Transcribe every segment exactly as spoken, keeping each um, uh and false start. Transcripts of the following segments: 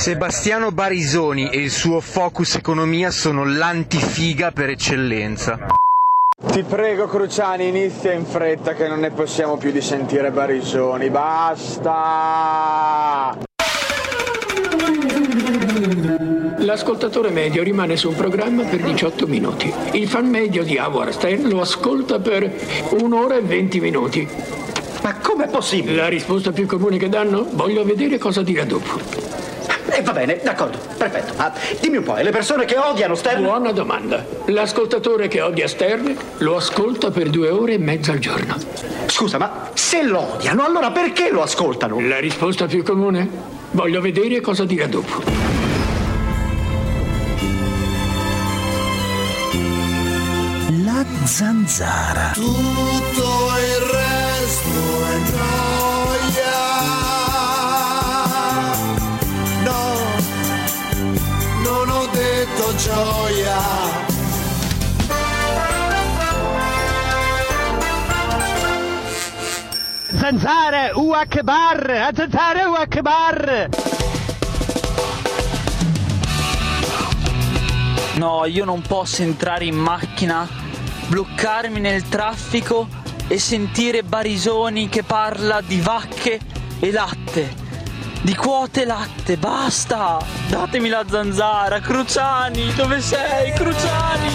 Sebastiano Barisoni e il suo Focus Economia sono l'antifiga per eccellenza. Ti prego Cruciani, inizia in fretta che non ne possiamo più di sentire Barisoni, basta! L'ascoltatore medio rimane su un programma per diciotto minuti. Il fan medio di Howard Stern lo ascolta per un'ora e venti minuti. Ma com'è possibile? La risposta più comune che danno? Voglio vedere cosa dirà dopo. E eh, va bene, d'accordo, perfetto. Ah, dimmi un po', e le persone che odiano Stern? Buona domanda. L'ascoltatore che odia Stern lo ascolta per due ore e mezza al giorno. Scusa, ma se lo odiano, allora perché lo ascoltano? La risposta più comune? Voglio vedere cosa dirà dopo. La zanzara. Tutto il resto è noia. No, non ho detto gioia. Zanzare, U H bar, zanzare, U H bar. No, io non posso entrare in macchina, bloccarmi nel traffico e sentire Barisoni che parla di vacche e latte, di quote latte, basta! Datemi la zanzara, Cruciani, dove sei, Cruciani?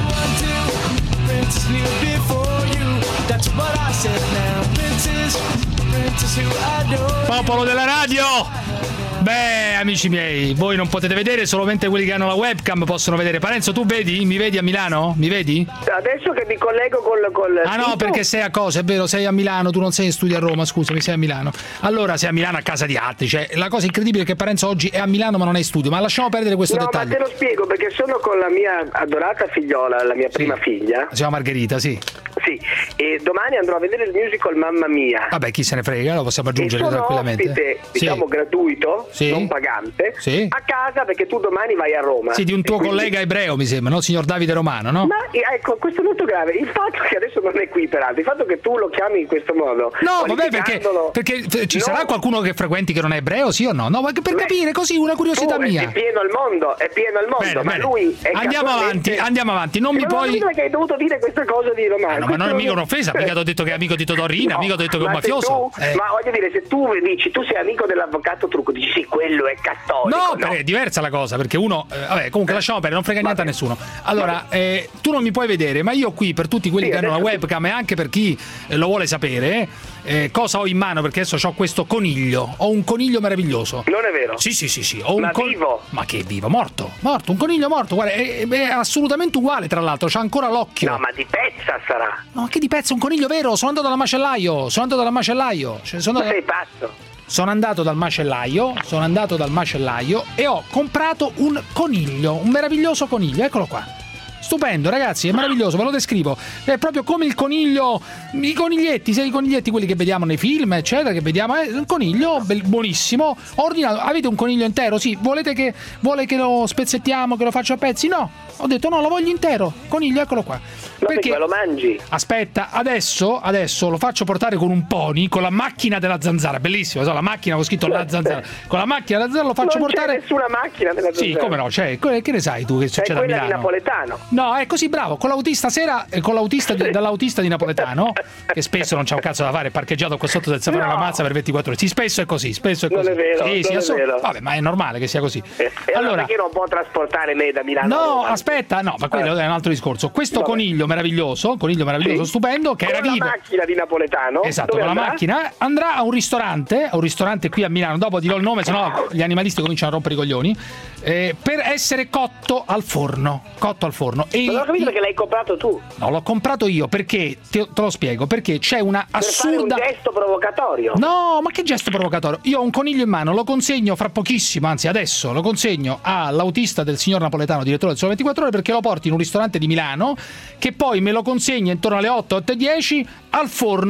Popolo della radio! Beh, amici miei, voi non potete vedere, solamente quelli che hanno la webcam possono vedere. Parenzo, tu vedi? Mi vedi a Milano? Mi vedi? Adesso che mi collego col... col ah no, sito... perché sei a cosa, è vero, sei a Milano, tu non sei in studio a Roma, scusami, sei a Milano. Allora sei a Milano a casa di altri, cioè la cosa incredibile è che Parenzo oggi è a Milano ma non è in studio, ma lasciamo perdere questo no, dettaglio. No, ma te lo spiego, perché sono con la mia adorata figliola, la mia sì. prima figlia. Si chiama Margherita, sì. Sì, e domani andrò a vedere il musical Mamma Mia. Vabbè, chi se ne frega, lo possiamo aggiungere e sono tranquillamente. Ospite, diciamo sì. gratuito, sì. non pagante, sì. a casa, perché tu domani vai a Roma. Sì, di un tuo quindi... collega ebreo, mi sembra, no? Il signor Davide Romano, no? Ma ecco, questo è molto grave. Il fatto che adesso non è qui, peraltro, il fatto che tu lo chiami in questo modo. No, vabbè, perché, perché ci no. sarà qualcuno che frequenti che non è ebreo, sì o no? No, ma per Beh, capire così, una curiosità mia. È pieno il mondo, è pieno il mondo, bene, ma bene. lui è Andiamo avanti, andiamo avanti, non mi puoi... Ma che hai dovuto dire questa cosa di Romano? Ah, no, ma non è mica un'offesa, mica ti ho detto che è amico di Todorina, no, mica ho detto che è un mafioso. Tu, eh. Ma voglio dire, se tu dici tu sei amico dell'avvocato Trucco, dici sì, quello è cattolico. No, no? è diversa la cosa, perché uno eh, vabbè, comunque lasciamo perdere, non frega niente a nessuno. Allora, eh, tu non mi puoi vedere, ma io qui per tutti quelli sì, che hanno una webcam e anche per chi eh, lo vuole sapere, eh, cosa ho in mano, perché adesso ho questo coniglio, ho un coniglio meraviglioso. Non è vero? Sì, sì, sì, sì, ho ma un con... vivo? Ma che vivo? Morto, morto, un coniglio morto, guarda, è, è assolutamente uguale, tra l'altro, c'ha ancora l'occhio. No, ma di pezza sarà. No, che di pezza, un coniglio vero, sono andato dal macellaio, sono andato dal macellaio. Cioè, sono ma andato... sei pazzo? Sono andato dal macellaio, sono andato dal macellaio e ho comprato un coniglio, un meraviglioso coniglio, eccolo qua. Stupendo, ragazzi, è meraviglioso, ve lo descrivo. È proprio come il coniglio, i coniglietti, sai, i coniglietti quelli che vediamo nei film, eccetera, che vediamo, è un coniglio bel, buonissimo. Ho ordinato, avete un coniglio intero? Sì, volete che vuole che lo spezzettiamo, che lo faccio a pezzi? No. Ho detto no, lo voglio intero. Coniglio, eccolo qua. No, perché, perché lo mangi? Aspetta, adesso, adesso lo faccio portare con un pony, con la macchina della zanzara, bellissimo, so, la macchina con scritto la zanzara. Con la macchina della zanzara lo faccio non portare. Non c'è nessuna macchina della zanzara. Sì, come no, c'è. Che ne sai tu che succede a Milano? È quella di Napoletano. No, è così bravo, con l'autista sera, con l'autista di, dall'autista di Napoletano, che spesso non c'ha un cazzo da fare, è parcheggiato qua sotto senza fare no. una mazza per ventiquattro ore. Sì, spesso è così, spesso è così. Non è vero, sì, sì, non assolut- è vero. Vabbè, ma è normale che sia così. E allora perché non può trasportare me da Milano? No, aspetta, no, ma quello eh. è un altro discorso. Questo Vabbè. coniglio meraviglioso, coniglio meraviglioso, sì. stupendo, che con era vivo. Con la macchina di Napoletano. Esatto, Dove con andrà? la macchina andrà a un ristorante, a un ristorante qui a Milano, dopo dirò il nome, sennò gli animalisti cominciano a rompere i coglioni, eh, per essere cotto al forno, cotto al forno. E non ho capito perché l'hai comprato tu. No, l'ho comprato io perché te, te lo spiego, perché c'è una per assurda fare un gesto provocatorio. No, ma che gesto provocatorio? Io ho un coniglio in mano, lo consegno fra pochissimo, anzi adesso lo consegno all'autista del signor Napoletano, direttore del Sole ventiquattro Ore, perché lo porti in un ristorante di Milano, che poi me lo consegna intorno alle otto, otto e dieci al forno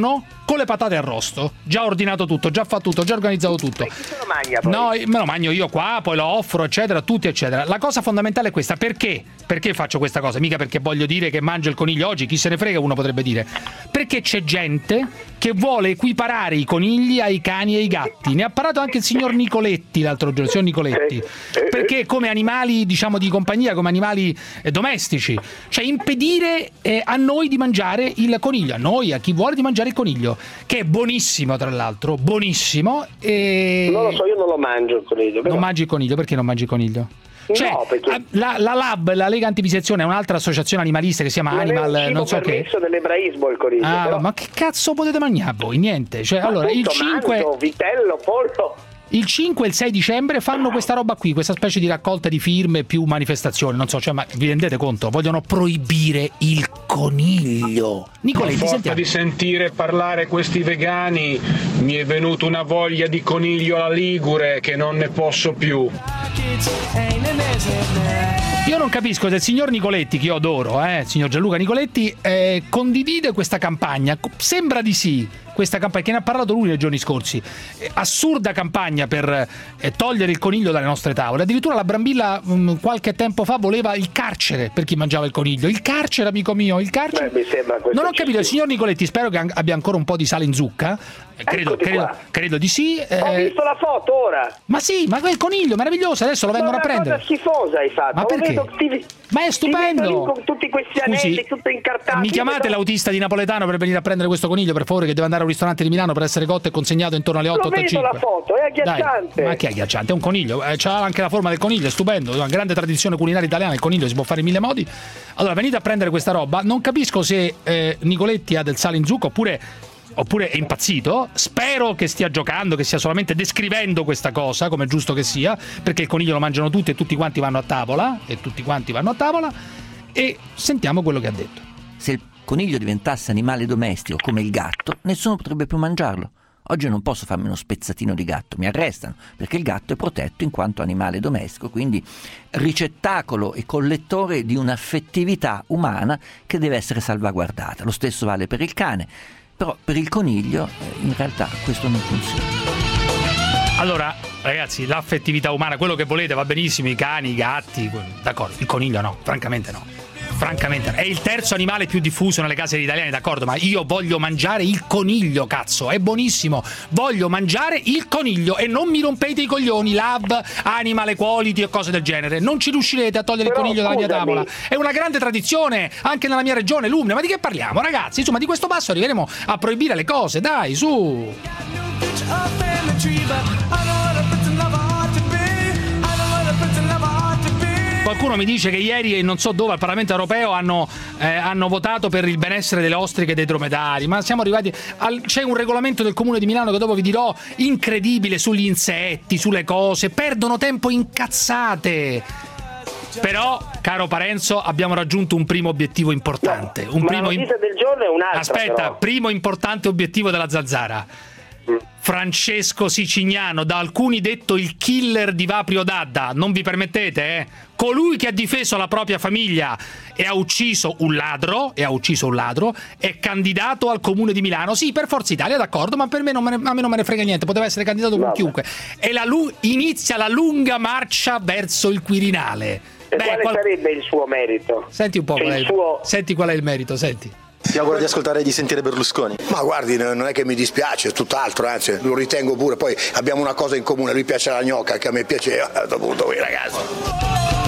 con le patate arrosto. Già ordinato tutto, già fatto tutto, già organizzato tutto. Lo mangia, poi. No, me lo mangio io qua, poi lo offro, eccetera, tutti, eccetera. La cosa fondamentale è questa. Perché? Perché faccio questa cosa? Mica perché voglio dire che mangio il coniglio oggi, chi se ne frega, uno potrebbe dire. Perché c'è gente che vuole equiparare i conigli ai cani e ai gatti. Ne ha parlato anche il signor Nicoletti l'altro giorno, il signor Nicoletti. Perché come animali, diciamo, di compagnia, come animali eh, domestici. Cioè impedire eh, a noi di mangiare il coniglio, a noi, a chi vuole di mangiare il coniglio, che è buonissimo tra l'altro, buonissimo. E... Non lo so, io non lo mangio il coniglio. Però... Non mangi il coniglio? Perché non mangi il coniglio? Cioè, no, perché... la, la Lab, la Lega Antivivisezione, è un'altra associazione animalista che si chiama non Animal, è un non so che. permesso dell'ebraismo il coniglio. Ah, però... ma che cazzo potete mangiare voi? Niente. Cioè, ma allora, tutto, il cinque manzo, vitello, pollo. Il cinque e il sei dicembre fanno questa roba qui, questa specie di raccolta di firme più manifestazioni, non so, cioè, ma vi rendete conto? Vogliono proibire il coniglio. Nicoletti, a sentiamo. di sentire parlare questi vegani mi è venuta una voglia di coniglio alla ligure che non ne posso più. Io non capisco se il signor Nicoletti, che io adoro, eh, il signor Gianluca Nicoletti, eh, condivide questa campagna. Sembra di sì, questa campagna, che ne ha parlato lui nei giorni scorsi. Eh, assurda campagna per eh, togliere il coniglio dalle nostre tavole. Addirittura la Brambilla mh, qualche tempo fa voleva il carcere per chi mangiava il coniglio. Il carcere, amico mio, il carcere. Beh, mi sembra questo. Non ho capito, il signor Nicoletti, spero che abbia ancora un po' di sale in zucca. Eh, credo, credo, credo di sì. Eh... Ho visto la foto ora. Ma sì, ma quel coniglio meraviglioso, adesso lo vengono a prendere. Ma è una cosa schifosa hai fatto. Ma perché? Vedo, ti, ma è stupendo. Con tutti questi anelli, Scusi, tutto incartato. Mi chiamate però... l'autista di Napoletano per venire a prendere questo coniglio, per favore, che deve andare a un ristorante di Milano per essere cotto e consegnato intorno alle otto e ottantacinque. Ho visto la foto, è agghiacciante. Dai, ma che è agghiacciante? È un coniglio, eh, c'ha anche la forma del coniglio, è stupendo, è una grande tradizione culinaria italiana, il coniglio si può fare in mille modi. Allora, venite a prendere questa roba. Non capisco se eh, Nicoletti ha del sale in zucca oppure oppure è impazzito. Spero che stia giocando, che stia solamente descrivendo questa cosa, come è giusto che sia, perché il coniglio lo mangiano tutti e tutti quanti vanno a tavola e tutti quanti vanno a tavola. E sentiamo quello che ha detto. Se il coniglio diventasse animale domestico come il gatto, nessuno potrebbe più mangiarlo. Oggi non posso farmi uno spezzatino di gatto, mi arrestano, perché il gatto è protetto in quanto animale domestico, quindi ricettacolo e collettore di un'affettività umana che deve essere salvaguardata. Lo stesso vale per il cane, però per il coniglio in realtà questo non funziona. Allora, ragazzi, l'affettività umana, quello che volete va benissimo, i cani, i gatti, d'accordo, il coniglio no, francamente no. Francamente, è il terzo animale più diffuso nelle case degli italiani, d'accordo, ma io voglio mangiare il coniglio, cazzo, è buonissimo. Voglio mangiare il coniglio e non mi rompete i coglioni, Lab, Animal Equality e cose del genere. Non ci riuscirete a togliere però, il coniglio scusami. dalla mia tavola. È una grande tradizione anche nella mia regione, Lumne. Ma di che parliamo, ragazzi? Insomma, di questo passo arriveremo a proibire le cose, dai, su. Qualcuno mi dice che ieri, non so dove, al Parlamento europeo hanno, eh, hanno votato per il benessere delle ostriche e dei dromedari. Ma siamo arrivati al, c'è un regolamento del Comune di Milano che dopo vi dirò, incredibile, sugli insetti, sulle cose. Perdono tempo incazzate. Però, caro Parenzo, abbiamo raggiunto un primo obiettivo importante. No, un ma primo la notizia del giorno è un'altra. Aspetta, però. primo importante obiettivo della Zanzara. Mm. Francesco Sicignano, da alcuni detto il killer di Vaprio D'Adda, non vi permettete, eh? Colui che ha difeso la propria famiglia e ha ucciso un ladro, e ha ucciso un ladro, è candidato al Comune di Milano. Sì, per Forza Italia, d'accordo, ma per me non me ne, a me non me ne frega niente, poteva essere candidato con chiunque. E la, inizia la lunga marcia verso il Quirinale. E Beh, quale qual... sarebbe il suo merito? Senti un po' cioè qual è il... suo... Senti qual è il merito, senti. Ti auguro di ascoltare e di sentire Berlusconi. Ma guardi, non è che mi dispiace, è tutt'altro, anzi lo ritengo pure. Poi abbiamo una cosa in comune, a lui piace la gnocca, che a me piaceva, a questo punto qui, ragazzi.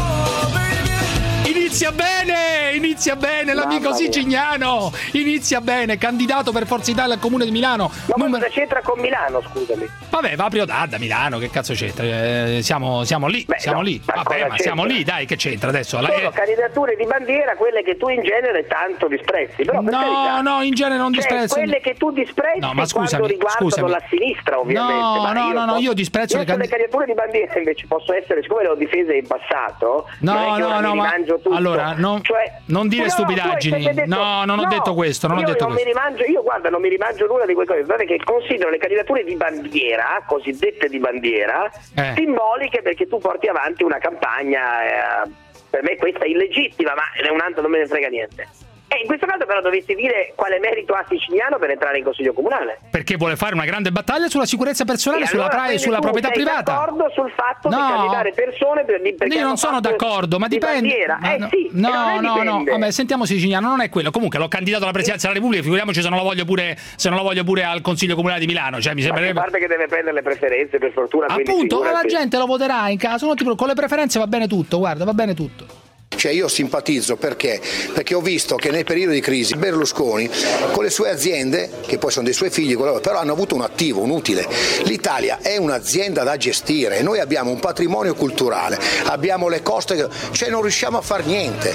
Inizia bene, inizia bene l'amico Sicignano, inizia bene, candidato per Forza Italia al Comune di Milano. Ma Numero... cosa c'entra con Milano, scusami? Vabbè, Vaprio D'Adda, Milano, che cazzo c'entra? Eh, siamo, siamo lì, Beh, siamo no, lì. ma Vabbè, ma siamo lì, dai, che c'entra adesso? Sono eh... candidature di bandiera, quelle che tu in genere tanto disprezzi. Però, per no, carità, no, in genere non cioè, disprezzo. quelle che tu disprezzi no, ma scusami, quando riguardano scusami. la sinistra, ovviamente. No, ma no, io no, no, io disprezzo io le, cand... le candidature di bandiera invece posso essere, siccome le ho difese in passato, no, non è che no, no, ma tutto. Allora, no, cioè, non dire no, stupidaggini. Detto, no, non ho no, detto questo, non io ho detto non questo. Mi rimangio, io guarda, non mi rimangio nulla di quelle cose. Guardate che considero le candidature di bandiera, cosiddette di bandiera, eh. simboliche, perché tu porti avanti una campagna, eh, per me questa è illegittima, ma è un altro, non me ne frega niente. E in questo caso però dovresti dire quale merito ha Siciliano per entrare in consiglio comunale. Perché vuole fare una grande battaglia sulla sicurezza personale, e sulla, allora, pra- sulla proprietà sei privata. d'accordo sul fatto no, di candidare persone per, perché io non sono d'accordo, ma dipende. Ma eh no, sì, no, no, no, no, dipende. vabbè, sentiamo Siciliano, non è quello. Comunque l'ho candidato alla presidenza della Repubblica, figuriamoci se non lo voglio pure se non lo voglio pure al Consiglio Comunale di Milano, cioè mi sembrerebbe. Ma a parte che deve prendere le preferenze, per fortuna. Appunto, la gente lo voterà in caso, non ti preoccupare, con le preferenze va bene tutto, guarda, va bene tutto. Cioè io simpatizzo perché? Perché ho visto che nel periodo di crisi Berlusconi con le sue aziende, che poi sono dei suoi figli, però hanno avuto un attivo, un utile. L'Italia è un'azienda da gestire, noi abbiamo un patrimonio culturale, abbiamo le coste, cioè non riusciamo a far niente.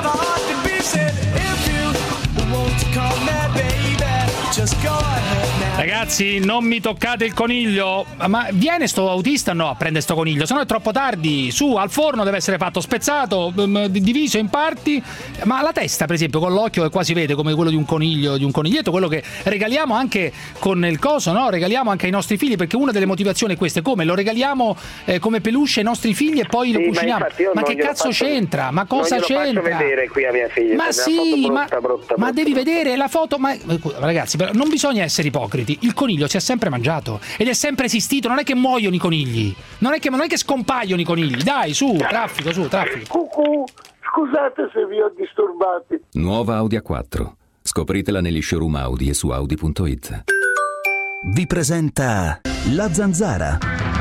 Ragazzi, non mi toccate il coniglio. Ma viene sto autista no a prendere sto coniglio, sennò è troppo tardi. Su, al forno deve essere fatto spezzato, diviso in parti. Ma la testa, per esempio, con l'occhio che qua si vede come quello di un coniglio, di un coniglietto, quello che regaliamo anche con il coso, no? Regaliamo anche ai nostri figli, perché una delle motivazioni è questa, come lo regaliamo eh, come peluche ai nostri figli e poi sì, lo cuciniamo. Ma, ma che cazzo faccio, c'entra? Ma cosa non c'entra? Faccio vedere qui a mia figlia. Ma sì, brutta, ma, brutta, brutta, ma devi vedere la foto. Ma ragazzi, non bisogna essere ipocriti. Il coniglio si è sempre mangiato ed è sempre esistito. Non è che muoiono i conigli, non è che, non è che scompaiono i conigli. Dai, su, traffico, su, traffico. Cucù, scusate se vi ho disturbati. Nuova Audi A quattro. Scopritela negli showroom Audi e su Audi punto it. Vi presenta La Zanzara.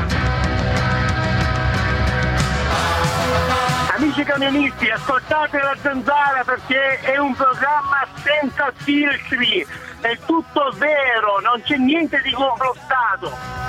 Amici camionisti, ascoltate La Zanzara perché è un programma senza filtri, è tutto vero, non c'è niente di complottato.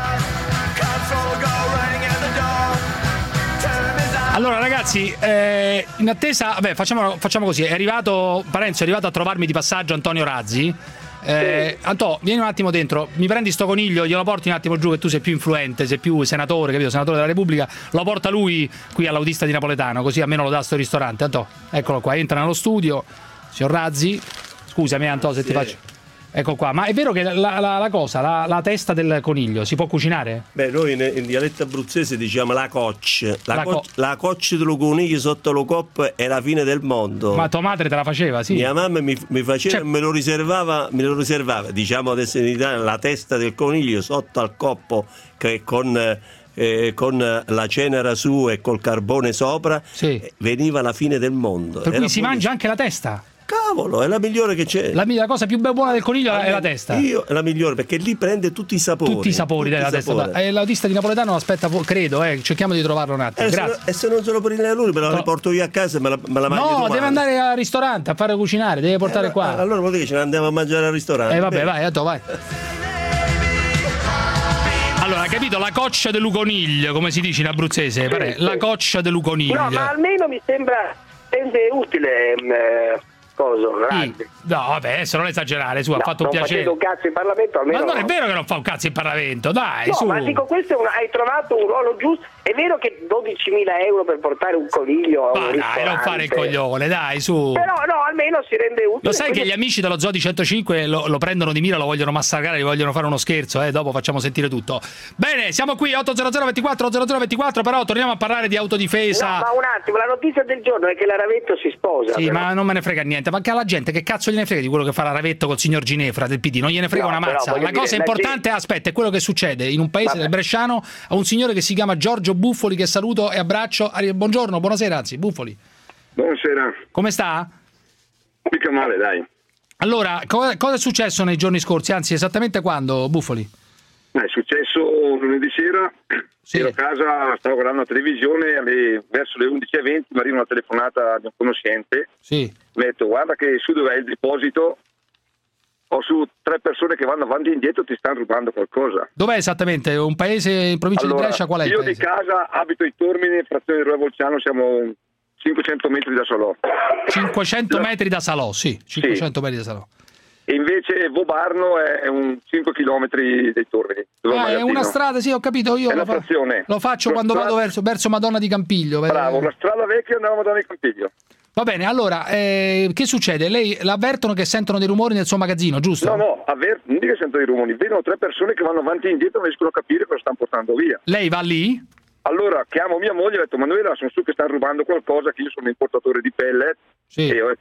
Allora ragazzi, eh, in attesa, vabbè, facciamo, facciamo così, è arrivato Parenzo, è arrivato a trovarmi di passaggio Antonio Razzi. Eh, sì. Antò, vieni un attimo dentro, mi prendi sto coniglio, glielo porti un attimo giù che tu sei più influente, sei più senatore, capito? Senatore della Repubblica, lo porta lui qui all'autista di Napoletano, così almeno lo dà sto ristorante. Antò, eccolo qua, entra nello studio, signor Razzi, scusami Antò se sì. ti faccio... Ecco qua, ma è vero che la, la, la cosa, la, la testa del coniglio, si può cucinare? Beh, noi in, in dialetto abruzzese diciamo la coccia. La, la, co- co- la coccia dello coniglio sotto lo coppo è la fine del mondo. Ma tua madre te la faceva, sì? Mia mamma mi, mi faceva, cioè... me lo riservava, me lo riservava, diciamo adesso in Italia, la testa del coniglio sotto al coppo che con... Eh, con la cenera su e col carbone sopra, sì. veniva la fine del mondo. Per cui Era si buonissimo. Mangia anche la testa? Cavolo, è la migliore che c'è. La, la cosa più buona del coniglio allora, è la testa. Io è la migliore perché lì prende tutti i sapori. Tutti i sapori della testa. E l'autista di Napoletano aspetta, credo, eh, cerchiamo di trovarlo un attimo. Eh, Grazie. Se no, e se non se lo prende lui, me la no. riporto io a casa e me la, me la mangio. No, domani. deve andare al ristorante a fare cucinare, deve portare eh, qua. Allora vuol dire che ce ne andiamo a mangiare al ristorante. Eh vabbè, vai, Anto, vai. Allora, hai capito? La coccia dell'uconiglio, come si dice in abruzzese, sì, sì. La coccia dell'uconiglio. No, ma almeno mi sembra utile. Eh... Coso, sì. No, vabbè, adesso non esagerare, su, no, ha fatto un non piacere. un cazzo in Parlamento, almeno. Ma non no. è vero che non fa un cazzo in Parlamento, dai, no, su. ma dico, questo è una, hai trovato un ruolo giusto. È vero che dodicimila euro per portare un coniglio a ma un dai, non fare il coglione, dai, su. Però no, almeno si rende utile. Lo sai quello... che gli amici dello Zoo di centocinque lo, lo prendono di mira, lo vogliono massacrare, gli vogliono fare uno scherzo, eh, dopo facciamo sentire tutto. Bene, siamo qui otto zero zero ventiquattro zero zero ventiquattro, però torniamo a parlare di autodifesa. No, ma un attimo, la notizia del giorno è che la Ravetto si sposa. Sì, però. ma non me ne frega niente, ma anche alla gente che cazzo gliene frega di quello che fa la Ravetto col signor Ginefra del P D, non gliene frega no, una mazza. La dire, cosa importante, la... aspetta, è quello che succede in un paese Vabbè. del Bresciano a un signore che si chiama Giorgio Buffoli, che saluto e abbraccio. Buongiorno, buonasera, anzi, Buffoli. Buonasera. Come sta? Mica male, dai. Allora, co- cosa è successo nei giorni scorsi, anzi esattamente quando, Buffoli? È successo lunedì sera, sì. ero a casa, stavo guardando la televisione, alle, verso le undici e venti mi arriva una telefonata di un conoscente, sì. mi ha detto guarda che su dove è il deposito, ho su tre persone che vanno avanti e indietro, ti stanno rubando qualcosa. Dov'è esattamente? Un paese in provincia allora, di Brescia? Qual è il io paese? Di casa abito ai Termini, frazione di Roa Volciano, siamo cinquecento metri da Salò. cinquecento metri da Salò, sì, cinquecento sì. metri da Salò. E invece Vobarno è un cinque chilometri dei Torri. Ah, è una strada, sì, ho capito, io è lo, una frazione. Fa- lo faccio la quando strada... vado verso, verso Madonna di Campiglio. Bravo, la strada vecchia andava a Madonna di Campiglio. Va bene, allora, eh, che succede? Lei l'avvertono che sentono dei rumori nel suo magazzino, giusto? No, no, avver- non dico che sentono dei rumori, vedono tre persone che vanno avanti e indietro e non riescono a capire cosa stanno portando via. Lei va lì? Allora chiamo mia moglie e ho detto Manuela, sono su che stanno rubando qualcosa, che io sono importatore di pellet, sì. e ho detto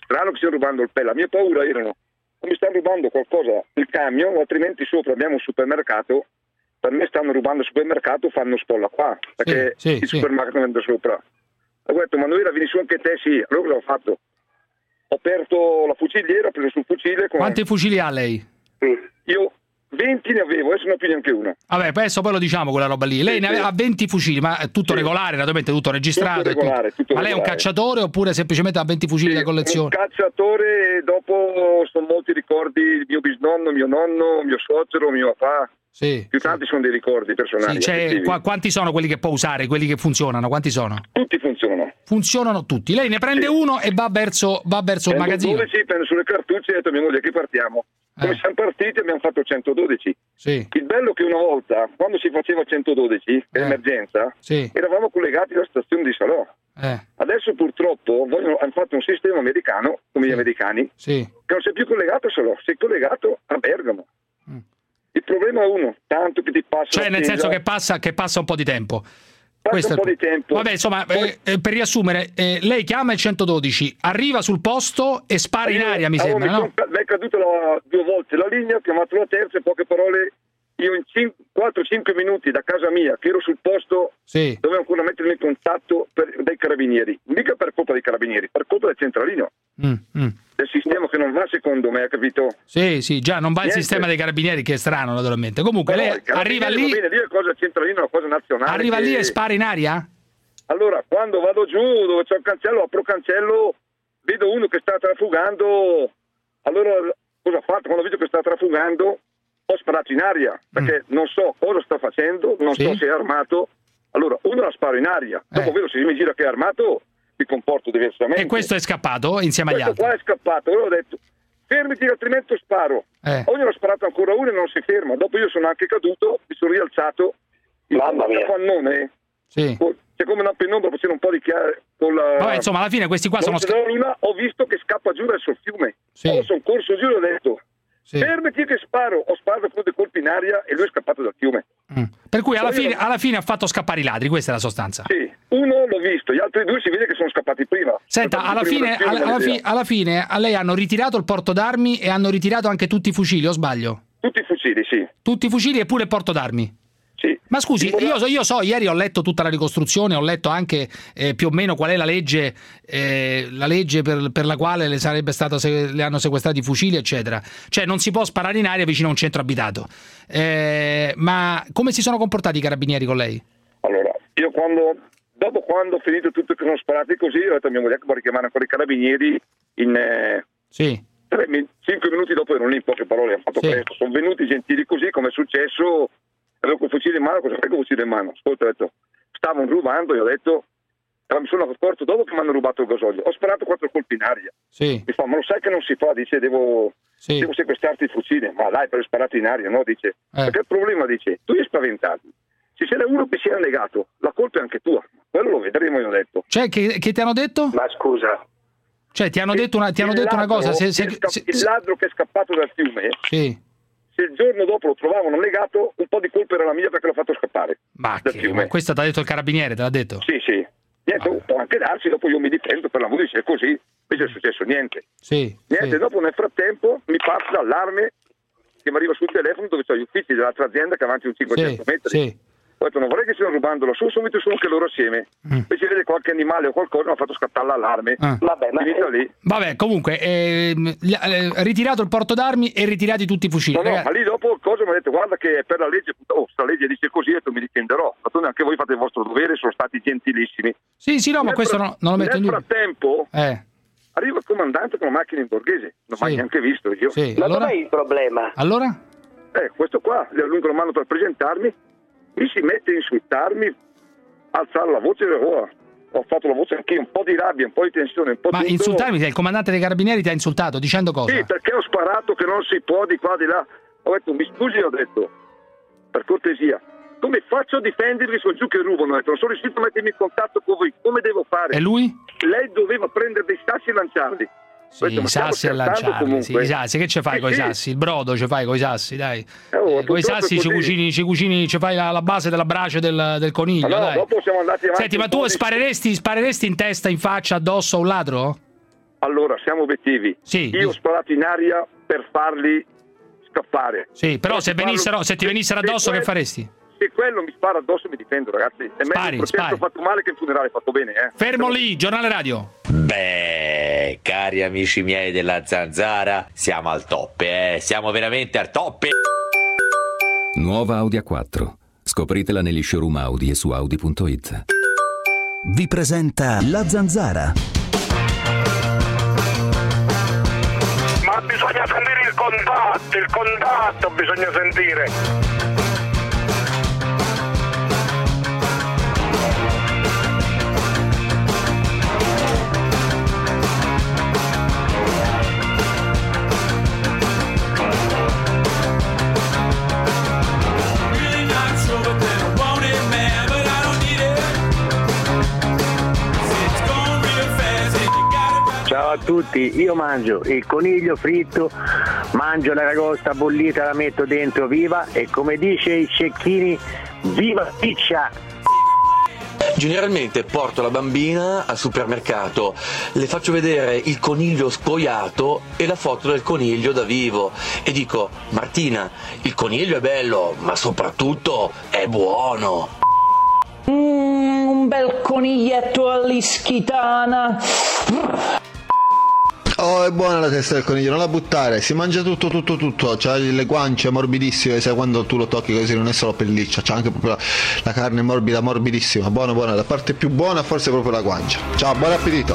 strano che stiano rubando il pelle. La mia paura erano, o mi stanno rubando qualcosa il camion, o altrimenti sopra abbiamo un supermercato. Per me stanno rubando il supermercato, fanno spolla qua, perché sì, sì, il sì. supermercato vende sopra. Ho detto, ma noi la vieni su anche te, sì. Allora cosa ho fatto? Ho aperto la fuciliera, ho preso sul fucile. Con... Quanti fucili ha lei? Io venti ne avevo, adesso non ho più neanche uno. Vabbè, adesso poi lo diciamo quella roba lì. Lei Sì, ne aveva venti fucili, ma è tutto Sì. regolare, naturalmente tutto registrato. Tutto e tutto. regolare, tutto Ma lei è un regolare. cacciatore oppure semplicemente ha venti fucili da Un collezione? cacciatore, dopo sono molti ricordi il mio bisnonno, mio nonno, mio suocero, mio papà. Sì. Più tanti sono dei ricordi personali. Sì, cioè, affettivi. qua- quanti sono quelli che può usare, quelli che funzionano? Quanti sono? Tutti funzionano. Funzionano tutti. Lei ne prende uno e va verso, va verso il Prendo magazzino. dodici, prendo sulle cartucce e ho detto a mia moglie che partiamo. Come siamo partiti abbiamo fatto centododici. Sì. Il bello è che una volta, quando si faceva centododici, per emergenza, Sì. eravamo collegati alla stazione di Salò. Eh. Adesso purtroppo vogliono- hanno fatto un sistema americano, come gli americani, Sì. che non sei più collegato a Salò, sei collegato a Bergamo. Il problema è uno, tanto che ti passa Cioè, la nel spesa, senso che passa, che passa un po' di tempo. passa Questo un è po' il di tempo. Vabbè, insomma, eh, eh, per riassumere, eh, lei chiama il centododici, arriva sul posto e spara in Io- aria, mi allora, sembra, mi no? son ca- mi è caduta la- due volte la linea, ho chiamato la terza, in poche parole, io in quattro cinque minuti da casa mia, che ero sul posto, Sì. dovevo ancora mettermi in contatto per, dai carabinieri. Mica per colpa dei carabinieri, per colpa del centralino, Mm, mm. del sistema che non va secondo me, ha capito? Sì, sì, già non va il Niente. sistema dei carabinieri, che è strano, naturalmente. Comunque, Però lei i carabinieri arriva va lì, bene, lì è cosa centralino, è una cosa nazionale. arriva che- lì e spara in aria? Allora, quando vado giù, dove c'è un cancello, apro il cancello, vedo uno che sta trafugando. Allora, cosa ho fatto? Quando vedo che sta trafugando, ho sparato in aria, perché non so cosa sta facendo, non Mm. Sì. so se è armato. Allora, uno la sparo in aria, dopo Eh. vedo se mi gira che è armato, mi comporto diversamente. E questo è scappato insieme agli Questo altri. qua è scappato, allora ho detto, fermiti altrimenti sparo. Eh. Ogni ho sparato ancora uno e non si ferma. Dopo io sono anche caduto, mi sono rialzato. Mamma mia. Il capannone, Sì. c'è come una penombra, facendo un po' di chiaro con la... Vabbè, insomma, alla fine questi qua sono Non sca- c'è nulla, ho visto che scappa giù verso il fiume. Sì. Allora sono corso giù e ho detto, Sì. fermati che sparo. Ho sparato con dei colpi in aria e lui è scappato dal fiume. Mm. Per cui alla Poi fine, io- alla fine ha fatto scappare i ladri, questa è la sostanza. Sì, uno l'ho visto, gli altri due si vede che sono scappati prima. Senta, Sono alla stati prima fine, del fiume, alla, alla l'idea. fi- alla fine a lei hanno ritirato il porto d'armi e hanno ritirato anche tutti i fucili, o sbaglio? Tutti i fucili, sì. Tutti i fucili e pure il porto d'armi? Sì. Ma scusi, Il io so, io so, ieri ho letto tutta la ricostruzione, ho letto anche eh, più o meno qual è la legge, eh, la legge per, per la quale le sarebbe stato se- le hanno sequestrati i fucili, eccetera. Cioè non si può sparare in aria vicino a un centro abitato. Eh, ma come si sono comportati i carabinieri con lei? Allora, io quando, dopo quando ho finito tutto che sono sparati così, ho detto a mia moglie che vorrei chiamare ancora i carabinieri in... Eh, Sì. tre, cinque minuti dopo erano lì, in poche parole, hanno fatto Sì. presto. Sono venuti gentili così, come è successo, avevo col fucile in mano, cosa fai col fucile in mano? Ascolta, ho detto, stavano rubando, io ho detto, e mi sono accorto dopo che mi hanno rubato il gasolio. Ho sparato quattro colpi in aria. Sì. Mi fa, ma lo sai che non si fa? Dice, devo, Sì. devo sequestrarti il fucile. Ma dai, per sparato in aria, no? Dice, perché il problema, dice, tu li hai spaventati. Se c'era uno che si era negato, la colpa è anche tua. Quello lo vedremo, io ho detto. Cioè, che, che ti hanno detto? Ma scusa. Cioè, ti hanno detto una, ti hanno Il detto una ladro- cosa? Se, se- il, sca- se- il ladro che è scappato dal fiume, sì. se il giorno dopo lo trovavano legato, un po' di colpa era la mia perché l'ho fatto scappare. Ma dal che, fiume. ma questo ti ha detto il carabiniere, te l'ha detto? Sì, sì. Niente, può anche darsi, dopo io mi difendo per l'amore di se è così. Invece è successo niente. Sì. Niente, sì. dopo nel frattempo mi passa l'allarme che mi arriva sul telefono dove c'ho gli uffici dell'altra azienda che è avanti un cinquecento Sì, metri. sì. Ho detto non vorrei che stiano rubando lassù, subito sono anche loro assieme. Mm. Invece vede qualche animale o qualcosa, mi ha fatto scattare l'allarme. Ah. Vabbè, ma Finita lì. Vabbè, comunque, ehm, gli- eh, ritirato il porto d'armi e ritirati tutti i fucili. No, no, Ragazzi- ma lì dopo il coso mi ha detto guarda che per la legge, oh, sta legge dice così, ho detto mi difenderò. Ma anche voi fate il vostro dovere, sono stati gentilissimi. Sì, sì, no, ma Nel questo fra- no- non lo metto in Nel dubbio. frattempo Eh, arriva il comandante con la macchina in borghese, non Sì. mai neanche visto io. sì. ma Allora? dov'è il problema? Allora? Eh, questo qua, gli allungo la mano per presentarmi, mi si mette a insultarmi, a alzare la voce, oh, ho fatto la voce anche un po' di rabbia, un po' di tensione, un po' Ma tutto. insultarmi, il comandante dei carabinieri ti ha insultato dicendo cosa? Sì, perché ho sparato che non si può di qua di là. Ho detto, mi scusi, ho detto, per cortesia, come faccio a difendervi? Sono giù che rubano, ho detto, non sono riuscito a mettermi in contatto con voi, come devo fare? E lui? Lei doveva prendere dei sassi e lanciarli. Sì, Ho detto, i ma stiamo sassi a scherzando lanciarli, comunque? sì, i sassi, che ci fai Sì, con i sì. sassi? Il brodo ci fai con i sassi, dai. Eh, oh, Eh, con i purtroppo sassi è ci così. cucini, ci cucini, ci fai la, la base della brace del, del coniglio, Ma no, dai. dopo siamo andati avanti Senti, un ma po' tu di- spareresti, spareresti in testa, in faccia, addosso a un ladro? allora siamo obiettivi. Sì, Io ho sparato in aria per farli scappare. Sì, però se, venissero, se ti venissero addosso, che faresti? Se quello mi spara addosso mi difendo, ragazzi. È meglio Spari, un processo spari. fatto male che un funerale fatto bene, eh. Fermo lì, giornale radio. Beh, cari amici miei della Zanzara, siamo al top, eh? Siamo veramente al top. Nuova Audi A quattro. Scopritela negli showroom Audi e su Audi punto it. Vi presenta La Zanzara. Ma bisogna sentire il contatto, il contatto bisogna sentire. Ciao a tutti, io mangio il coniglio fritto, mangio l'aragosta bollita, la metto dentro viva e come dice i cecchini, viva piccia! Generalmente porto la bambina al supermercato, le faccio vedere il coniglio spogliato e la foto del coniglio da vivo e dico: Martina, il coniglio è bello, ma soprattutto è buono. Mm, un bel coniglietto all'ischitana. Oh, è buona la testa del coniglio, non la buttare, si mangia tutto, tutto, tutto, c'ha le guance morbidissime, sai quando tu lo tocchi così non è solo pelliccia, c'ha anche proprio la, la carne morbida, morbidissima, buona, buona, la parte più buona forse è proprio la guancia. Ciao, buon appetito!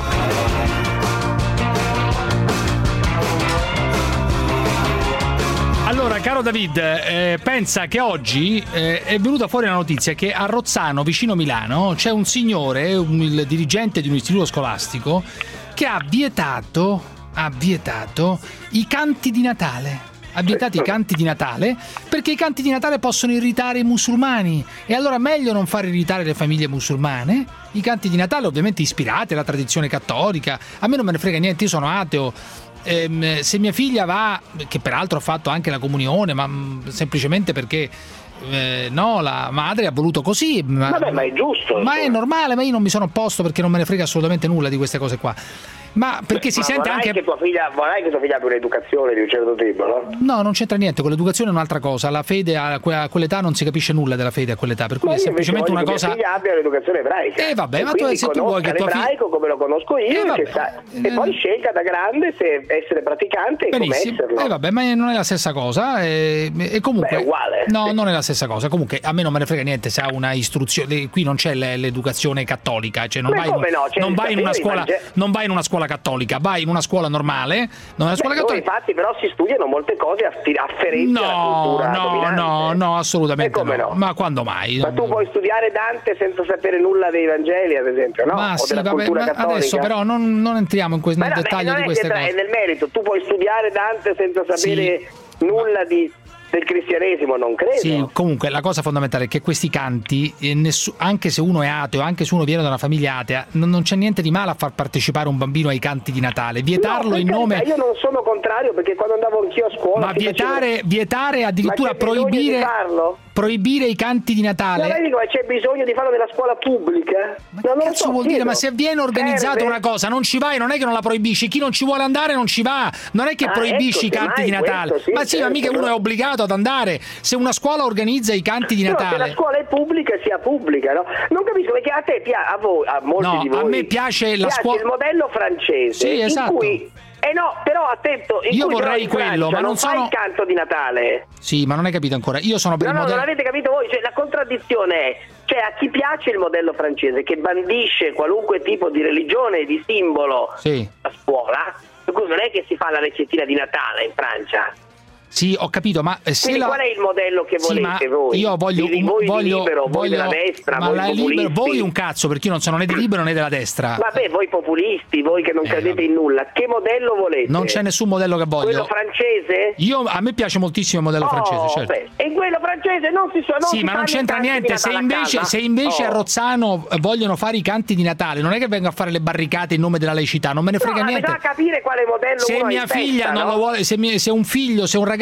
Allora, caro David, eh, pensa che oggi eh, è venuta fuori la notizia che a Rozzano, vicino Milano, c'è un signore, un, il dirigente di un istituto scolastico, che ha vietato, ha vietato i canti di Natale. Ha vietato i canti di Natale perché i canti di Natale possono irritare i musulmani e allora meglio non far irritare le famiglie musulmane. I canti di Natale ovviamente ispirati alla tradizione cattolica, a me non me ne frega niente, io sono ateo. Ehm, se mia figlia va, che peraltro ha fatto anche la comunione, ma mh, semplicemente perché eh, no, la madre ha voluto così, ma, Vabbè, ma è giusto, ma è normale, ma io non mi sono opposto perché non me ne frega assolutamente nulla di queste cose qua. Ma perché Beh, si ma sente vorrai anche che tua figlia, vorrai che tua figlia abbia un'educazione di un certo tipo, no? No, non c'entra niente, con l'educazione è un'altra cosa. La fede a, que- a quell'età non si capisce nulla della fede a quell'età, per cui Ma è io semplicemente invece una voglio cosa. che mia figlia abbia un'educazione ebraica. Eh vabbè, e ma tu quindi se tu vuoi che tua figlia l'ebraico come lo conosco io Eh, e, vabbè. che sa- e poi scelga da grande se essere praticante e come Benissimo. esserlo. Eh vabbè, ma non è la stessa cosa. E, e comunque. Beh, è uguale. No, non è la stessa cosa. Comunque a me non me ne frega niente se ha una istruzione. Qui non c'è le- l'educazione cattolica, cioè non Ma vai, in, come no? Cioè, non vai in una sapere scuola, mangia- non vai in una scuola cattolica, vai in una scuola normale. Non è una Beh, scuola no, cattolica. infatti però si studiano molte cose affi- afferenti alla No, cultura no, dominante. no, no, assolutamente E come no. no? Ma quando mai? Ma tu puoi studiare Dante senza sapere nulla dei Vangeli, ad esempio, no? Ma o sì, della vabbè, cultura ma cattolica. adesso però non, non entriamo in que- Ma nel no, dettaglio non di è queste che tra- cose. è nel merito, tu puoi studiare Dante senza sapere nulla di, del cristianesimo, non credo. Sì, comunque la cosa fondamentale è che questi canti, eh, nessu- anche se uno è ateo, anche se uno viene da una famiglia atea, non, non c'è niente di male a far partecipare un bambino ai canti di Natale. Vietarlo No, in per nome. carità, io non sono contrario perché quando andavo anch'io a scuola. Ma si vietare, facevano- vietare addirittura Ma c'è bisogno proibire, di farlo? proibire i canti di No, Natale. ma dico, ma c'è bisogno di farlo nella scuola pubblica? Ma No, non che lo cazzo so, vuol dire? chiedo. Ma se viene organizzata Serve? una cosa, non ci vai, non è che non la proibisci. Chi non ci vuole andare non ci va. Non è che Ah, proibisci ecco, i canti semmai di Natale. questo, sì, ma sì, ma certo, mica uno però- è obbligato ad andare. Se una scuola organizza i canti di No, se Natale. la scuola è pubblica sia pubblica, no? Non capisco perché a te piace, a voi, a molti No, di voi a me piace la scuola- il modello francese. Sì, esatto. In cui, eh no, però attento, in Io cui però vorrei in quello, Francia ma non non fai sono- il canto di Natale. Sì, ma non hai capito ancora. Io sono per No, il no, non modello. avete capito voi, cioè la contraddizione è, cioè a chi piace il modello francese che bandisce qualunque tipo di religione, di simbolo Sì. a scuola, per cui non è che si fa la ricettina di Natale in Francia. Sì, ho capito, ma se Quindi la... qual è il modello che Sì, volete ma voi? io voglio, Di- un- voi voglio, di libero, voi voglio- della destra, ma voi la populisti. libero, voi un cazzo, perché io non sono né di libero né della destra. Vabbè, voi populisti, voi che non credete in nulla, che modello volete? Non c'è nessun modello che voglio. Quello francese? Io, a me piace moltissimo il modello Oh, francese, certo. beh, e in quello francese non si so, non Sì, si ma non fanno i c'entra canti di niente. Se Natale a invece, casa? se invece Oh. a Rozzano eh, vogliono fare i canti di Natale, non è che vengo a fare le barricate in nome della laicità, non me ne frega No, ma niente. bisogna capire quale modello Se uno ha mia in figlia testa, non no? lo vuole, se, mi- se un figlio, se un ragazzo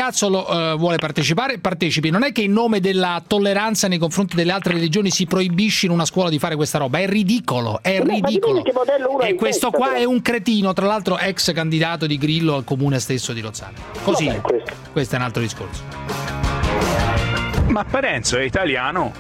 ragazzo lo, uh, vuole partecipare, partecipi. Non è che in nome della tolleranza nei confronti delle altre religioni si proibisce in una scuola di fare questa roba. È ridicolo, è No, ma ridicolo. dimmi che modello uno ha E in questo testa, qua però. è un cretino, tra l'altro ex candidato di Grillo al comune stesso di Lozzano. Così, Vabbè, questo. questo è un altro discorso. Ma Parenzo è italiano.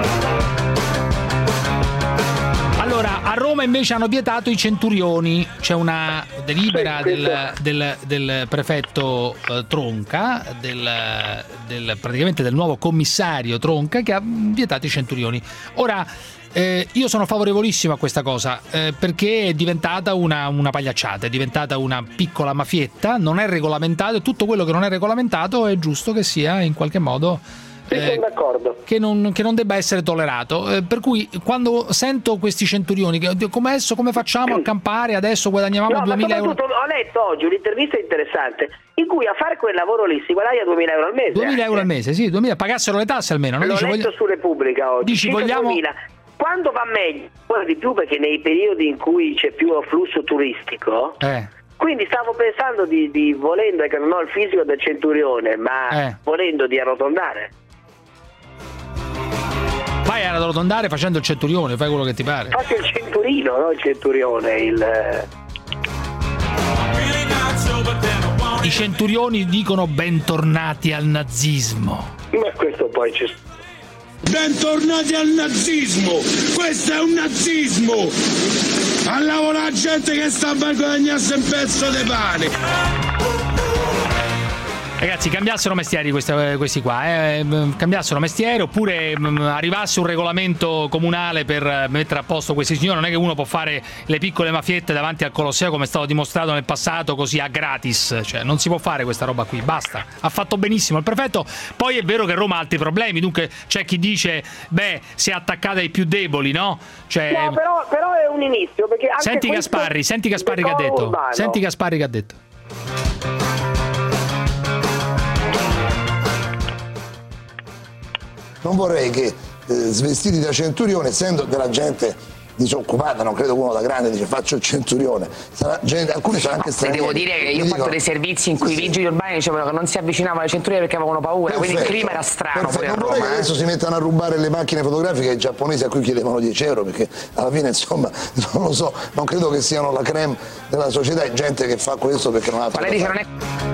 Allora, a Roma invece hanno vietato i centurioni. C'è una delibera Sì, del, del, del prefetto eh, Tronca, del, del, praticamente del nuovo commissario Tronca, che ha vietato i centurioni. Ora, eh, io sono favorevolissimo a questa cosa, eh, perché è diventata una, una pagliacciata, è diventata una piccola mafietta, non è regolamentato, e tutto quello che non è regolamentato è giusto che sia in qualche modo... Sì, sono d'accordo. Che non, che non debba essere tollerato, eh, per cui quando sento questi centurioni che oddio, come adesso come facciamo a campare, adesso guadagniamo No, duemila ma euro, soprattutto ho letto oggi un'intervista interessante in cui a fare quel lavoro lì si guadagna duemila euro al mese. duemila euro eh. al mese, sì, duemila, pagassero le tasse almeno, no? L'ho Dice, letto voglia- su Repubblica oggi. Dici, Circa vogliamo- duemila. Quando va meglio, ancora di più perché nei periodi in cui c'è più afflusso turistico. eh, Quindi stavo pensando di, di volendo, che non ho il fisico del centurione, ma Eh. volendo di arrotondare. vai ad arrotondare facendo il centurione, fai quello che ti pare. Faccio il centurino, no il centurione, il... I centurioni dicono bentornati al nazismo. Ma questo poi c'è... Bentornati al nazismo! Questo è un nazismo! A lavorare gente che sta per guadagnarsi un pezzo di pane! Ragazzi, cambiassero mestieri questi, questi qua, eh. cambiassero mestiere oppure mh, arrivasse un regolamento comunale per mettere a posto questi signori. Non è che uno può fare le piccole mafiette davanti al Colosseo come è stato dimostrato nel passato così a gratis, cioè non si può fare questa roba qui, basta. Ha fatto benissimo il prefetto. Poi è vero che Roma ha altri problemi, dunque c'è chi dice beh, si è attaccata ai più deboli, no? Cioè, No, però, però è un inizio, perché anche senti questo Gasparri, senti Gasparri che ha decoro detto. urbano. Senti Gasparri che ha detto. Non vorrei che eh, svestiti da centurione, essendo che la gente disoccupata, non credo uno da grande dice faccio il centurione, sarà gente, alcuni sono anche Se stranieri. devo dire che io ho Quindi fatto dico- dei servizi in cui Sì, i vigili urbani dicevano che non si avvicinavano alle centurioni perché avevano paura, quindi il Perfetto, clima era strano perfetto. pure a Non vorrei Roma. che eh. adesso si mettano a rubare le macchine fotografiche ai giapponesi a cui chiedevano dieci euro, perché alla fine insomma non lo so, non credo che siano la creme della società, è gente che fa questo perché non ha altro Ma da lei dice fare. non è...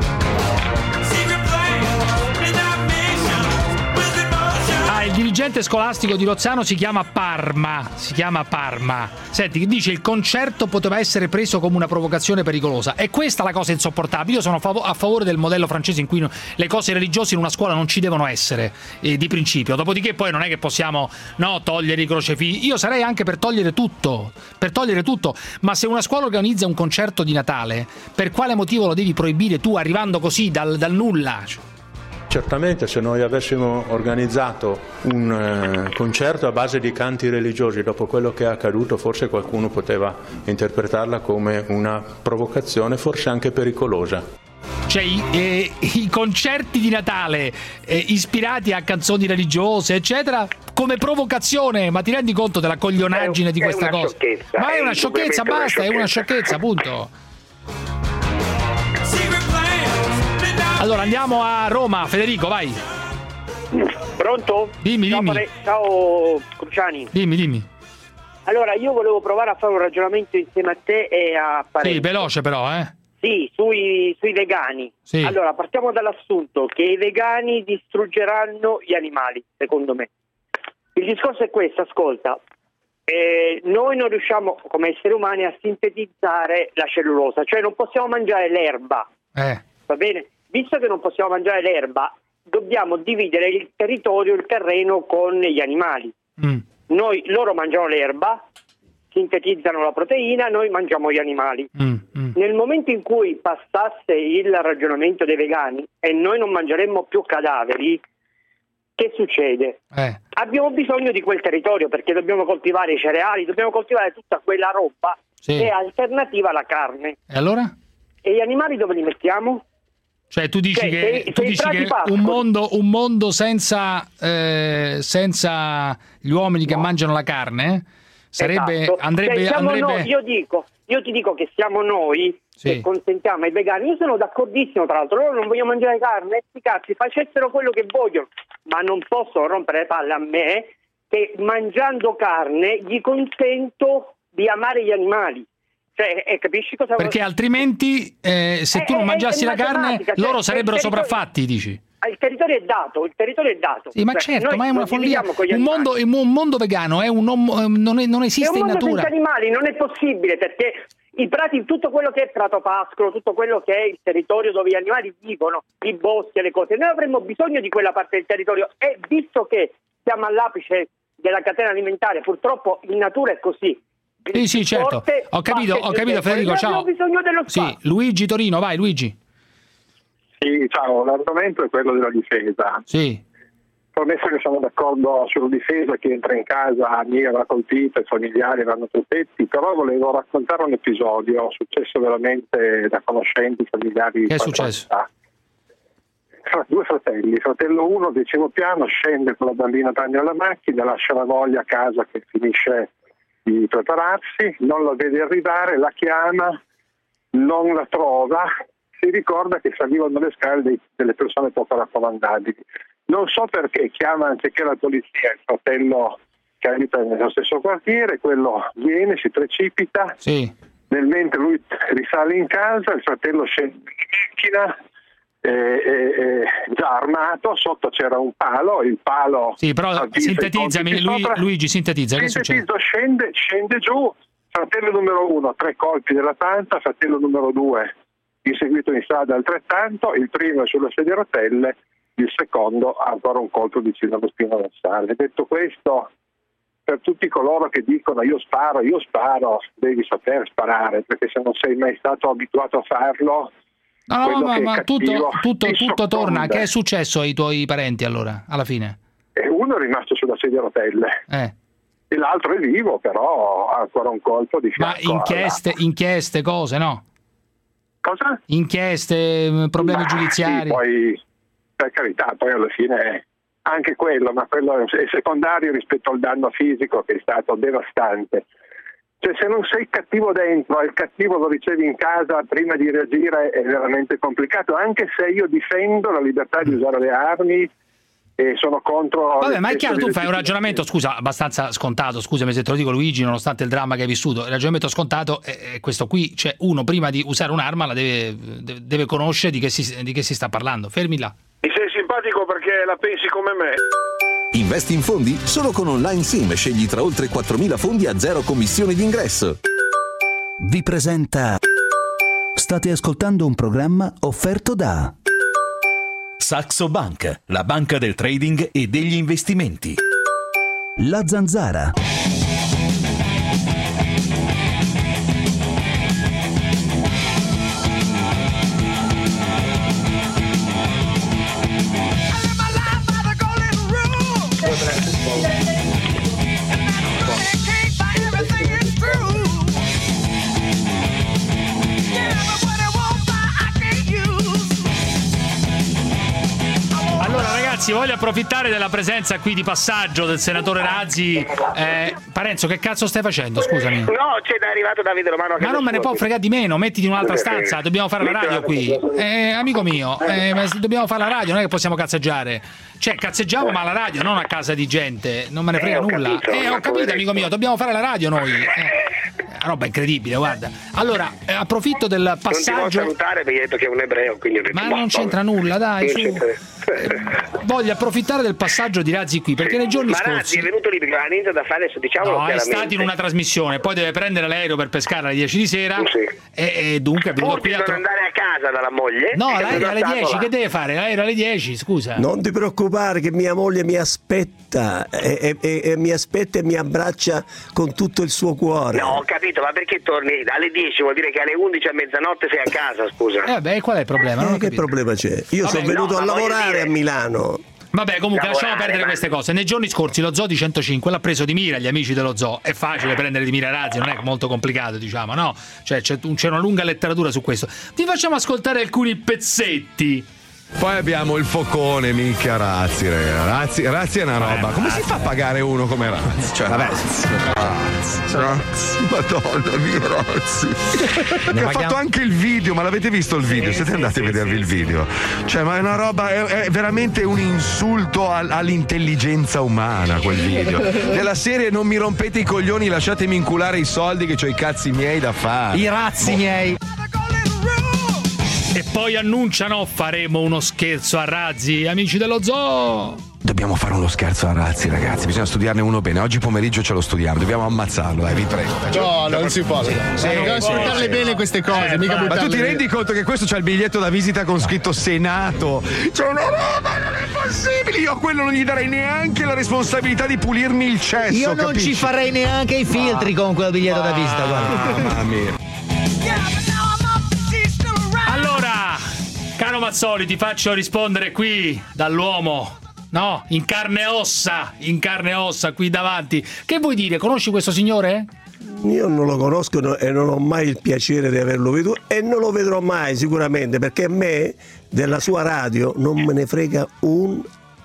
Ah, il dirigente scolastico di Lozzano si chiama Parma, si chiama Parma. Senti, dice il concerto poteva essere preso come una provocazione pericolosa. E questa è la cosa insopportabile. Io sono a fav- a favore del modello francese in cui no- le cose religiose in una scuola non ci devono essere, eh, di principio. Dopodiché poi non è che possiamo no, togliere i crocefigli. Io sarei anche per togliere tutto, per togliere tutto. Ma se una scuola organizza un concerto di Natale, per quale motivo lo devi proibire tu arrivando così dal, dal nulla? Certamente se noi avessimo organizzato un eh, concerto a base di canti religiosi dopo quello che è accaduto, forse qualcuno poteva interpretarla come una provocazione, forse anche pericolosa. Cioè i, eh, i concerti di Natale eh, ispirati a canzoni religiose eccetera come provocazione, ma ti rendi conto della coglionaggine di È questa una cosa? sciocchezza, Ma è è una sciocchezza, indubbiamente una basta, è una sciocchezza. sciocchezza, punto. Allora andiamo a Roma, Federico, vai. Pronto? Dimmi, ciao, dimmi. Pare- ciao Cruciani. Dimmi, dimmi. Allora, io volevo provare a fare un ragionamento insieme a te e a Parenzo. Sì, veloce però, eh. Sì, sui, sui vegani. Sì. Allora, partiamo dall'assunto che i vegani distruggeranno gli animali, secondo me. Il discorso è questo, ascolta. Eh, noi non riusciamo, come esseri umani, a sintetizzare la cellulosa, cioè non possiamo mangiare l'erba, Eh. va bene? Visto che non possiamo mangiare l'erba, dobbiamo dividere il territorio, il terreno con gli animali. Mm. Noi, loro mangiano l'erba, sintetizzano la proteina, noi mangiamo gli animali. Mm, mm. Nel momento in cui passasse il ragionamento dei vegani e noi non mangeremmo più cadaveri, che succede? Eh. Abbiamo bisogno di quel territorio perché dobbiamo coltivare i cereali, dobbiamo coltivare tutta quella roba Sì. che è alternativa alla carne. E allora? E gli animali dove li mettiamo? Cioè tu dici Cioè, che, se- tu se i dici prati che pascono- un mondo, un mondo senza, eh, senza gli uomini che mangiano la carne sarebbe, Esatto. andrebbe, Cioè, siamo andrebbe... noi, io dico, io ti dico che siamo noi Sì. che consentiamo ai vegani. Io sono d'accordissimo, tra l'altro, loro non vogliono mangiare carne, sti cazzi, facessero quello che vogliono, ma non possono rompere le palle a me che mangiando carne gli consento di amare gli animali. Cioè, eh, capisci cosa Perché vuol... altrimenti eh, se Eh, tu non eh, mangiassi è la carne matematica, cioè, loro sarebbero il territorio- sopraffatti, dici? Il territorio è dato, il territorio è dato. Sì, ma Cioè, certo, noi ma è una follia. condividiamo con gli Un animali. mondo, un mondo vegano è un, om- non, è- non È esiste un in mondo natura. senza animali, non è possibile, perché i prati, tutto quello che è prato pascolo, tutto quello che è il territorio dove gli animali vivono, i boschi e le cose, noi avremmo bisogno di quella parte del territorio, e visto che siamo all'apice della catena alimentare, purtroppo in natura è così. Sì, sì, certo. Forte, Ho capito, batte ho capito il Federico, tempo. ciao. Noi abbiamo bisogno dello spazio. Sì, Luigi Torino, vai Luigi. Sì, ciao, l'argomento è quello della difesa. Sì. Promesso che siamo d'accordo sulla difesa, chi entra in casa mia va colpito, i familiari vanno protetti, però volevo raccontare un episodio successo veramente da conoscenti, familiari. Che è successo? Fra due fratelli, fratello uno, decimo piano, scende con la bambina Tania alla macchina, lascia la moglie a casa che finisce di prepararsi, non la vede arrivare, la chiama, non la trova, si ricorda che salivano le scale dei, delle persone poco raccomandabili. Non so perché chiama anziché la polizia il fratello che abita nello stesso quartiere, quello viene, si precipita, sì. Nel mentre lui risale in casa, il fratello scende in macchina, eh, eh, eh, già armato, sotto c'era un palo, il palo... Sì, però avvisa i sintetizzami, colpi Lui- sopra. Luigi, sintetizza, che succede? Sintetizzo, scende, scende giù, fratello numero uno, tre colpi della pancia, fratello numero due, inseguito in strada altrettanto, il primo è sulla sedia a rotelle, il secondo ha ancora un colpo vicino allo spino dorsale. Detto questo, per tutti coloro che dicono io sparo, io sparo, devi saper sparare, perché se non sei mai stato abituato a farlo... No, no, quello ma, che è ma tutto, cattivo tutto, ti tutto torna. soccorre. Che è successo ai tuoi parenti allora, alla fine? E uno è rimasto sulla sedia a rotelle. Eh. E l'altro è vivo, però ha ancora un colpo di Ma fianco. inchieste, inchieste, cose, no? Cosa? Inchieste, mh, problemi Ma giudiziari. Sì, poi, per carità, poi alla fine anche quello, ma quello è secondario rispetto al danno fisico che è stato devastante. Cioè, se non sei cattivo dentro e il cattivo lo ricevi in casa, prima di reagire è veramente complicato, anche se io difendo la libertà di usare le armi e sono contro... Vabbè, ma è le chiaro, tu stesse fai un ragionamento, scusa, abbastanza scontato, scusami se te lo dico Luigi, nonostante il dramma che hai vissuto, il ragionamento scontato è, è questo qui, cioè uno prima di usare un'arma la deve, deve, deve conoscere di che, si, di che si sta parlando, fermi là. Mi sei simpatico perché la pensi come me. Investi in fondi? Solo con Online Sim scegli tra oltre quattromila fondi a zero commissione d'ingresso. Vi presenta. State ascoltando un programma offerto da Saxo Bank, la banca del trading e degli investimenti. La Zanzara. Voglio approfittare della presenza qui di passaggio del senatore Razzi. eh, Parenzo, che cazzo stai facendo? Scusami. No, c'è arrivato Davide Romano. Ma non me ne può fregare di meno, mettiti in un'altra stanza, dobbiamo fare la radio qui. Eh, amico mio, eh, ma dobbiamo fare la radio, non è che possiamo cazzeggiare. Cioè, cazzeggiamo ma alla radio, non a casa di gente, non me ne frega Eh, ho nulla. capito, Eh, ho ma capito, come- amico mio, dobbiamo fare la radio noi. Eh, roba incredibile, guarda. Allora, eh, approfitto del Non ti vuoi passaggio. salutare perché hai detto che è un ebreo, quindi ho detto, Ma boh, non c'entra nulla, dai, non su. c'entra. Voglio approfittare del passaggio di Razzi qui, perché nei giorni Ma Razzi scorsi... è venuto lì perché aveva niente da fare, adesso diciamolo No, è chiaramente. stato in una trasmissione, poi deve prendere l'aereo per pescare alle dieci di sera e, e dunque è venuto Pur qui di a non tro- andare a casa dalla moglie. No, è l'aereo alle stato dieci, là. che deve fare? L'aereo alle dieci, scusa. Non ti preoccupare che mia moglie mi aspetta e, e- e mi aspetta e mi abbraccia con tutto il suo cuore. No, ho capito, ma perché torni alle dieci? Vuol dire che alle undici a mezzanotte sei a casa, scusa. Eh beh, qual è il problema? Non ho Eh, che capito. problema c'è? Io Vabbè, sono venuto no, a ma voglio lavorare dire- a Milano. Vabbè, comunque Lavorare, lasciamo perdere ma- queste cose. Nei giorni scorsi lo Zoo di centocinque l'ha preso di mira gli amici dello Zoo. È facile prendere di mira Razzi, non è molto complicato, diciamo, no? Cioè c'è, c'è una lunga letteratura su questo. Vi facciamo ascoltare alcuni pezzetti Poi abbiamo il focone, minchia Razzi, ragazzi. Razzi, Razzi è una roba. Come si fa a pagare uno come Razzi? Cioè, vabbè. Razzi, Razzi, Madonna mia, Razzi. Che ha fatto anche il video, ma l'avete visto il video? Siete andati a vedervi il video? Cioè, ma è una roba, è, è veramente un insulto all, all'intelligenza umana quel video. Della serie non mi rompete i coglioni, lasciatemi inculare i soldi che ho i cazzi miei da fare. I razzi miei. E poi annunciano: faremo uno scherzo a Razzi, amici dello zoo. Dobbiamo fare uno scherzo a Razzi, ragazzi, bisogna studiarne uno bene. Oggi pomeriggio ce lo studiamo, dobbiamo ammazzarlo, dai, vi prego. No, non si può. Dobbiamo sfruttarle bene queste cose, mica buttarle. Ma tu ti rendi conto che questo c'ha il biglietto da visita con scritto Senato? C'è una roba, non è possibile. Io a quello non gli darei neanche la responsabilità di pulirmi il cesso. Io non capisci? ci farei neanche i filtri con quel biglietto da visita, guarda. Mamma mia. Allora, caro Mazzoli, ti faccio rispondere qui dall'uomo, no? In carne e ossa, in carne e ossa, qui davanti. Che vuoi dire? Conosci questo signore? Io non lo conosco e non ho mai il piacere di averlo veduto e non lo vedrò mai sicuramente, perché a me della sua radio non me ne frega un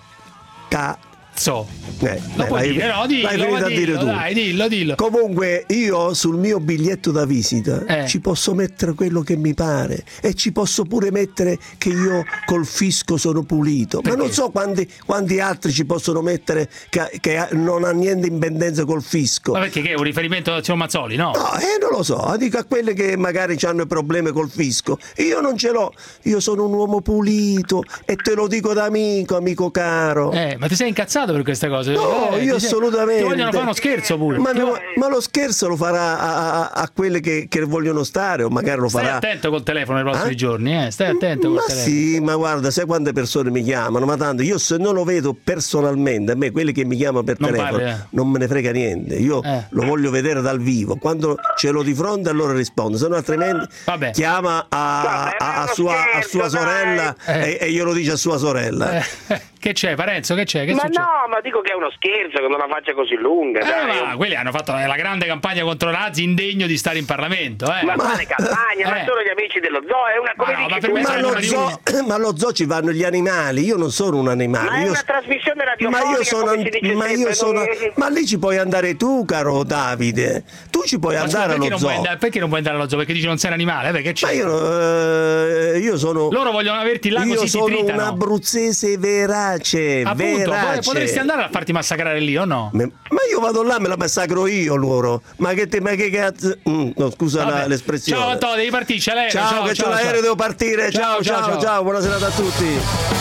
cazzo. Eh, Lo puoi dire, no, dillo, l'hai finito a dire dillo, tu. dai, dillo, dillo. Comunque io sul mio biglietto da visita Eh. ci posso mettere quello che mi pare e ci posso pure mettere che io col fisco sono pulito. Perché? Ma non so quanti, quanti altri ci possono mettere che, che non ha niente in pendenza col fisco. Ma perché che è un riferimento al signor Mazzoli, no? No, eh, non lo so, dico a quelle che magari hanno problemi col fisco. Io non ce l'ho, io sono un uomo pulito e te lo dico da amico, amico caro. Eh, ma ti sei incazzato per queste cose? No, Eh, io ti sei- assolutamente. Ti vogliono fare uno scherzo pure. Ma, Ti no, vo- ma lo scherzo lo farà a, a, a quelle che, che vogliono stare, o magari lo Stai farà. attento col telefono nei prossimi Eh? giorni, eh? Stai attento col Ma telefono. sì, ma guarda, sai quante persone mi chiamano? Ma tanto io se non lo vedo personalmente, a me quelli che mi chiamano per Non telefono parli, eh. non me ne frega niente. Io Eh. lo voglio vedere dal vivo. Quando ce l'ho di fronte allora rispondo, se no altrimenti Vabbè. chiama a, a- a sua, a sua sorella Eh. e, e glielo dice a sua sorella. Eh, che c'è, Parenzo? Che c'è? Che Ma succede? no, ma dico che è uno scherzo, che non la faccia così lunga. Eh, dai. ma quelli hanno fatto la grande campagna contro Razzi, indegno di stare in Parlamento. Eh. Ma quale campagna? Ma Eh. sono gli amici dello zoo, è una come Ma no, dici ma per tu, me ma Ma sono allo, una di zoo, ma allo zoo ci vanno gli animali, io non sono un animale. Ma è io, una trasmissione ma radiofonica, io sono, come si dice ma, io sempre, sono non- ma lì ci puoi andare tu, caro Davide. Tu ci puoi Ma scusa, andare perché, allo non zoo. puoi andare, perché non puoi andare allo zoo? Perché dici non sei un animale? Eh, perché c'è? Ma io, eh, io sono. Loro vogliono averti là io così ti sono un tritano. abruzzese verace. Appunto, verace. poi potresti andare a farti massacrare lì o no? Me- Ma io vado là, me la massacro io loro. Ma che, te, ma che cazzo. Mm, no, scusa la- Vabbè. l'espressione. Ciao Antonio, devi partire, c'è l'aereo. Ciao, ciao, che ciao, c'ho l'aereo, ciao. devo partire. Ciao, ciao, ciao, ciao, buona serata a tutti.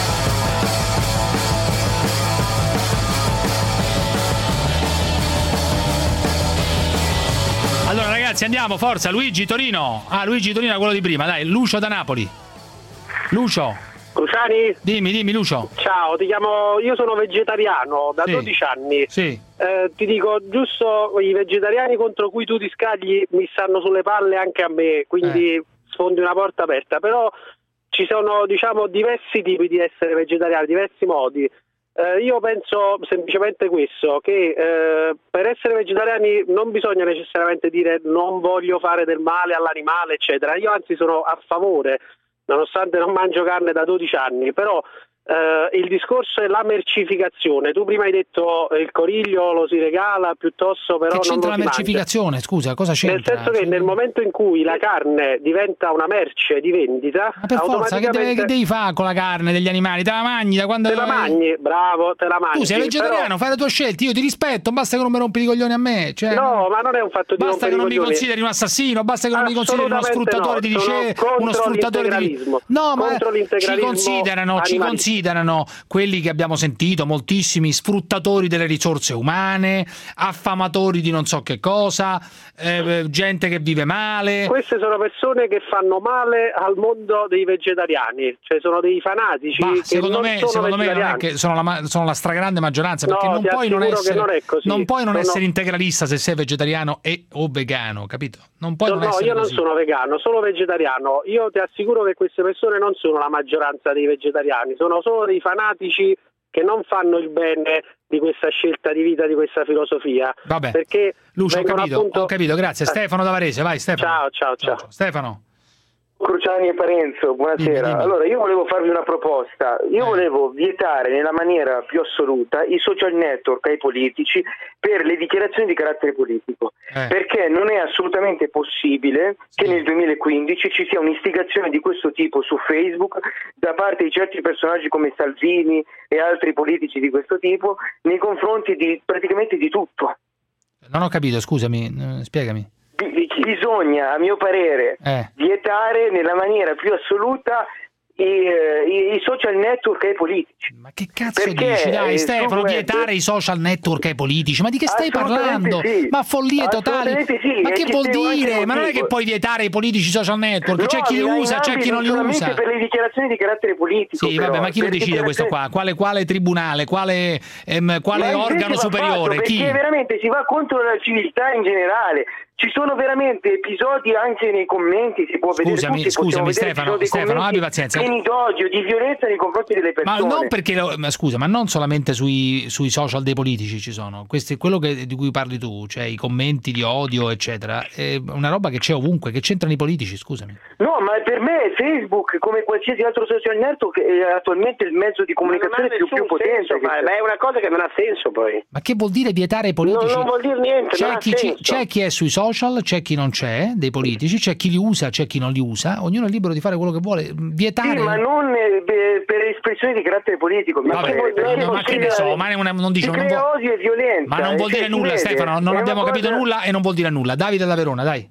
Allora ragazzi, andiamo, forza, Luigi Torino. Ah, Luigi Torino è quello di prima, dai, Lucio da Napoli. Lucio. Cruciani? Dimmi, dimmi Lucio. Ciao, ti chiamo, io sono vegetariano da Sì. dodici anni. Sì. Eh, ti dico, giusto, i vegetariani contro cui tu ti scagli mi stanno sulle palle anche a me, quindi Eh. sfondi una porta aperta, però ci sono, diciamo, diversi tipi di essere vegetariani, diversi modi. Eh, io penso semplicemente questo, che eh, per essere vegetariani non bisogna necessariamente dire non voglio fare del male all'animale, eccetera. Io anzi sono a favore, nonostante non mangio carne da dodici anni, però eh, il discorso è la mercificazione. Tu prima hai detto eh, il coniglio lo si regala, piuttosto però Che non c'entra lo la si mangia. mercificazione? Scusa, cosa c'entra? Nel senso che nel momento in cui la carne diventa una merce di vendita, Ma per forza, che devi, che devi fare con la carne degli animali? Te la mangi da quando... te la mangi, bravo, te la mangi. Tu sei vegetariano, però- fai le tue scelte, io ti rispetto, basta che non mi rompi i coglioni a me. Cioè, No, ma non è un fatto di basta rompere che non i mi coglioni. consideri un assassino, basta che non mi consideri uno Assolutamente sfruttatore no, di sono liceo, contro uno sfruttatore di... l'integralismo. No, ma Contro ci l'integralismo considerano, ci animalista. considerano quelli che abbiamo sentito, moltissimi sfruttatori delle risorse umane, affamatori di non so che cosa, eh, gente che vive male. Queste sono persone che fanno male al mondo dei vegetariani, cioè sono dei fanatici Ma che secondo non me, sono secondo me non è vegetariani. che sono la, ma- sono la stragrande maggioranza, perché No, non ti puoi non assicuro che essere, non è così. non puoi non Sono- essere integralista se sei vegetariano e o vegano, capito? Non puoi No, non no, essere io non così. sono vegano, sono vegetariano. Io ti assicuro che queste persone non sono la maggioranza dei vegetariani, sono solo dei fanatici che non fanno il bene di questa scelta di vita, di questa filosofia. Vabbè. Perché Lucio, ho vengono capito, appunto... ho capito, grazie. Eh. Stefano da Varese, vai Stefano. Ciao, ciao, ciao. Stefano. Cruciani e Parenzo, buonasera. Dimmi, dimmi. Allora, io volevo farvi una proposta. Io Eh. volevo vietare nella maniera più assoluta i social network ai politici per le dichiarazioni di carattere politico, Eh. perché non è assolutamente possibile Sì. che nel duemilaquindici ci sia un'istigazione di questo tipo su Facebook da parte di certi personaggi come Salvini e altri politici di questo tipo nei confronti di praticamente di tutto. Non ho capito, scusami, eh, spiegami. Bi- Bisogna, a mio parere, Eh. vietare nella maniera più assoluta i, eh, i social network ai politici. Ma che cazzo Perché, dici? Dai, eh, Stefano, sul web- vietare i social network ai politici? Ma di che stai Assolutamente parlando? sì. Ma follie totali! Assolutamente sì, Ma e che ti vuol spiego anche dire? il Ma non è motivo. che puoi vietare ai politici i social network? C'è No, chi li in usa, c'è chi non li solamente usa. per le dichiarazioni di carattere politico. Sì, però, vabbè, ma chi lo per decide questo dichiarazioni- qua? Quale, quale tribunale? Quale, ehm, quale Ma invece organo va superiore? fatto, Chi? Perché veramente si va contro la civiltà in generale. Ci sono veramente episodi anche nei commenti, si può vedere Scusami, tutti, possiamo scusami, vedere, ci Stefano, sono dei Stefano, commenti abbi pazienza. pieni d'odio, di violenza nei confronti delle Ma persone. non perché lo- ma scusa, ma non solamente sui, sui social dei politici ci sono. Questi, quello che, di cui parli tu, cioè i commenti di odio, eccetera, è una roba che c'è ovunque, che c'entrano i politici, scusami. No, ma per me Facebook, come qualsiasi altro social network, è attualmente il mezzo di comunicazione più, più potente. Senso, ma, ma è una cosa che non ha senso poi. Ma che vuol dire vietare i politici? Non, non vuol dire niente, C'è non ha chi, ci- senso. c'è chi è sui social, c'è chi non c'è, dei politici, c'è chi li usa, c'è chi non li usa, ognuno è libero di fare quello che vuole. Vietare... Sì, ma non eh, per, per espressioni di carattere politico. Ma Vabbè, che vuol dire? no, ma che ne so, ma non, non dice si non crea vuol- odio e violenza. Ma non vuol eh, dire cioè, si nulla, vede. Stefano, non È abbiamo una capito cosa- nulla e non vuol dire nulla. Davide da Verona, dai.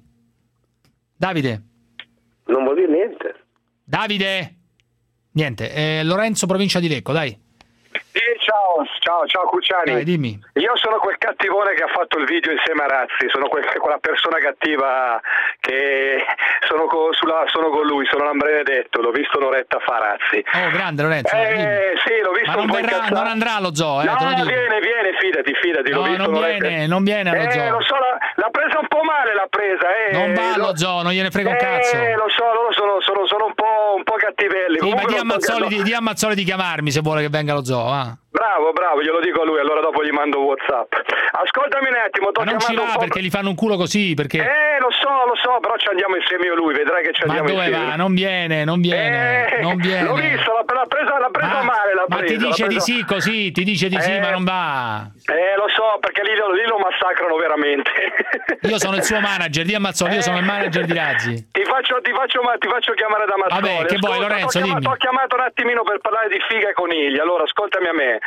Davide. Non vuol dire niente. Davide. Niente, eh, Lorenzo, provincia di Lecco, dai. Sì, ciao, ciao, ciao Cruciani. Dai, dimmi. Io sono quel cattivone che ha fatto il video insieme a Razzi, sono quel- quella persona cattiva che sono, co- sulla- sono con lui, sono Lambenedetto, l'ho visto un'oretta fa Razzi. Oh, grande Lorenzo. dimmi. Eh, sì, l'ho visto Ma non, un po' verrà, incazzato. non andrà allo zoo, eh, No, te lo dico. viene, viene, fidati, fidati, l'ho No, visto non un'oretta. viene, non viene allo Eh, zoo. lo so, l'ha, l'ha presa un po' male, l'ha presa, eh. Non va allo Lo- zoo, non gliene frega un Eh, cazzo. lo so, loro sono, sono, sono un po', un po' cattivelli. Sì, ma Comunque di a non so- Mazzoli, di, di a Mazzoli di chiamarmi se vuole che venga allo zoo, va. Bravo, bravo, glielo dico a lui, allora dopo gli mando WhatsApp. Ascoltami un attimo, t'ho Ma non ci chiamato va un po'. perché gli fanno un culo così, perché... Eh, lo so, lo so, però ci andiamo insieme io e lui, vedrai che ci Ma andiamo dove insieme. va? Non viene, non viene, Eh, non viene. L'ho visto, l'ha, l'ha presa, l'ha presa Ma- male, l'ha Ma presa. ti dice l'ha di presa- sì così, ti dice di sì, Eh, ma non va. Eh, lo so, perché lì, lo- lì lo massacrano veramente. Io sono il suo manager, di a Mazzoli, io sono il manager di Razzi. Ti faccio, ti faccio, ma- ti faccio chiamare da Mazzoli. Vabbè, che vuoi, Ascolta, Lorenzo, t'ho chiamato, dimmi. t'ho chiamato un attimino per parlare di figa e conigli. Allora, ascoltami a me.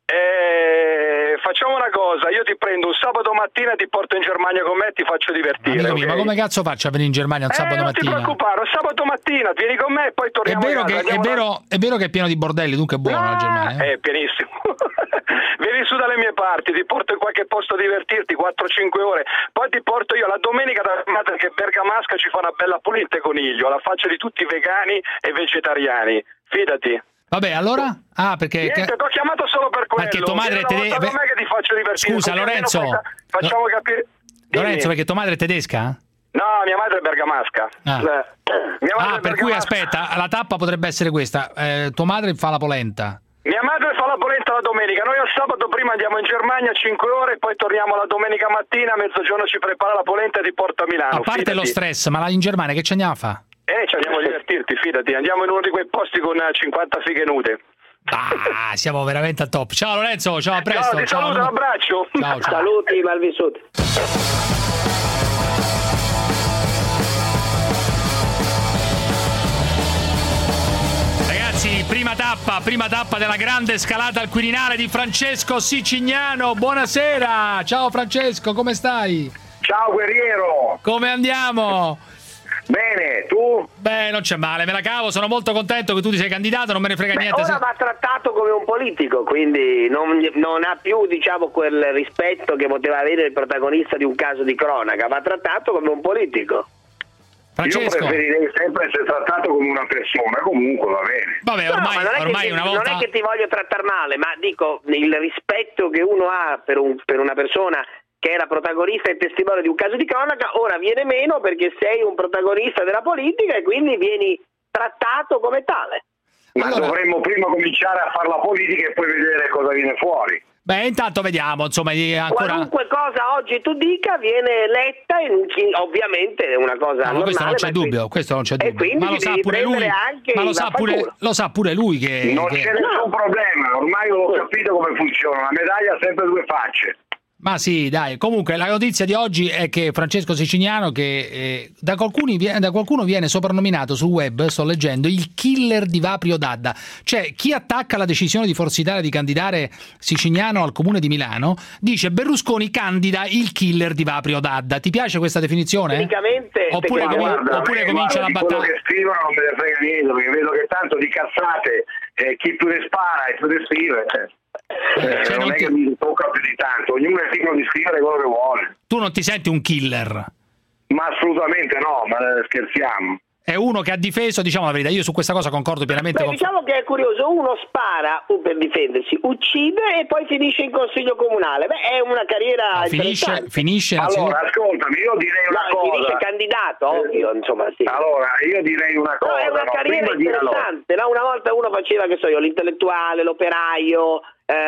Eh, facciamo una cosa, io ti prendo un sabato mattina e ti porto in Germania con me e ti faccio divertire. Amico mio, ok? ma come cazzo faccio a venire in Germania un Eh, sabato non ti mattina? preoccupare, un sabato mattina vieni con me e poi È torniamo vero, a casa. che, è, andiamo da- vero, è vero che è pieno di bordelli, dunque è buono la Germania. eh? Eh, pienissimo. Vieni su dalle mie parti, ti porto in qualche posto a divertirti quattro cinque ore, poi ti porto io la domenica da madre che Bergamasca ci fa una bella pulita e coniglio, alla faccia di tutti i vegani e vegetariani. Fidati. Vabbè, allora? Ah, perché... Niente, ti ho chiamato solo per quello. Perché tua madre è Vieni una volta tedesca. con me che ti faccio divertire. Scusa, così almeno Lorenzo. fai- Facciamo capire. Dimmi. Lorenzo, perché tua madre è tedesca? No, mia madre è bergamasca. Ah. Eh, Mia madre Ah, è per cui bergamasca. aspetta, la tappa potrebbe essere questa. Eh, tua madre fa la polenta. Mia madre fa la polenta la domenica, noi al sabato prima andiamo in Germania cinque ore e poi torniamo la domenica mattina, a mezzogiorno ci prepara la polenta e ti porta a Milano. A parte fidati. lo stress, ma là in Germania che ci andiamo a fa? Eh, ci andiamo a divertirti, fidati, andiamo in uno di quei posti con eh, cinquanta fighe nude. Ah, siamo veramente al top. Ciao Lorenzo, ciao, a presto. Ciao, ti saluto, un abbraccio. Ciao, ciao. Saluti, malvissuti. Ragazzi, prima tappa, prima tappa della grande scalata al Quirinale di Francesco Sicignano. Buonasera. Ciao Francesco, come stai? Ciao guerriero. Come andiamo? Bene, tu? Beh, non c'è male, me la cavo, sono molto contento che tu ti sei candidato, non me ne frega Beh, niente. ora se- va trattato come un politico, quindi non, non ha più, diciamo, quel rispetto che poteva avere il protagonista di un caso di cronaca, va trattato come un politico. Francesco. Io preferirei sempre essere trattato come una persona, comunque va bene. Vabbè, No, ormai, ma non è, ormai che, ti- una volta... non è che ti voglio trattare male, ma dico, il rispetto che uno ha per, un, per una persona che era protagonista e testimone di un caso di cronaca, ora viene meno perché sei un protagonista della politica e quindi vieni trattato come tale. Ma Allora- dovremmo prima cominciare a fare la politica e poi vedere cosa viene fuori. Beh, intanto vediamo, insomma, ancora... Qualunque cosa oggi tu dica viene letta, in, ovviamente è una cosa no, normale. Questo non c'è ma dubbio, questo non c'è dubbio. E ma lo sa pure lui, ma lo sa pure, lo sa pure lui che... Non che... c'è nessun problema, ormai ho capito come funziona, la medaglia ha sempre due facce. Ma sì, dai, comunque la notizia di oggi è che Francesco Siciniano, che eh, da, qualcuno, da qualcuno viene soprannominato sul web, sto leggendo, il killer di Vaprio D'Adda. Cioè, chi attacca la decisione di Forza Italia di candidare Siciniano al Comune di Milano dice Berlusconi candida il killer di Vaprio D'Adda. Ti piace questa definizione? Tecnicamente, oppure tecnicamente. Com- Guarda, oppure me, comincia guarda, la di quello battaglia? che scrivono non me ne frega niente, perché vedo che tanto di cazzate eh, chi più ne spara e più ne scrive. Eh. Eh, cioè, non, non è ti... che mi tocca più di tanto, ognuno è libero di scrivere quello che vuole. Tu non ti senti un killer? Ma assolutamente no, ma scherziamo. È uno che ha difeso, diciamo la verità, io su questa cosa concordo pienamente. Beh, con... diciamo che è curioso, uno spara per difendersi, uccide e poi finisce in consiglio comunale. Beh, è una carriera no, finisce, finisce allora ascoltami, io direi una no, cosa. Finisce candidato, ovvio, insomma, sì. Allora, io direi una cosa. No, è una no, carriera interessante, di... no? Una volta uno faceva, che so io, l'intellettuale, l'operaio,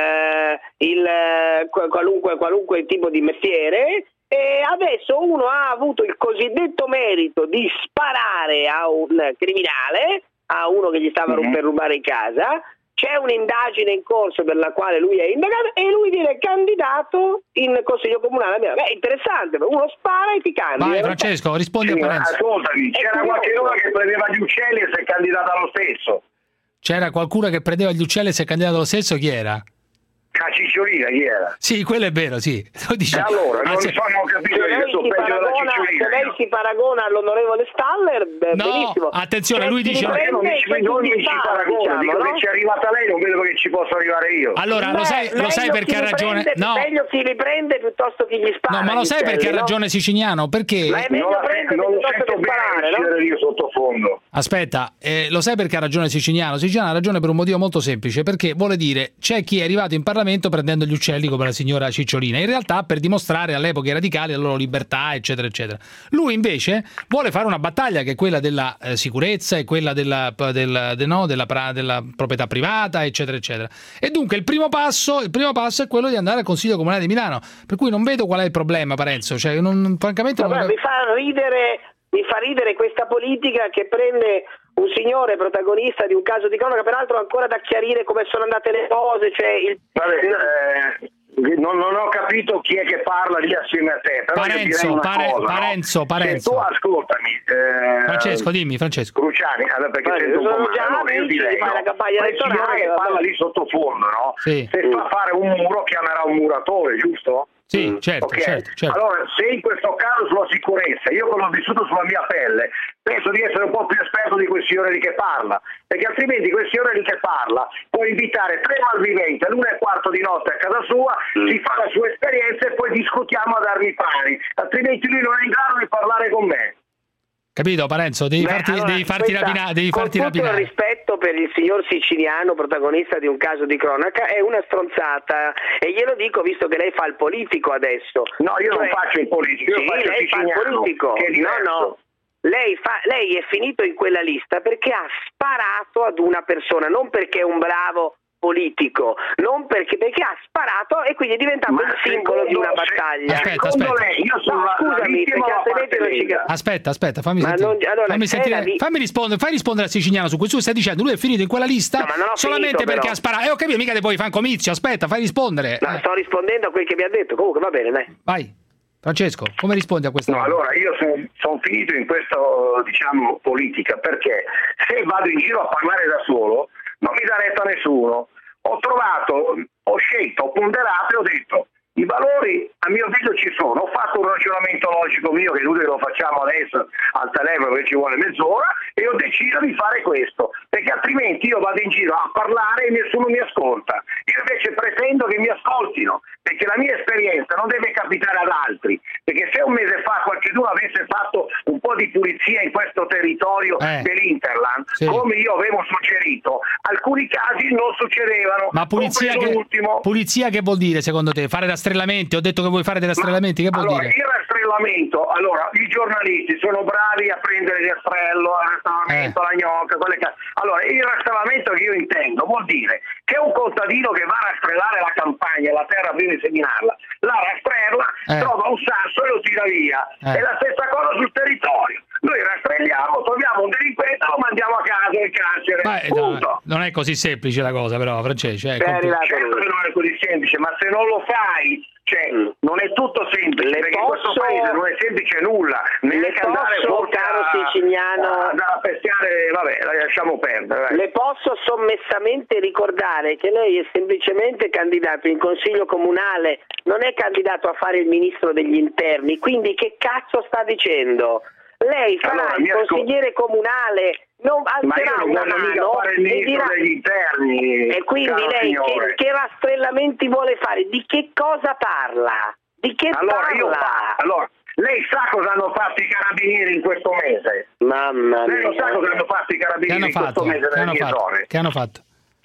eh, il qualunque, qualunque tipo di mestiere. E adesso uno ha avuto il cosiddetto merito di sparare a un criminale, a uno che gli stava mm-hmm. per rubare in casa. C'è un'indagine in corso per la quale lui è indagato e lui viene candidato in consiglio comunale. Beh, è interessante, uno spara e ti candida. Vai Francesco, rispondi sì, a Parenzo. Ascoltami, c'era qualcuno che prendeva gli uccelli e si è candidato lo stesso. C'era qualcuno che prendeva gli uccelli e si è candidato lo stesso, chi era? La Cicciolina, chi era? Sì, quello è vero, sì. Lo dice... E allora, non Anzi... so, non ho capito se io sto peggio della Cicciolina. Se lei si paragona all'onorevole Staller, beh, no, benissimo. attenzione, se lui dice... Non mi ci, non mi ci paragona, diciamo, dico no? Che c'è arrivata lei, non vedo che ci posso arrivare io. Allora, beh, lo sai, lo sai perché ha ragione... Prende, no. Meglio chi li prende piuttosto chi gli spara. No, ma lo sai uccelli, perché no? ha ragione Siciniano? Perché... Ma è meglio non prendere non lo piuttosto sento che sparare, bene, no? io sottofondo. Aspetta, eh, lo sai perché ha ragione Siciniano? Siciniano ha ragione per un motivo molto semplice, perché vuole dire c'è chi è arrivato in Parlamento prendendo gli uccelli come la signora Cicciolina, in realtà per dimostrare all'epoca ai radicali la loro libertà, eccetera, eccetera. Lui invece vuole fare una battaglia che è quella della eh, sicurezza e quella della, del, de, no, della, della proprietà privata, eccetera, eccetera. E dunque il primo passo, il primo passo è quello di andare al Consiglio Comunale di Milano, per cui non vedo qual è il problema, Parenzo, cioè, non, francamente non... Vabbè, mi fa ridere, mi fa ridere questa politica che prende un signore protagonista di un caso di cronaca, peraltro ancora da chiarire come sono andate le cose, cioè il... Vabbè, eh... Non, non ho capito chi è che parla lì assieme a te. Però Parenzo, una pare, cosa, Parenzo, no? Parenzo. Se tu ascoltami. Eh, Francesco, dimmi, Francesco. Cruciani, allora, perché Vabbè, sento un po' male. già Allora, io direi, no, la campagna quel signore che parla lì sottofondo, no? Sì. Se fa fare un muro chiamerà un muratore, giusto? Sì, certo, okay. certo, certo. Allora, se in questo caso sulla sicurezza, io che l'ho vissuto sulla mia pelle, penso di essere un po' più esperto di quel signore lì che parla, perché altrimenti quel signore lì che parla può invitare tre malviventi all'una e quarto di notte a casa sua, mm. si fa la sua esperienza e poi discutiamo ad armi pari, altrimenti lui non è in grado di parlare con me. Capito Parenzo? Devi Beh, farti, allora, devi farti questa, rapinare. Devi con farti tutto rapinare. il rispetto per il signor Siciliano, protagonista di un caso di cronaca, è una stronzata. E glielo dico visto che lei fa il politico adesso. No, io cioè, non faccio il politico, io sì, faccio lei il fa il politico. Che è diverso. No, no. Lei, fa, lei è finito in quella lista perché ha sparato ad una persona, non perché è un bravo politico, non perché, perché ha sparato e quindi è diventato Ma il simbolo di una se, battaglia. Aspetta, aspetta. Lei, io sono no, la, scusami, la perché altrimenti non ci capisco. Aspetta, aspetta, fammi Ma sentire. non, allora, fammi, sentire vi... fammi rispondere, fai rispondere a Siciliano su questo. Stai dicendo, lui è finito in quella lista no, solamente finito, perché però. ha sparato. E eh, ho capito, mica te poi fare un comizio. Aspetta, fai rispondere. No, sto rispondendo a quel che mi ha detto. Comunque va bene, dai. Vai. Francesco, come rispondi a questa no, cosa? Allora, io sono son finito in questa, diciamo, politica, perché se vado in giro a parlare da solo, non mi dà retta nessuno. Ho trovato, ho scelto, ho ponderato e ho detto i valori a mio avviso ci sono, ho fatto un ragionamento logico mio che è inutile che lo facciamo adesso al telefono perché ci vuole mezz'ora e ho deciso di fare questo, perché altrimenti io vado in giro a parlare e nessuno mi ascolta. Io invece pretendo che mi ascoltino, perché la mia esperienza non deve capitare ad altri, perché se un mese fa qualcuno avesse fatto un po' di pulizia in questo territorio Eh. dell'Interland, Sì. come io avevo suggerito, alcuni casi non succedevano. Ma pulizia compreso che, l'ultimo. pulizia che vuol dire secondo te? Fare rastrellamenti? Ho detto che vuoi fare dei rastrellamenti, che vuol Allora, dire? il rastrellamento, allora, i giornalisti sono bravi a prendere il rastrello, il rastrellamento, Eh. la gnocca, quelle cose. Allora, il rastrellamento che io intendo vuol dire che un contadino che va a rastrellare la campagna, la terra prima di seminarla, la rastrella, Eh. trova un sasso e lo tira via. Eh. È la stessa cosa sul territorio. Noi rastrelliamo, troviamo un delinquente, lo mandiamo a casa in carcere. Beh, Punto. no, non è così semplice la cosa, però, Francesco. Eh, Beh, compli- certo che non è così semplice, ma se non lo fai, cioè, non è tutto semplice, Le perché in questo posso- paese non è semplice nulla, neanche Le andare posso, forse caro a, siciliano- a, a pescare, vabbè, la lasciamo perdere. dai. Le posso sommessamente ricordare che lei è semplicemente candidato in consiglio comunale, non è candidato a fare il ministro degli interni, quindi che cazzo sta dicendo? Lei farà Allora, il mi ascol- consigliere comunale, non Ma io alzerà non una voglio mica mano fare il e ministro dirà... degli interni. E quindi caro lei che, signore. che rastrellamenti vuole fare? Di che cosa parla? Di che Allora, parla? io, allora, lei sa cosa hanno fatto i carabinieri in questo mese? Mamma Lei lo mia. sa cosa hanno fatto i Che carabinieri hanno in questo fatto? mese Che nelle hanno mie fatto? zone? Che hanno fatto?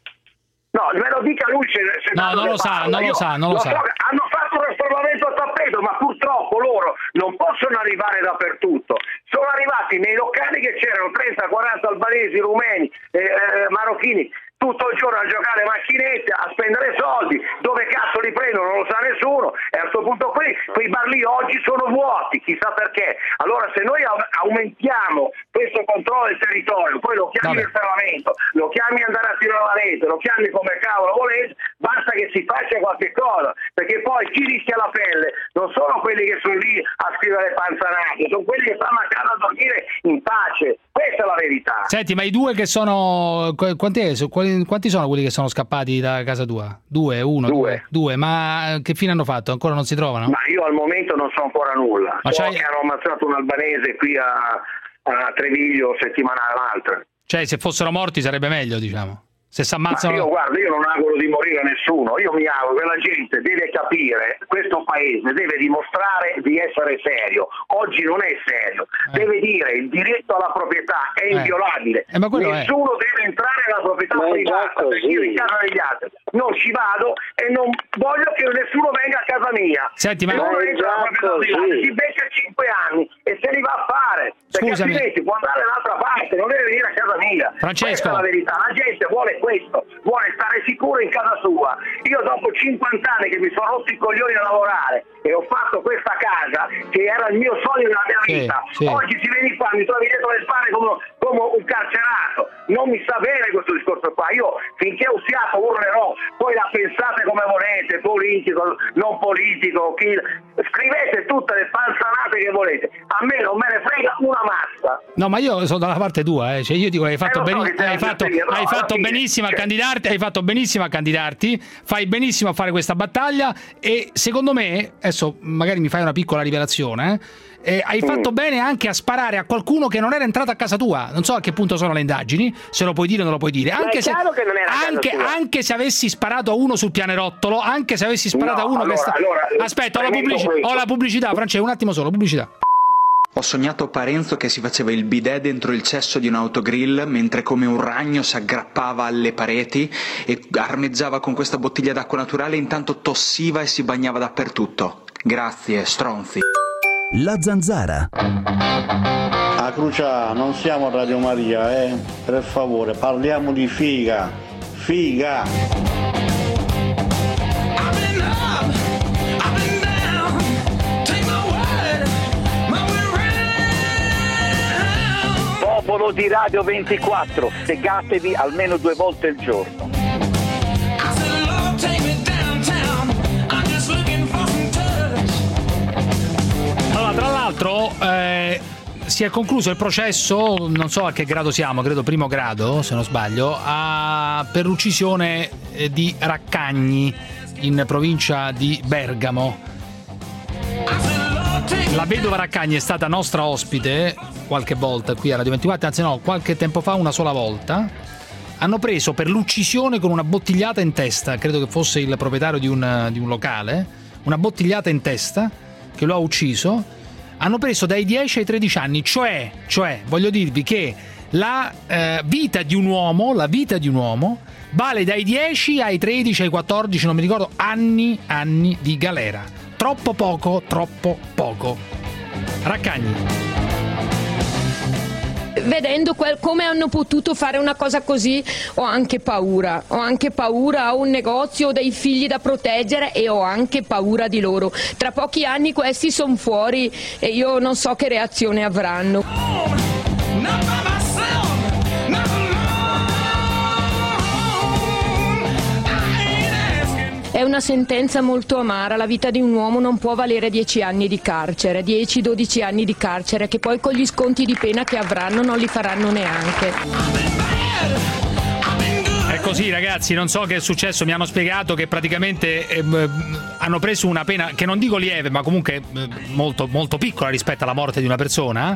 No, me lo dica lui se, se No, dato non che lo sa, parla. non lo Io sa, non lo sa. so che hanno fatto un rastrellamento a tappeto, ma purtroppo loro non possono arrivare dappertutto. Sono arrivati nei locali che c'erano trenta quaranta albanesi, rumeni, eh, eh, marocchini, tutto il giorno a giocare macchinette, a spendere soldi, dove cazzo li prendono non lo sa nessuno, e a questo punto qui quei bar lì oggi sono vuoti, chissà perché. Allora se noi au- aumentiamo questo controllo del territorio, poi lo chiami Vabbè. il Parlamento, lo chiami andare a tirare la rete, lo chiami come cavolo volete, basta che si faccia qualche cosa, perché poi chi rischia la pelle non sono quelli che sono lì a scrivere panzanate, sono quelli che stanno a casa a dormire in pace, questa è la verità. Senti, ma i due che sono... qu- Quanti, è? Su- quali- quanti sono quelli che sono scappati da casa tua? Due, uno, due. Due, ma che fine hanno fatto? Ancora non si trovano? Ma io al momento non so ancora nulla. Ma So c'hai- che hanno ammazzato un albanese qui a, a Treviglio settimana l'altra. Cioè, se fossero morti sarebbe meglio, diciamo. Se si Ma ammazzano... io guarda, io non auguro di morire a nessuno, io mi auguro che la gente deve capire, questo paese deve dimostrare di essere serio, oggi non è serio, deve dire il diritto alla proprietà è Eh. inviolabile, Eh, ma quello è. nessuno deve entrare nella proprietà Ma è già privata, perché così. io in casa degli altri non ci vado e non voglio che nessuno venga a casa mia. Senti, ma- se uno Ma è entra già nella proprietà così. privata si becca cinque anni e se li va a fare, perché Scusami. altrimenti può andare dall'altra parte, non deve venire a casa mia. Francesco. Questa è la verità, la gente vuole questo, vuole stare sicuro in casa sua. Io dopo cinquanta anni che mi sono rotto i coglioni a lavorare e ho fatto questa casa che era il mio sogno nella mia Sì, vita, sì. oggi si vieni qua, mi trovi dietro le spalle come, come un carcerato. Non mi sta bene questo discorso qua. Io finché ho fiato urlerò, poi la pensate come volete, politico, non politico, chi... scrivete tutte le panzanate che volete, a me non me ne frega una mazza. No, ma io sono dalla parte tua, eh. Cioè, io dico hai fatto, Eh, lo so beni- che sei hai anche fatto, te, no, hai alla fatto fine, benissimo a cioè- candidarti, hai fatto benissimo a candidarti, fai benissimo a fare questa battaglia e secondo me, adesso magari mi fai una piccola rivelazione, eh, eh, hai Mm. fatto bene anche a sparare a qualcuno che non era entrato a casa tua. Non so a che punto sono le indagini, se lo puoi dire o non lo puoi dire. Ma è Anche se, chiaro che non era a casa anche, tua. anche se avessi sparato a uno sul pianerottolo, anche se avessi sparato No, a uno allora, che sta... allora, Aspetta, ho la, premetto pubblici- questo. ho la pubblicità, Francesco, un attimo solo, pubblicità. Ho sognato Parenzo che si faceva il bidet dentro il cesso di un autogrill mentre come un ragno si aggrappava alle pareti e armeggiava con questa bottiglia d'acqua naturale, intanto tossiva e si bagnava dappertutto. Grazie, stronzi. La Zanzara. A Crucia, non siamo a Radio Maria, eh? Per favore, parliamo di figa. Figa! Popolo di Radio ventiquattro, segatevi almeno due volte al giorno. Allora, tra l'altro, eh, si è concluso il processo, non so a che grado siamo, credo primo grado, se non sbaglio, a, per l'uccisione eh, di Raccagni in provincia di Bergamo. La vedova Raccagni è stata nostra ospite qualche volta qui a Radio ventiquattro, anzi no, qualche tempo fa una sola volta. Hanno preso per l'uccisione con una bottigliata in testa, credo che fosse il proprietario di un, di un locale, una bottigliata in testa che lo ha ucciso. hanno preso dai dieci ai tredici anni, cioè, cioè voglio dirvi che la eh, vita di un uomo, la vita di un uomo vale dai dieci ai tredici ai quattordici, non mi ricordo, anni, anni di galera. Troppo poco, troppo poco. Raccagni. Vedendo quel, come hanno potuto fare una cosa così, ho anche paura. Ho anche paura, ho un negozio, ho dei figli da proteggere e ho anche paura di loro. Tra pochi anni questi sono fuori e io non so che reazione avranno. È una sentenza molto amara, la vita di un uomo non può valere dieci anni di carcere, dieci dodici anni di carcere, che poi con gli sconti di pena che avranno non li faranno neanche. È così, ragazzi, non so che è successo, mi hanno spiegato che praticamente eh, hanno preso una pena che non dico lieve, ma comunque eh, molto, molto piccola rispetto alla morte di una persona,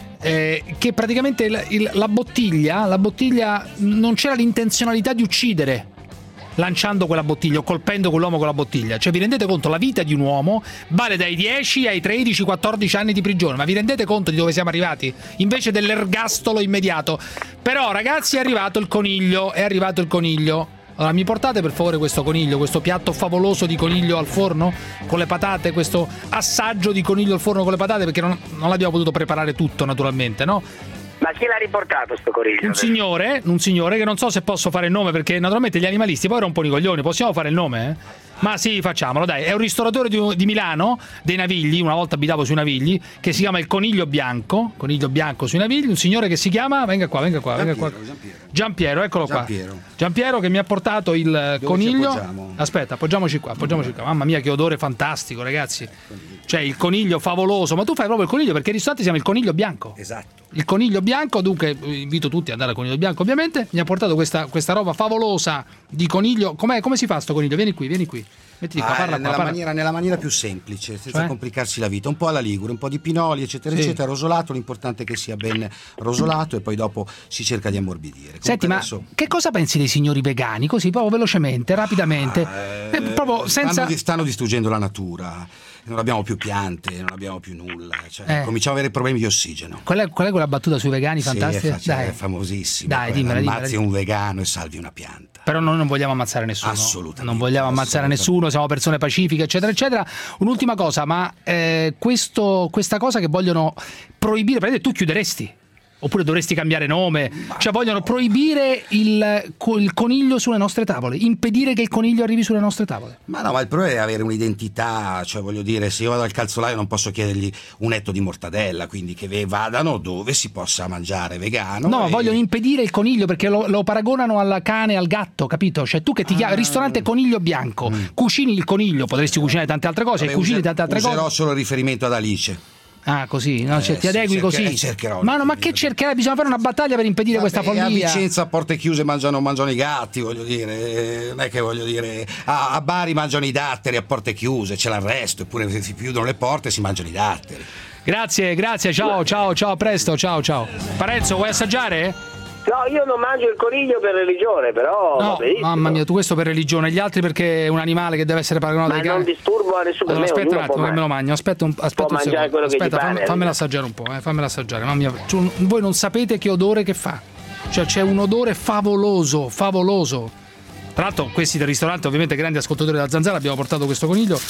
eh, che praticamente il, il, la bottiglia, la bottiglia non c'era l'intenzionalità di uccidere lanciando quella bottiglia o colpendo quell'uomo con la bottiglia. Cioè, vi rendete conto, la vita di un uomo vale dai dieci ai tredici quattordici anni di prigione, ma vi rendete conto di dove siamo arrivati? Invece dell'ergastolo immediato. Però, ragazzi, è arrivato il coniglio, è arrivato il coniglio. Allora, mi portate per favore questo coniglio, questo piatto favoloso di coniglio al forno con le patate, questo assaggio di coniglio al forno con le patate, perché non, non l'abbiamo potuto preparare tutto, naturalmente, no? Ma chi l'ha riportato sto coniglio? Un signore, un signore che non so se posso fare il nome, perché naturalmente gli animalisti poi rompono i coglioni. Possiamo fare il nome? Eh? Ma sì, facciamolo, dai. È un ristoratore di, di Milano, dei Navigli, una volta abitavo sui Navigli, che si chiama il Coniglio Bianco, Coniglio Bianco sui Navigli, un signore che si chiama, venga qua, venga qua, venga qua. Giampiero, Giampiero, eccolo Giampiero. qua. Giampiero che mi ha portato il Dove coniglio. ci appoggiamo? Aspetta, appoggiamoci qua, appoggiamoci qua. Mamma mia, che odore fantastico, ragazzi. Cioè, il coniglio favoloso, ma tu fai proprio il coniglio, perché il ristorante si chiama il Coniglio Bianco. Esatto. Il Coniglio Bianco, dunque invito tutti ad andare al Coniglio Bianco, ovviamente. Mi ha portato questa, questa roba favolosa di coniglio. Com'è, come si fa sto coniglio? Vieni qui, vieni qui. Metti qua, Ah, parla nella, qua, parla. maniera, nella maniera più semplice, senza Cioè? complicarsi la vita, un po' alla Ligure, un po' di pinoli, eccetera, Sì. eccetera, rosolato, l'importante è che sia ben rosolato e poi dopo si cerca di ammorbidire. Comunque Senti, ma adesso, che cosa pensi dei signori vegani? Così, proprio velocemente, rapidamente, eh, eh, proprio senza... stanno, di- stanno distruggendo la natura, non abbiamo più piante, non abbiamo più nulla, cioè, Eh. cominciamo ad avere problemi di ossigeno. Qual è, qual è quella battuta sui vegani Sì, fantastica? è, fa- Dai. è famosissima. Dai, quella, dimmela, ammazzi dimmela. un vegano e salvi una pianta. Però noi non vogliamo ammazzare nessuno. Assolutamente. Non vogliamo ammazzare nessuno, siamo persone pacifiche, eccetera, eccetera. Un'ultima cosa, ma eh, questo, questa cosa che vogliono proibire, praticamente tu chiuderesti? Oppure dovresti cambiare nome? Cioè vogliono proibire il, il coniglio sulle nostre tavole, impedire che il coniglio arrivi sulle nostre tavole. Ma no, ma il problema è avere un'identità, cioè voglio dire, se io vado al calzolaio non posso chiedergli un etto di mortadella, quindi che ve- vadano dove si possa mangiare vegano. No, e- vogliono impedire il coniglio perché lo, lo paragonano al cane e al gatto, capito? Cioè tu che ti chiami ristorante Coniglio Bianco, cucini il coniglio, potresti cucinare tante altre cose, Vabbè, cucini user- tante altre userò cose. solo il riferimento ad Alice. Ah, così, no? Cioè, Eh, ti sì, adegui cercherò- così. cercherò Ma no, ma che cercherai? Bisogna fare una battaglia per impedire questa Vabbè, a follia. Vicenza a porte chiuse mangiano, mangiano i gatti, voglio dire, eh, non è che voglio dire, a, a Bari mangiano i datteri a porte chiuse, c'è l'arresto, eppure se si chiudono le porte si mangiano i datteri. Grazie, grazie, ciao, ciao, ciao, a presto, ciao, ciao. Parenzo, vuoi assaggiare? No, io non mangio il coniglio per religione, però va No, benissimo. mamma mia, tu questo per religione, gli altri perché è un animale che deve essere paragonato Ma ai non cani. disturbo a nessuno, Allora, per me aspetta un ognuno attimo può che me lo magno, aspetta un, aspetta un mangiare secondo. quello che gli Aspetta, pare, fammi- fammela eh. assaggiare un po', eh, fammela assaggiare, mamma mia. Cioè, voi non sapete che odore che fa. Cioè c'è un odore favoloso, favoloso. Tra l'altro questi del ristorante, ovviamente grandi ascoltatori della Zanzara, abbiamo portato questo coniglio.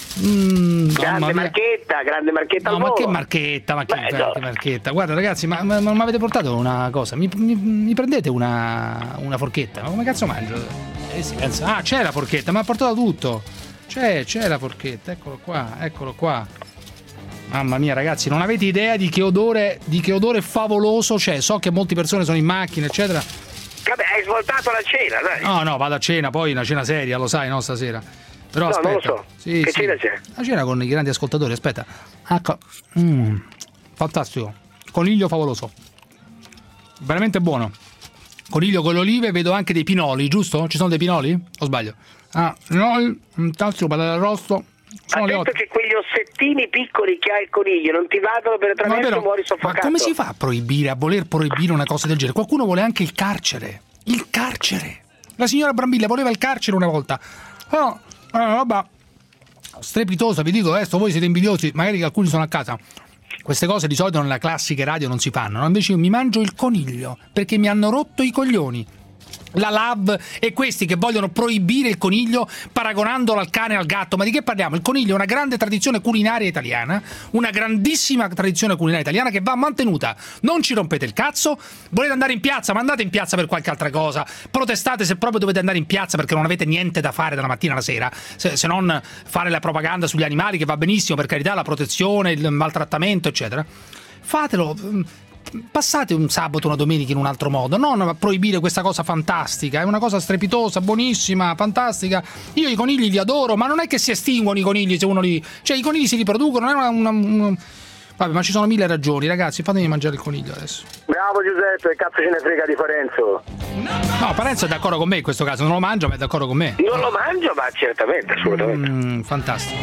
Mm, mamma Grande mia. marchetta, grande marchetta No, al ma che volo. marchetta, ma che, Beh, che no. marchetta? Guarda ragazzi, ma, ma non mi avete portato una cosa? Mi, mi- mi prendete una, una forchetta? Ma come cazzo mangio? Eh, si pensa, ah, c'è la forchetta, mi ha portato tutto. C'è, c'è la forchetta, eccolo qua, eccolo qua. Mamma mia ragazzi, non avete idea di che odore, di che odore favoloso c'è. So che molte persone sono in macchina, eccetera. Vabbè, hai svoltato la cena, dai. No, no, vado a cena, poi una cena seria, lo sai, no, stasera. Però No, aspetta. non lo so. Sì, Che sì. cena c'è? La cena con i grandi ascoltatori, aspetta. Ecco. Mm, fantastico. Coniglio favoloso. Veramente buono. Coniglio con le olive, vedo anche dei pinoli, giusto? Ci sono dei pinoli? O sbaglio? Ah, pinoli, un tasto padella arrosto. Sono le Attento otto. che quegli ossettini piccoli che ha il coniglio non ti vadano per Ma, attraverso, vero, muori ma soffocato. come si fa a proibire, a voler proibire una cosa del genere? Qualcuno vuole anche il carcere. Il carcere. La signora Brambilla voleva il carcere una volta. Oh, è una roba strepitosa, vi dico adesso, voi siete invidiosi, magari che alcuni sono a casa. Queste cose di solito nella classica radio non si fanno, no? Invece io mi mangio il coniglio perché mi hanno rotto i coglioni. La L A V e questi che vogliono proibire il coniglio paragonandolo al cane e al gatto. Ma di che parliamo? Il coniglio è una grande tradizione culinaria italiana, una grandissima tradizione culinaria italiana che va mantenuta. Non ci rompete il cazzo. Volete andare in piazza? Ma andate in piazza per qualche altra cosa. Protestate se proprio dovete andare in piazza perché non avete niente da fare dalla mattina alla sera, se, se non fare la propaganda sugli animali, che va benissimo, per carità, la protezione, il maltrattamento eccetera. Fatelo. Passate un sabato, una domenica in un altro modo, non proibire questa cosa fantastica. È una cosa strepitosa, buonissima, fantastica. Io i conigli li adoro, ma non è che si estinguono i conigli se uno li... Cioè i conigli si riproducono, non è una, una, una... Vabbè, ma ci sono mille ragioni, ragazzi, fatemi mangiare il coniglio adesso. Bravo Giuseppe, cazzo ce ne frega di Parenzo. No, Parenzo è d'accordo con me in questo caso, non lo mangio ma è d'accordo con me. Non lo mangio, ma certamente, assolutamente. Mm, fantastico.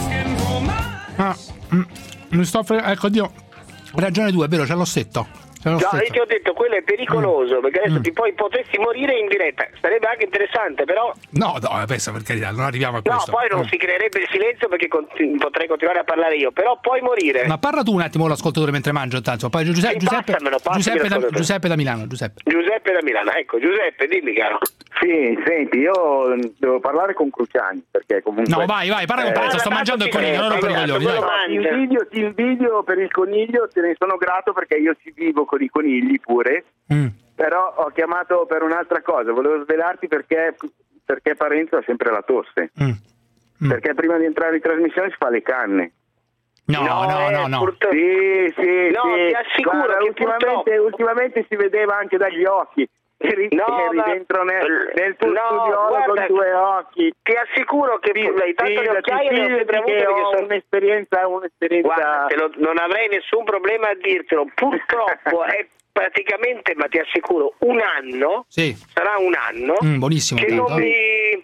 Ah, mm, mi sto fre... Ecco, Dio. Ragione due, è vero, c'è l'ossetto. C'è No, l'ossetto. io ti ho detto, quello è pericoloso, perché adesso Mm. ti poi potresti morire in diretta. Sarebbe anche interessante, però... No, no, pensa, per carità, non arriviamo a No, questo. poi non Mm. si creerebbe il silenzio perché conti- potrei continuare a parlare io, però puoi morire. Ma parla tu un attimo l'ascoltatore mentre mangio, intanto. Poi Giuseppe, Sì, Giuseppe, passamelo, passamelo, Giuseppe, da, ascoltatore. Giuseppe da Milano, Giuseppe. Giuseppe da Milano, ecco, Giuseppe, dimmi caro. Sì, senti, io devo parlare con Cruciani perché comunque... No, vai, vai, parla con Parenzo, sto mangiando il coniglio, non rompere i coglioni, dai. Ti invidio, ti invidio per il coniglio, te ne sono grato perché io ci vivo con i conigli pure, Mm. però ho chiamato per un'altra cosa, volevo svelarti perché, perché Parenzo ha sempre la tosse, Mm. perché prima di entrare in trasmissione si fa le canne. No, no, no, no. no. Purtroppo... Sì, sì, No, sì. ti assicuro Guarda, che ultimamente, purtroppo- ultimamente si vedeva anche dagli occhi. Eri, No, eri ma- dentro nel, nel tuo no, studiolo guarda, con due occhi. Ti assicuro che Sì, lei tanto le fidati, occhiaie le ho sempre fidati avute che perché ho sono... un'esperienza, un'esperienza... Guarda, te lo- non avrei nessun problema a dirtelo. Purtroppo è praticamente, ma ti assicuro, un anno, Sì. sarà un anno, Mm, buonissimo, che, tanto. non mi,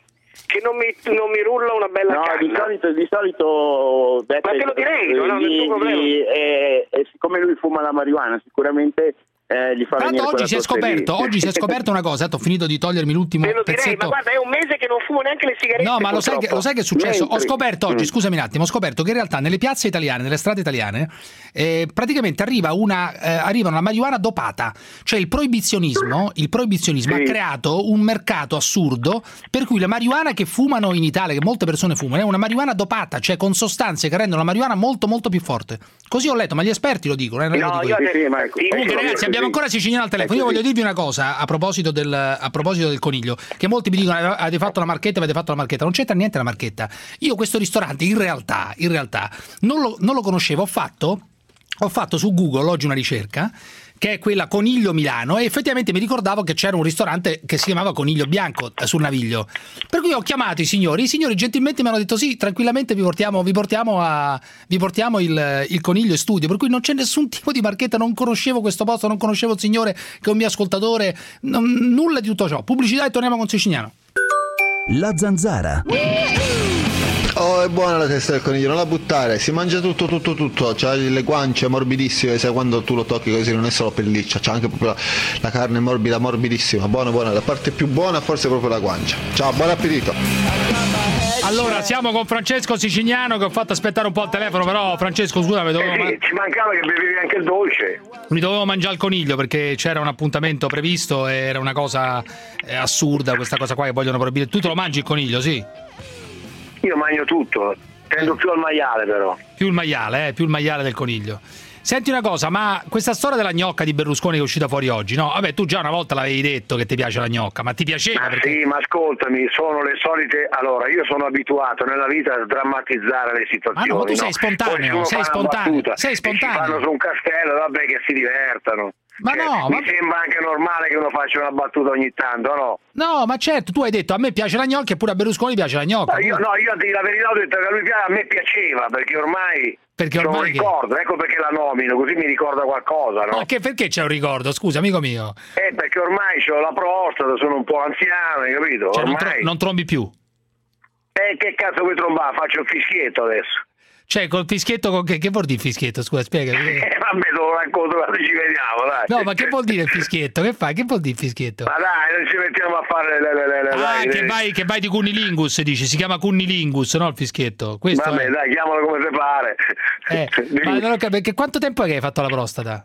che non mi non mi rulla una bella No, canna. di solito, di solito Beppe, Ma te lo direi, non ho gli- nessun problema. gli- eh, eh, siccome lui fuma la marijuana, sicuramente eh, gli fa Tanto venire oggi quella si è tosse lì. scoperto, oggi si è scoperto una cosa, ho finito di togliermi l'ultimo Te lo direi, pezzetto. ma guarda, è un mese che non fumo neanche le sigarette. No, ma lo sai, che, purtroppo. lo sai che è successo? Ho Mentre- scoperto oggi, Mm. scusami un attimo, ho scoperto che in realtà nelle piazze italiane, nelle strade italiane, eh, praticamente arriva una, eh, arriva una marijuana dopata. Cioè il proibizionismo, il proibizionismo Sì. ha creato un mercato assurdo per cui la marijuana che fumano in Italia, che molte persone fumano, è una marijuana dopata, cioè con sostanze che rendono la marijuana molto molto più forte. Così ho letto, ma gli esperti lo dicono. Eh, non lo No, dico io io. Sì, sì, ma è- Comunque è ragazzi, così. abbiamo ancora Siciliano al telefono. Io voglio dirvi una cosa a proposito del, a proposito del coniglio, che molti mi dicono avete fatto la marchetta, avete fatto la marchetta. Non c'entra niente la marchetta. Io questo ristorante in realtà, in realtà non lo, non lo conoscevo. Ho fatto, ho fatto su Google oggi una ricerca che è quella Coniglio Milano, e effettivamente mi ricordavo che c'era un ristorante che si chiamava Coniglio Bianco eh, sul Naviglio. Per cui ho chiamato i signori, i signori gentilmente mi hanno detto sì, tranquillamente vi portiamo, vi portiamo, a, vi portiamo il, il coniglio in studio, per cui non c'è nessun tipo di marchetta, non conoscevo questo posto, non conoscevo il signore che è un mio ascoltatore, non- nulla di tutto ciò. Pubblicità e torniamo con Siciliano. La Zanzara. Oh, è buona la testa del coniglio, non la buttare, si mangia tutto, tutto, tutto, c'ha le guance morbidissime, sai quando tu lo tocchi così non è solo pelliccia, c'ha anche proprio la, la carne morbida, morbidissima, buona, buona, la parte più buona forse è proprio la guancia. Ciao, buon appetito! Allora, siamo con Francesco Siciliano che ho fatto aspettare un po' al telefono, però Francesco scusa, mi dovevo, Eh sì, ci mancava che bevevi anche il dolce. mi dovevo mangiare il coniglio perché c'era un appuntamento previsto e era una cosa eh, assurda questa cosa qua che vogliono proibire. Tu te lo mangi il coniglio, sì? Io mangio tutto, tendo più al maiale però. Più il maiale, eh, più il maiale del coniglio. Senti una cosa, ma questa storia della gnocca di Berlusconi che è uscita fuori oggi, no? Vabbè, tu già una volta l'avevi detto che ti piace la gnocca, ma ti piaceva? Ma perché... sì, ma ascoltami, sono le solite. Allora, io sono abituato nella vita a drammatizzare le situazioni. Ma no, tu sei no? spontaneo, Poi se sei uno fa una spontaneo, battuta sei e spontaneo. si fanno su un castello, vabbè, che si divertano. Ma Cioè, no, mi ma... sembra anche normale che uno faccia una battuta ogni tanto, no? No, ma certo, tu hai detto a me piace la gnocca eppure a Berlusconi piace la gnocca. No, io, no, io a dire la verità ho detto che a lui piace, a me piaceva, perché ormai, Perché c'ho un ormai che- ricordo, ecco perché la nomino, così mi ricorda qualcosa, no? Ma che, perché c'è un ricordo? Scusa, amico mio. Eh, perché ormai ho la prostata, sono un po' anziano, hai capito? Cioè, non, ormai. tro- non trombi più. Eh, che cazzo vuoi trombare? Faccio il fischietto adesso. Cioè, col fischietto, con che, che vuol dire fischietto? Scusa, spiega. Eh, vabbè, lo racconto quando ci vediamo, dai. No, ma che vuol dire il fischietto? Che fa? Che vuol dire il fischietto? Ma dai, non ci mettiamo a fare le, le, le, le, Ah, dai, che le... vai, che vai di cunnilingus, dici, si chiama cunnilingus, no il fischietto. Questo Vabbè, è. dai, chiamalo come si pare. Eh, ma non ho capito, perché quanto tempo è che hai fatto la prostata?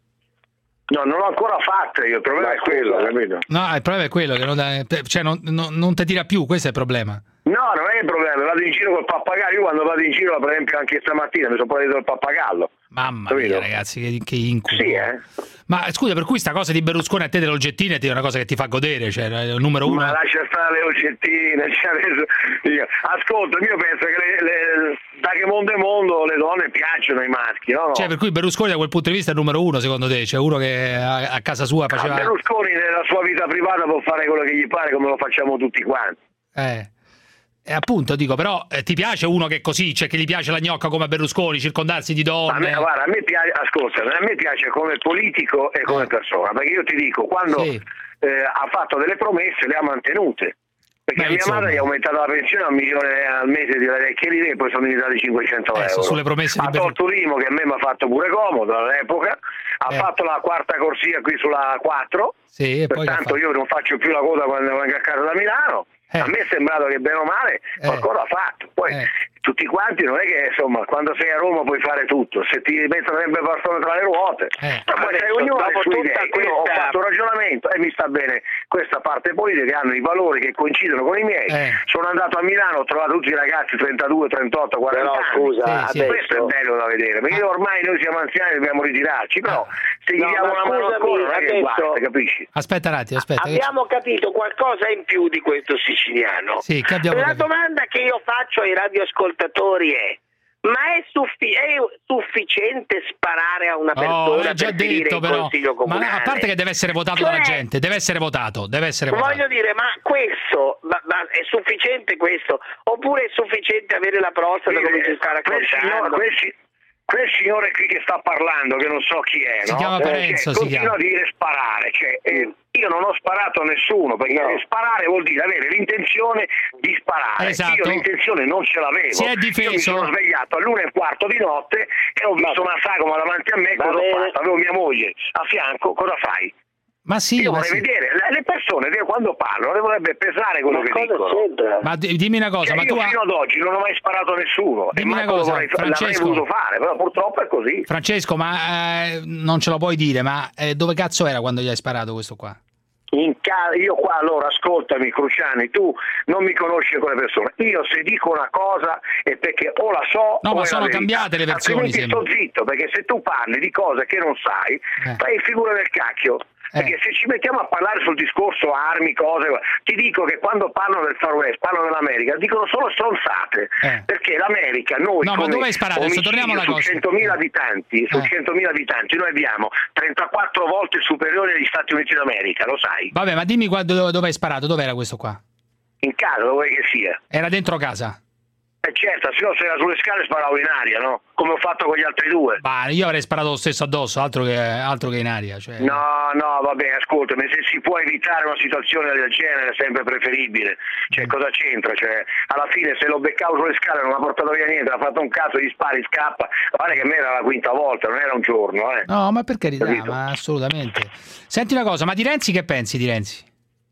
No, non l'ho ancora fatta io, il problema è quello, capito? No, il problema è quello, che non, cioè non, non, non ti tira più, questo è il problema. No, non è il problema, vado in giro col pappagallo, io quando vado in giro, per esempio anche stamattina, mi sono preso il pappagallo. Mamma capito? mia, ragazzi, che, che incubo. Sì, eh. Ma scusa, per cui sta cosa di Berlusconi a te delle oggettine è una cosa che ti fa godere, cioè il numero uno. Ma lascia stare le oggettine, cioè adesso io, ascolta, io penso che le, le, da che mondo è mondo le donne piacciono ai maschi, no? no? Cioè per cui Berlusconi da quel punto di vista è il numero uno secondo te, cioè uno che a, a casa sua faceva... Ah, Berlusconi nella sua vita privata può fare quello che gli pare come lo facciamo tutti quanti. Eh... E appunto dico, però eh, ti piace uno che è così, cioè che gli piace la gnocca come a Berlusconi, circondarsi di donne? A me, guarda, a me piace, ascolta, a me piace come politico e come eh. persona, perché io ti dico, quando sì. eh, ha fatto delle promesse le ha mantenute. Perché Beh, mia insomma. madre gli ha aumentato la pensione a un milione al mese di vecchie lire e poi sono diventati cinquecento eh, euro. Sulle promesse ha di tolto l'I M U che a me mi ha fatto pure comodo all'epoca, ha eh. fatto la quarta corsia qui sulla quattro, sì, e pertanto io non faccio più la coda quando vengo a casa da Milano. Eh. A me è sembrato che bene o male qualcosa eh. ha fatto. Poi eh. tutti quanti non è che insomma quando sei a Roma puoi fare tutto, se ti mettono sempre bastone tra le ruote. Eh. Ma poi sai, ognuno ha le sue idee. Questa... Ho fatto un ragionamento e mi sta bene questa parte politica che hanno i valori che coincidono con i miei. Eh. Sono andato a Milano, ho trovato tutti i ragazzi trentadue, trentotto, quaranta però, scusa, anni. sì, questo è bello da vedere, perché ormai noi siamo anziani e dobbiamo ritirarci, però se gli no, diamo una mano ancora non è che guasta, capisci? Aspetta un attimo, aspetta. Abbiamo capito qualcosa in più di questo siciliano. Sì, che abbiamo La capito. domanda che io faccio ai radioascoltatori è: ma è, suffi- è sufficiente sparare a una persona oh, l'hai già per finire detto, in però. consiglio comunale? Ma a parte che deve essere votato cioè, dalla gente, deve essere votato, deve essere votato. Voglio dire, ma questo ma, ma è sufficiente questo? Oppure è sufficiente avere la prostata sì, come ci sta raccontando? Quel signore qui che sta parlando, che non so chi è, si no? chiama Parenzo, eh, cioè, si continua chiama. a dire sparare, cioè, eh, io non ho sparato a nessuno, perché no. sparare vuol dire avere l'intenzione di sparare. Esatto. Io l'intenzione non ce l'avevo. Si è difeso. Io mi sono svegliato all'una e un quarto di notte e ho visto una sagoma davanti a me, cosa ho fatto? Avevo mia moglie a fianco, cosa fai? Ma sì, io ma vorrei sì. vedere le persone quando parlano dovrebbe pesare quello ma che dicono. C'entra? Ma dimmi una cosa, cioè, ma io tu fino ad oggi non ho mai sparato a nessuno. Dimmi e una cosa, vorrei, Francesco, l'avrei voluto fare, però purtroppo è così. Francesco, ma eh, non ce lo puoi dire, ma eh, dove cazzo era quando gli hai sparato questo qua? In ca- io qua allora ascoltami Cruciani, tu non mi conosci quelle persone, io se dico una cosa è perché o la so no o ma è sono la cambiate le versioni, altrimenti sto zitto, perché se tu parli di cose che non sai eh. fai figura del cacchio. Perché eh. se ci mettiamo a parlare sul discorso armi, cose, ti dico che quando parlano del Far West, parlano dell'America, dicono solo stronzate, eh. perché l'America, noi no, come ma dove hai sparato? Adesso torniamo alla su cosa. centomila abitanti, su eh. centomila abitanti, noi abbiamo trentaquattro volte superiori agli Stati Uniti d'America, lo sai? Vabbè, ma dimmi quando, dove hai sparato, dove era questo qua? In casa, dove che sia. Era dentro casa? Eh certo, se no se era sulle scale sparavo in aria, no? Come ho fatto con gli altri due. Ma io avrei sparato lo stesso addosso, altro che, altro che in aria. Cioè... No, no, vabbè, ascoltami, se si può evitare una situazione del genere è sempre preferibile. Cioè, cosa c'entra? Cioè, alla fine se lo beccavo sulle scale non ha portato via niente, ha fatto un cazzo, gli spari, scappa. Guarda che a me era la quinta volta, non era un giorno, eh. No, ma per carità, ma assolutamente. Senti una cosa, ma di Renzi che pensi di Renzi?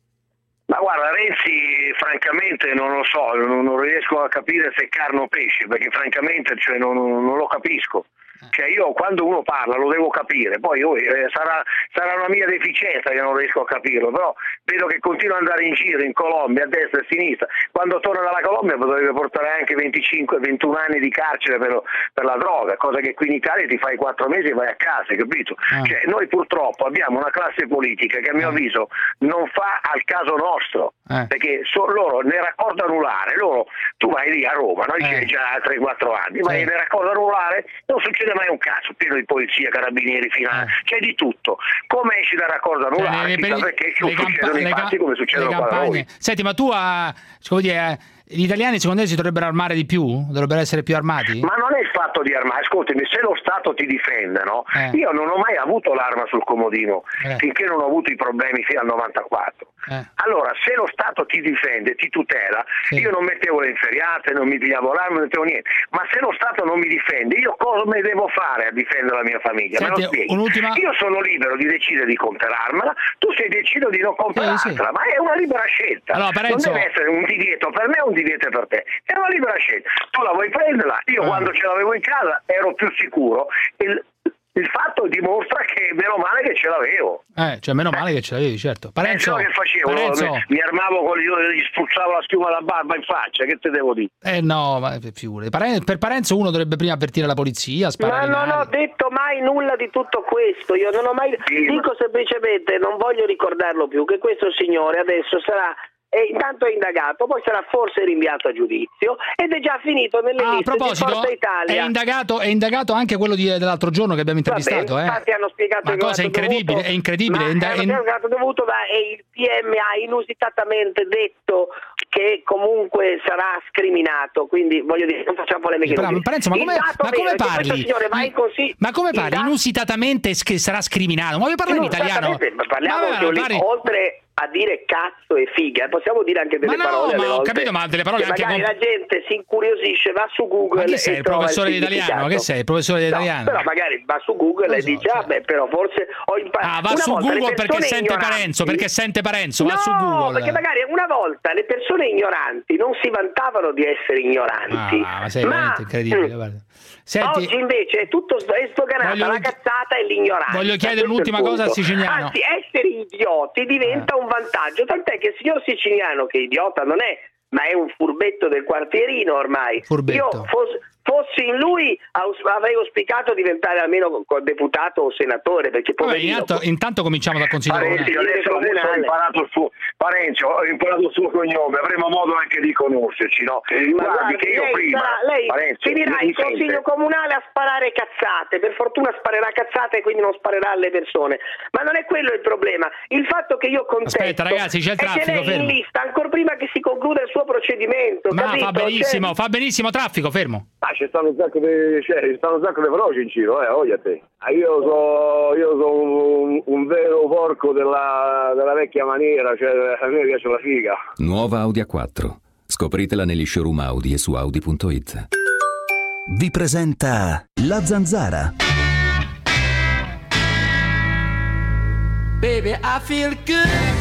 Ma guarda, Renzi francamente non lo so, non, non riesco a capire se è carne o pesce, perché francamente cioè, non, non lo capisco. Cioè io quando uno parla lo devo capire, poi oh, eh, sarà, sarà una mia deficienza che non riesco a capirlo, però vedo che continua ad andare in giro in Colombia a destra e a sinistra, quando torna dalla Colombia potrebbe portare anche venticinque ventuno anni di carcere per, per la droga, cosa che qui in Italia ti fai quattro mesi e vai a casa, capito? Ah. Cioè, noi purtroppo abbiamo una classe politica che a mio avviso non fa al caso nostro, eh. perché so, loro nel raccordo anulare, loro, tu vai lì a Roma, noi eh. c'è già tre quattro anni, vai sì. nel raccordo anulare, non succede mai un cazzo, pieno di polizia, carabinieri, finanza, eh. c'è di tutto. Come esci dal raccordo anulare? Cioè, per, perché le succedono i fatti come succedono qua da noi. Senti, ma tu a, come dire, gli italiani secondo te si dovrebbero armare di più? Dovrebbero essere più armati? Ma non è il fatto di armare, ascoltami, se lo Stato ti difende, no? Eh. Io non ho mai avuto l'arma sul comodino eh. finché non ho avuto i problemi fino al novantaquattro. Eh. Allora, se lo Stato ti difende, ti tutela, sì. io non mettevo le inferiate, non mi pigliavo l'arma, non mettevo niente. Ma se lo Stato non mi difende, io come devo fare a difendere la mia famiglia? Senti, me lo spieghi? un'ultima... Io sono libero di decidere di comprarmela, tu sei deciso di non comprarla, sì, sì. ma è una libera scelta. Allora, Parenzo... Non deve essere un divieto per me o un divieto per te, è una libera scelta. Tu la vuoi prenderla, io eh. quando ce l'avevo in casa ero più sicuro. Il, il fatto dimostra che meno male che ce l'avevo. Eh, cioè meno male che ce l'avevi, certo. Parenzo, eh, che facevo? Parenzo... Mi, mi armavo con gli, gli spruzzavo la schiuma da barba in faccia, che te devo dire? Eh no, ma figurati. Per Parenzo uno dovrebbe prima avvertire la polizia, sparare. Ma non ho detto mai nulla di tutto questo, io non ho mai sì, dico ma... semplicemente, non voglio ricordarlo più, che questo signore adesso sarà e intanto è indagato, poi sarà forse rinviato a giudizio ed è già finito nelle ah, liste a proposito, di Forza Italia. È indagato, è indagato anche quello di, dell'altro giorno che abbiamo intervistato. Vabbè, eh. infatti hanno spiegato ma che cosa incredibile, dovuto, è incredibile. Ma inda- hanno spiegato dovuto da, e il P M ha inusitatamente detto che comunque sarà scriminato, quindi voglio dire, non facciamo polemiche. Però, Parenzo, ma come, ma come parli? Consigli- ma come parli? dato... Inusitatamente che sarà scriminato? Ma vuoi parlare in italiano? Ma parliamo ma, ma, ma, parli... oltre a dire cazzo e figa, possiamo dire anche delle ma parole no, alle ma volte, ho capito, ma delle parole che anche magari con... la gente si incuriosisce, va su Google. Ma che sei, e il professore il di italiano? Che sei, il professore di no, italiano? Però magari va su Google e so, dice, cioè. ah beh, però forse ho imparato. Ah, va una su Google perché sente ignoranti... Parenzo, perché sente Parenzo, no, va su Google. perché magari una volta le persone ignoranti non si vantavano di essere ignoranti. Ah, ma sei veramente incredibile, guarda. Senti, oggi invece è tutto è sdoganata voglio, la cazzata e l'ignoranza. Voglio chiedere un'ultima cosa al siciliano. Anzi, essere idioti diventa eh. un vantaggio, tant'è che il signor siciliano, che idiota non è, ma è un furbetto del quartierino ormai. Furbetto. Io fos, fossi in lui avrei auspicato diventare almeno deputato o senatore, perché Vabbè, intanto, intanto cominciamo dal Consiglio Parenzo, adesso, adesso ho imparato il suo Parenzo, ho imparato il suo cognome, avremo modo anche di conoscerci, no? Ma guardi che io lei, prima sarà, lei Parenzo, finirà in consiglio comunale a sparare cazzate, per fortuna sparerà cazzate e quindi non sparerà alle persone, ma non è quello il problema. Il fatto che io contesto Aspetta ragazzi, c'è il traffico, è che lei fermo. in lista ancora prima che si concluda il suo procedimento, ma capito? fa benissimo, cioè... fa benissimo, traffico, fermo. Ah, c'è stato un sacco di cioè, c'è stato un sacco di veloci in giro, eh, voglia te. Ah, io so io so un, un vero porco della, della vecchia maniera, cioè a me piace la figa. Nuova Audi A quattro. Scopritela negli showroom Audi e su audi punto it. Vi presenta La Zanzara. Baby, I feel good.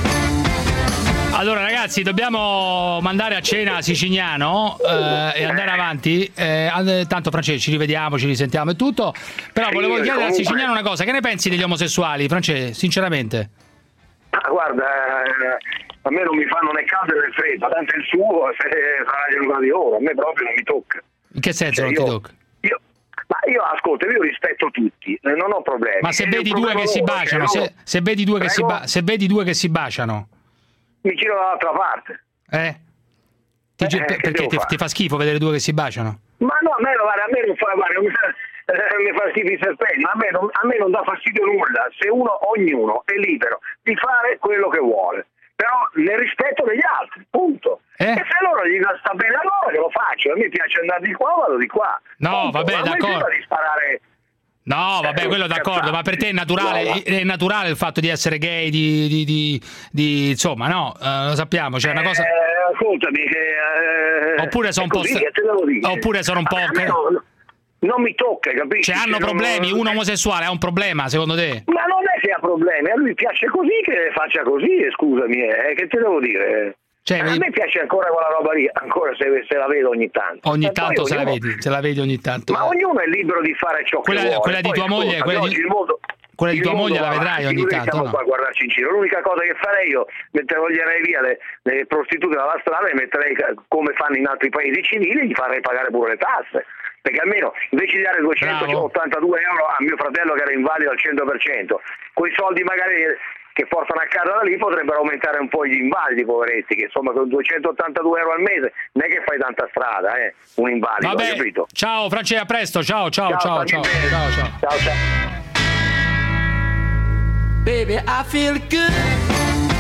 Allora ragazzi, dobbiamo mandare a cena Sicignano eh, e andare avanti. Eh, tanto Francesco, ci rivediamo, ci risentiamo e tutto. Però volevo chiedere comunque... a Sicignano una cosa: che ne pensi degli omosessuali, Francesco, sinceramente? Ah, guarda, eh, a me non mi fanno né caldo né freddo, tanto il suo se sarà giornata di oro, a me proprio non mi tocca. In che senso cioè, non io, ti tocca? Io, ma io ascolta, io rispetto tutti, non ho problemi. Ma se e vedi due che si baciano, cioè, se, se vedi due che si ba- se vedi due che si baciano, mi giro dall'altra parte. Eh? Ti, eh, perché ti, ti fa schifo vedere due che si baciano? Ma no, a me, a me non fa, guarda, mi fa, eh, mi fa schifo i serpenti, ma a me, non, a me non dà fastidio nulla, se uno, ognuno è libero di fare quello che vuole, però nel rispetto degli altri, punto. Eh? E se loro gli sta bene a loro che lo faccio, a me piace andare di qua, vado di qua. No, punto. vabbè, ma d'accordo. Di sparare... No, vabbè, quello d'accordo, ma per te è naturale, è naturale il fatto di essere gay, di, di, di, di insomma, no, uh, lo sappiamo, c'è cioè una cosa... Eh, ascoltami, che... Eh, oppure sono un po'... Così, oppure sono un po'... Che... Non, non mi tocca, capisci? Cioè hanno problemi, non... un omosessuale ha un problema, secondo te? Ma non è che ha problemi, a lui piace così che faccia così, scusami, eh, che te devo dire... Cioè, a me piace ancora quella roba lì, ancora se, se la vedo ogni tanto. Ogni e tanto se ognuno... la vedi, se la vedi ogni tanto. Ma ognuno è libero di fare ciò quella, che vuole. Quella di poi, tua moglie, scusa, quella di, mondo, quella di tua moglie la vedrai ogni tanto. Siamo no? qua a guardarci in giro. L'unica cosa che farei io, mentre toglierei via le, le prostitute dalla strada e metterei come fanno in altri paesi civili, gli farei pagare pure le tasse. Perché almeno invece di dare duecentottantadue euro a mio fratello che era invalido al cento per cento, quei soldi magari che portano a casa da lì potrebbero aumentare un po' gli invalidi, poveretti, che insomma con duecentottantadue euro al mese non è che fai tanta strada, eh, un invalido. Vabbè, capito? Ciao Francesca, a presto, ciao ciao ciao ciao ciao, ciao ciao ciao ciao. Baby, I feel good.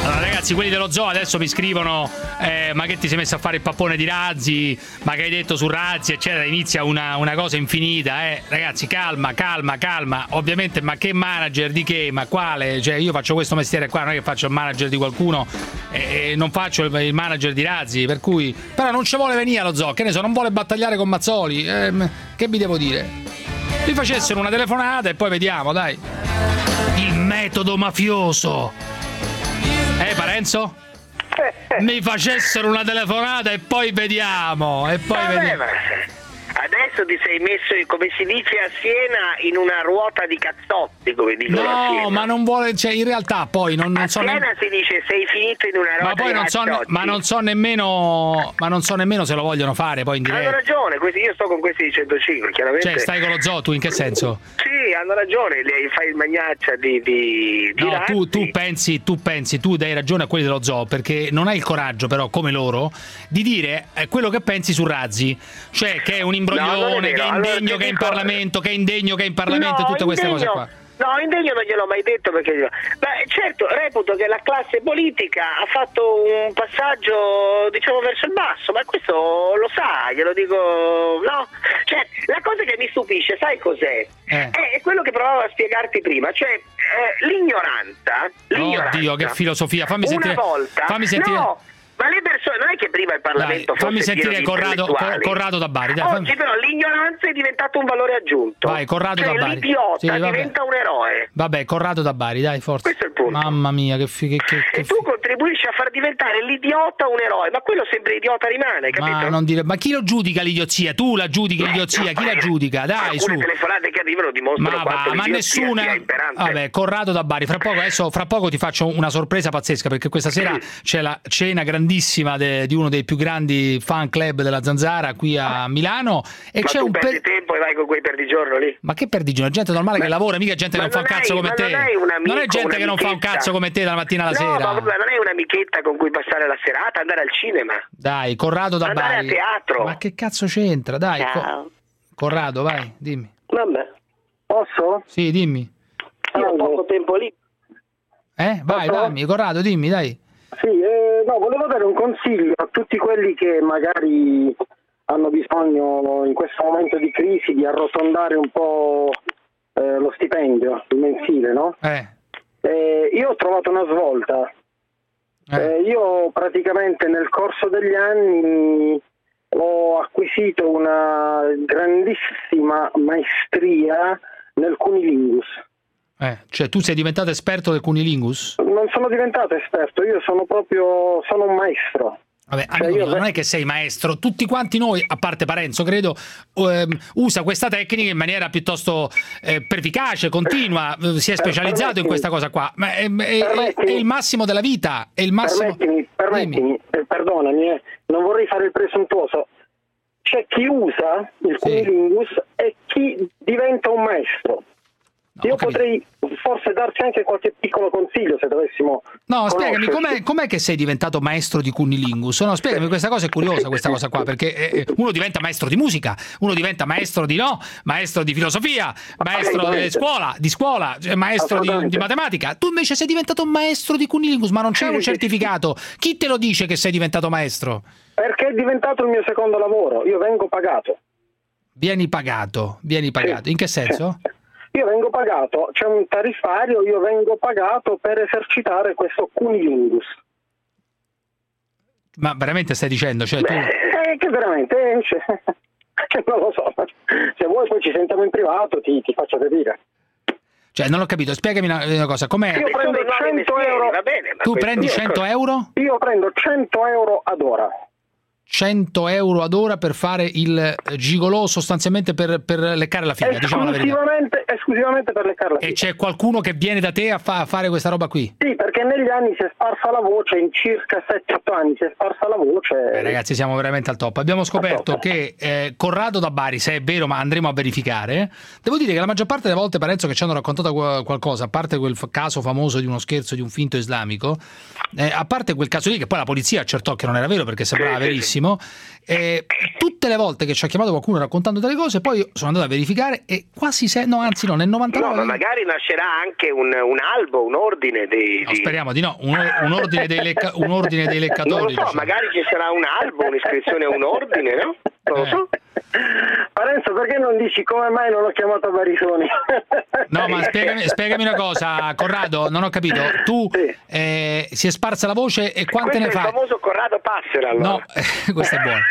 Allora ragazzi, quelli dello zoo adesso mi scrivono eh, ma che ti sei messo a fare il pappone di Razzi, ma che hai detto su Razzi eccetera, inizia una, una cosa infinita, eh. Ragazzi, calma, calma, calma. Ovviamente, ma che manager di che? Ma quale? Cioè io faccio questo mestiere qua, non è che faccio il manager di qualcuno e eh, non faccio il, il manager di Razzi, per cui però non ci vuole venire allo zoo, che ne so, non vuole battagliare con Mazzoli, eh, che vi devo dire? Mi facessero una telefonata e poi vediamo, dai. Il metodo mafioso. Eh, Parenzo? Mi facessero una telefonata e poi vediamo, e poi Vabbè, vediamo. Adesso ti sei messo, come si dice a Siena, in una ruota di cazzotti, come dicono a Siena. No, ma non vuole, cioè in realtà poi non, non a so Siena ne... si dice sei finito in una ruota ma poi di non so, cazzotti. ma non so nemmeno ma non so nemmeno se lo vogliono fare poi in Hanno diretta. ragione, questi, io sto con questi di centocinque, chiaramente. Cioè stai con lo zoo, tu in che senso? Sì, hanno ragione, lei fai il magnaccia di, di, di No, tu, Razzi. tu pensi, tu pensi, tu dai ragione a quelli dello zoo, perché non hai il coraggio però, come loro, di dire eh, quello che pensi su Razzi, cioè che è un imbroglione, che è Allora, indegno, ti che è in dico- Parlamento, che è indegno, che è in Parlamento, No, tutte queste cose indegno- qua. No, indegno non gliel'ho mai detto perché... Beh, certo, reputo che la classe politica ha fatto un passaggio, diciamo, verso il basso, ma questo lo sa, glielo dico, no? Cioè, la cosa che mi stupisce, sai cos'è? Eh. È quello che provavo a spiegarti prima, cioè eh, l'ignoranza, l'ignoranza. Oddio, che filosofia, fammi Una sentire. volta, fammi sentire. no, ma le persone, non è che prima il Parlamento Dai, fammi fosse pieno sentire di Corrado, intellettuali. Co- Corrado da Bari, dai, Oggi fammi- però l'ignoranza è diventato un valore aggiunto. Vai, Corrado cioè, da Bari. l'idiota Sì, vabbè. diventa un eroe. Vabbè, Corrado da Bari, dai, forza. Questo è il punto. Mamma mia, che fi- che, che, che E tu contribuisci a far diventare l'idiota un eroe, ma quello sempre idiota rimane, capito? Ma non dire, ma chi lo giudica l'idiozia? Tu la giudichi l'idiozia? Chi la giudica? Dai, su. Alcune telefonate che arrivano dimostrano Ma quanto va, ma l'idiozia nessuna. sia imperante. Vabbè, Corrado da Bari. Fra poco, adesso, fra poco ti faccio una sorpresa pazzesca perché questa sera c'è la cena grandissima de- di uno dei più grandi fan club della Zanzara qui a Milano. E ma c'è tu un perdi per... tempo e vai con quei perdigiorno lì. Ma che perdigiorno? Gente normale Ma- che lavora, mica gente che ma non fa un non cazzo hai- come ma te. non hai un amico, non è gente che non fa un un'amichetta. cazzo come te dalla mattina alla no, sera. ma vabbè, non è un'amichetta con cui passare la serata, andare al cinema. Dai, Corrado da Andare Bari. a teatro. Ma che cazzo c'entra? Dai, Co- Ciao. Corrado, vai, dimmi. Vabbè, posso? Sì, dimmi. Io ho poco tempo lì. Eh? Vai, Posso? dammi, Corrado, dimmi, dai. Sì, eh, no, volevo dare un consiglio a tutti quelli che magari hanno bisogno in questo momento di crisi di arrotondare un po' eh, lo stipendio, il mensile, no? Eh. Eh, io ho trovato una svolta. Eh, io praticamente nel corso degli anni ho acquisito una grandissima maestria nel cunilingus. Eh, cioè tu sei diventato esperto del cunilingus? Non sono diventato esperto, io sono proprio sono un maestro. Vabbè, Cioè, amico io- mio, non è che sei maestro, tutti quanti noi, a parte Parenzo, credo, ehm, usa questa tecnica in maniera piuttosto eh, pervicace, continua, eh, si è specializzato in questa cosa qua, ma è, è- è- è il massimo della vita, è il massimo... Permettimi, permettimi eh, perdonami, eh, non vorrei fare il presuntuoso. C'è chi usa il cunilingus e chi diventa un maestro. Io potrei forse darti anche qualche piccolo consiglio se dovessimo. No, spiegami, conoscerci. com'è, com'è che sei diventato maestro di cunilingus? No, spiegami, questa cosa è curiosa, questa cosa qua, perché eh, uno diventa maestro di musica, uno diventa maestro di no, maestro di filosofia, maestro di scuola, di scuola, cioè maestro di, di matematica. Tu invece sei diventato maestro di cunilingus, ma non c'è Sì, un sì, certificato. Chi te lo dice che sei diventato maestro? Perché è diventato il mio secondo lavoro, io vengo pagato. Vieni pagato, vieni pagato. In che senso? Io vengo pagato, c'è un tariffario, io vengo pagato per esercitare questo cunilingus. Ma veramente stai dicendo? Cioè, tu... Eh, che veramente, eh, cioè, non lo so, se vuoi poi ci sentiamo in privato, ti, ti faccio capire. Cioè, non ho capito, spiegami una, una cosa, com'è? Io prendo cento euro. Tu prendi cento euro? Io prendo cento euro ad ora. cento euro ad ora per fare il gigolò, sostanzialmente per, per leccare la figa, diciamo la verità. Esclusivamente, esclusivamente per leccare la figa. E c'è qualcuno che viene da te a, fa- a fare questa roba qui? Sì, perché negli anni si è sparsa la voce, in circa sette otto anni si è sparsa la voce. Eh, ragazzi, siamo veramente al top. Abbiamo scoperto che eh, Corrado da Bari, se è vero, ma andremo a verificare, devo dire che la maggior parte delle volte, Parenzo, che ci hanno raccontato qu- qualcosa, a parte quel f- caso famoso di uno scherzo di un finto islamico, eh, a parte quel caso lì, che poi la polizia accertò che non era vero perché sembrava verissimo, eh, tutte le volte che ci ha chiamato qualcuno raccontando delle cose, poi io sono andato a verificare e quasi se no, anzi no, nel novantanove... No, ma magari nascerà anche un, un albo, un ordine di... No, di- speriamo Speriamo di no. Un, un, ordine, dei lecca, un ordine dei leccatori. Non lo so, diciamo. magari ci sarà un albo, un'iscrizione a un ordine, no? Non lo so. Parenzo, perché non dici come mai non ho chiamato Barisoni? No, ma spiegami, spiegami una cosa, Corrado, non ho capito. Tu sì. eh, si è sparsa la voce e quante questo ne fai? È il famoso Corrado Passera, allora. No, eh, questo è buono.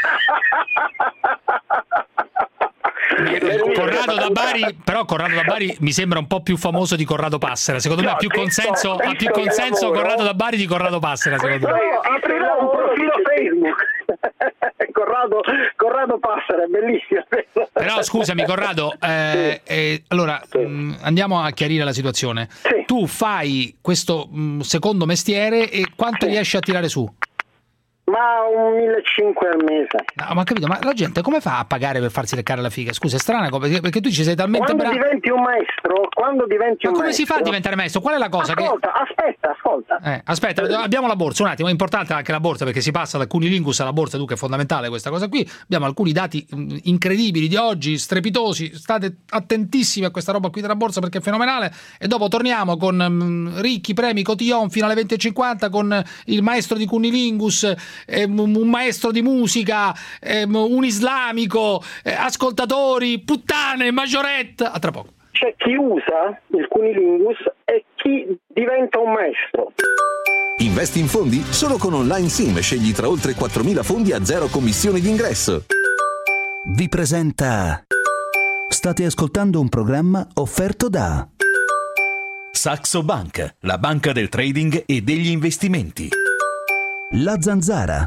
Corrado da Bari, però Corrado da Bari mi sembra un po' più famoso di Corrado Passera. Secondo no, me ha più consenso, ha più consenso Corrado da Bari di Corrado Passera. Secondo me. Aprirò un profilo Facebook. Corrado, Corrado Passera, è bellissimo. Però scusami Corrado, eh, sì. eh, allora sì. mh, andiamo a chiarire la situazione. Sì. Tu fai questo mh, secondo mestiere e quanto sì. riesci a tirare su? Ma un millecinquecento al mese. No, ma capito, ma la gente come fa a pagare per farsi leccare la figa? Scusa, è strana, perché, perché tu ci sei talmente bravo. Quando diventi un maestro, quando diventi ma un come maestro... si fa a diventare maestro? Qual è la cosa ascolta, che... aspetta, ascolta. Eh, aspetta, abbiamo la borsa, un attimo, è importante anche la borsa perché si passa da Cunilingus alla borsa, tu che è fondamentale questa cosa qui. Abbiamo alcuni dati incredibili di oggi, strepitosi, state attentissimi a questa roba qui della borsa perché è fenomenale e dopo torniamo con um, ricchi premi cotillon fino alle venti e cinquanta con il maestro di Cunilingus, eh, un maestro di musica, eh, un islamico, eh, ascoltatori, puttane, maggiorette. A tra poco. C'è chi usa il Cunilingus e chi diventa un maestro. Investi in fondi? Solo con Online Sim scegli tra oltre quattromila fondi a zero commissioni d'ingresso. Vi presenta. State ascoltando un programma offerto da Saxo Bank, la banca del trading e degli investimenti. La Zanzara.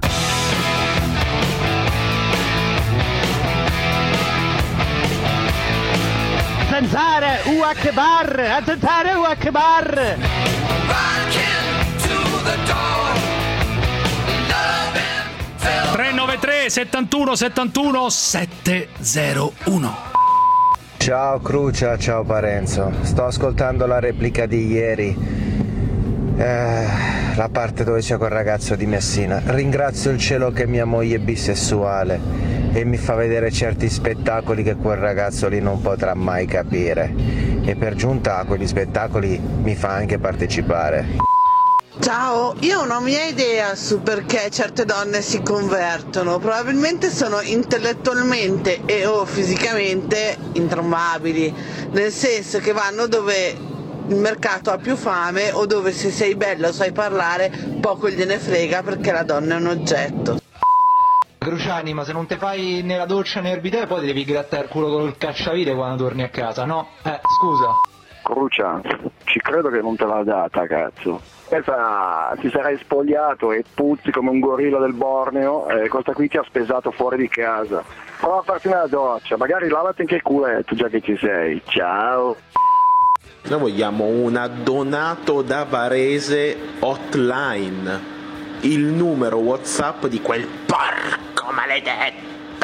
Zanzara U Akbar, Zanzara U Akbar. tre nove tre settantuno settantuno settecentouno. Ciao Crucia, ciao Parenzo. Sto ascoltando la replica di ieri. Eh, la parte dove c'è quel ragazzo di Messina. Ringrazio il cielo che mia moglie è bisessuale e mi fa vedere certi spettacoli che quel ragazzo lì non potrà mai capire e per giunta a quegli spettacoli mi fa anche partecipare. Ciao, io ho una mia idea su perché certe donne si convertono. Probabilmente sono intellettualmente e o fisicamente intrombabili, nel senso che vanno dove il mercato ha più fame o dove se sei bello o sai parlare poco gliene frega perché la donna è un oggetto. Cruciani, ma se non te fai né la doccia né il bidet poi ti devi grattare il culo col cacciavite quando torni a casa, no? Eh, scusa. Crucia, ci credo che non te l'ha data, cazzo. Questa ti sarai spogliato e puzzi come un gorilla del Borneo e questa qui ti ha spesato fuori di casa. Prova a farti una doccia, magari lavati anche il culetto già che ci sei. Ciao. Noi vogliamo una Donato da Varese hotline. Il numero WhatsApp di quel porco maledetto.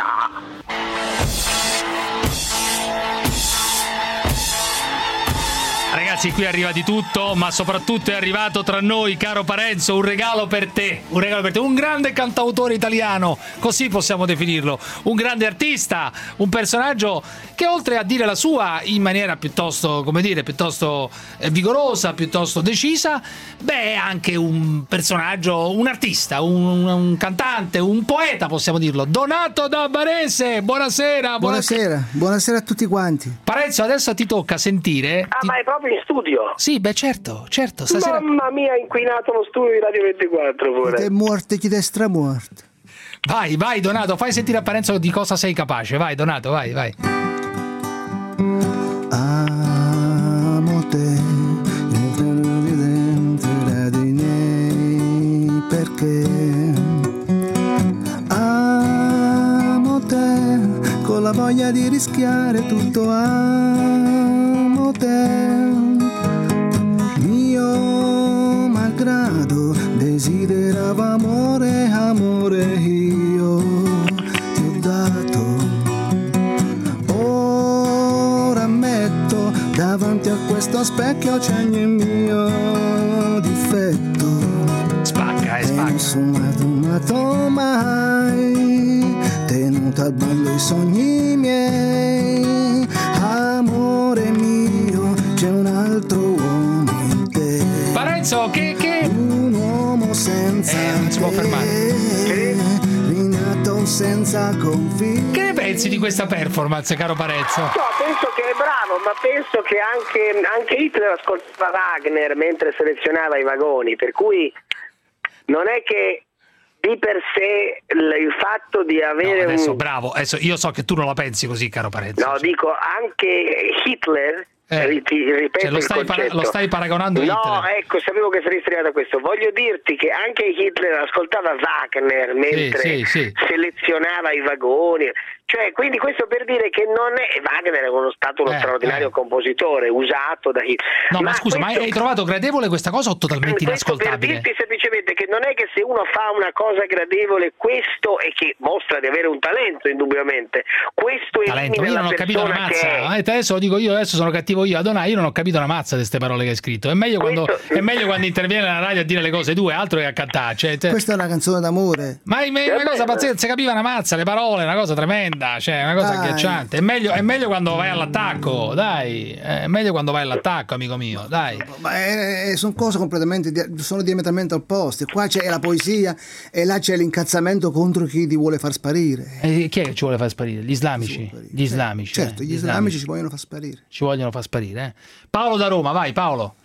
Ragazzi, qui arriva di tutto, ma soprattutto è arrivato tra noi, caro Parenzo, un regalo per te, un regalo per te, un grande cantautore italiano, così possiamo definirlo, un grande artista, un personaggio che oltre a dire la sua in maniera piuttosto, come dire, piuttosto vigorosa, piuttosto decisa, beh, è anche un personaggio, un artista, un, un cantante, un poeta, possiamo dirlo. Donato da Varese, buonasera. Buonasera, buonasera a tutti quanti. Parenzo, adesso ti tocca sentire. Ah, ti... ma è proprio in studio? Sì, beh, certo, certo. Stasera... Mamma mia, ha inquinato lo studio di Radio ventiquattro pure. Chi è morto, chi è stramorto. Vai, vai Donato, fai sentire a Parenzo di cosa sei capace. Vai Donato, vai, vai. Amo te, di nei perché amo te, con la voglia di rischiare tutto amo te, mio malgrado desideravo amore, amore io ti ho dato. Ora ammetto, davanti a questo specchio c'è il mio difetto. Spacca, e spacca. Non sono amato mai, tenuto al ballo i sogni miei. Amore mio, c'è un altro uomo in te. Parenzo, che, che... Un uomo senza Eh, non si può fermare. rinato senza confini. Che ne pensi di questa performance, caro Parenzo? No, penso che è bravo, ma penso che anche, anche Hitler ascoltava Wagner mentre selezionava i vagoni, per cui non è che di per sé il fatto di avere No, adesso, un... bravo, adesso io so che tu non la pensi così, caro Parenzo. No, dico, anche Hitler, Eh, ri- ti ripeto cioè, lo, il stai para- concetto. lo stai paragonando a No, Hitler. ecco, sapevo che saresti arrivato a questo. Voglio dirti che anche Hitler ascoltava Wagner mentre sì, sì. selezionava i vagoni. Cioè, quindi questo per dire che non è... Wagner è uno stato uno Eh, straordinario eh. compositore, usato da Hitler. No, ma, scusa, questo... ma hai trovato gradevole questa cosa o totalmente Questo per inascoltabile? dirti semplicemente che non è che se uno fa una cosa gradevole, questo è che mostra di avere un talento, indubbiamente. Questo Talento, elimina io non la ho capito una persona che mazza. è. Eh, adesso lo dico io, adesso sono cattivo io. Adonai, io non ho capito una mazza di queste parole che hai scritto. È meglio, quando, è meglio quando interviene la radio a dire le cose tue, altro che a cantare. Cioè, te... Questa è una canzone d'amore. Ma è una cosa pazzesca, si capiva una mazza, le parole, una cosa tremenda, cioè una cosa Dai. agghiacciante. È meglio, è meglio quando vai all'attacco, dai. È meglio quando vai all'attacco, amico mio, dai. Ma è- è- sono cose completamente di- sono diametralmente opposte. Qua c'è la poesia e là c'è l'incazzamento contro chi ti vuole far sparire. E chi è che ci vuole far sparire? Gli islamici? Gli islamici. Certo, eh, gli islamici ci vogliono far sparire. ci vogliono far sparire. Eh. Paolo da Roma, vai Paolo.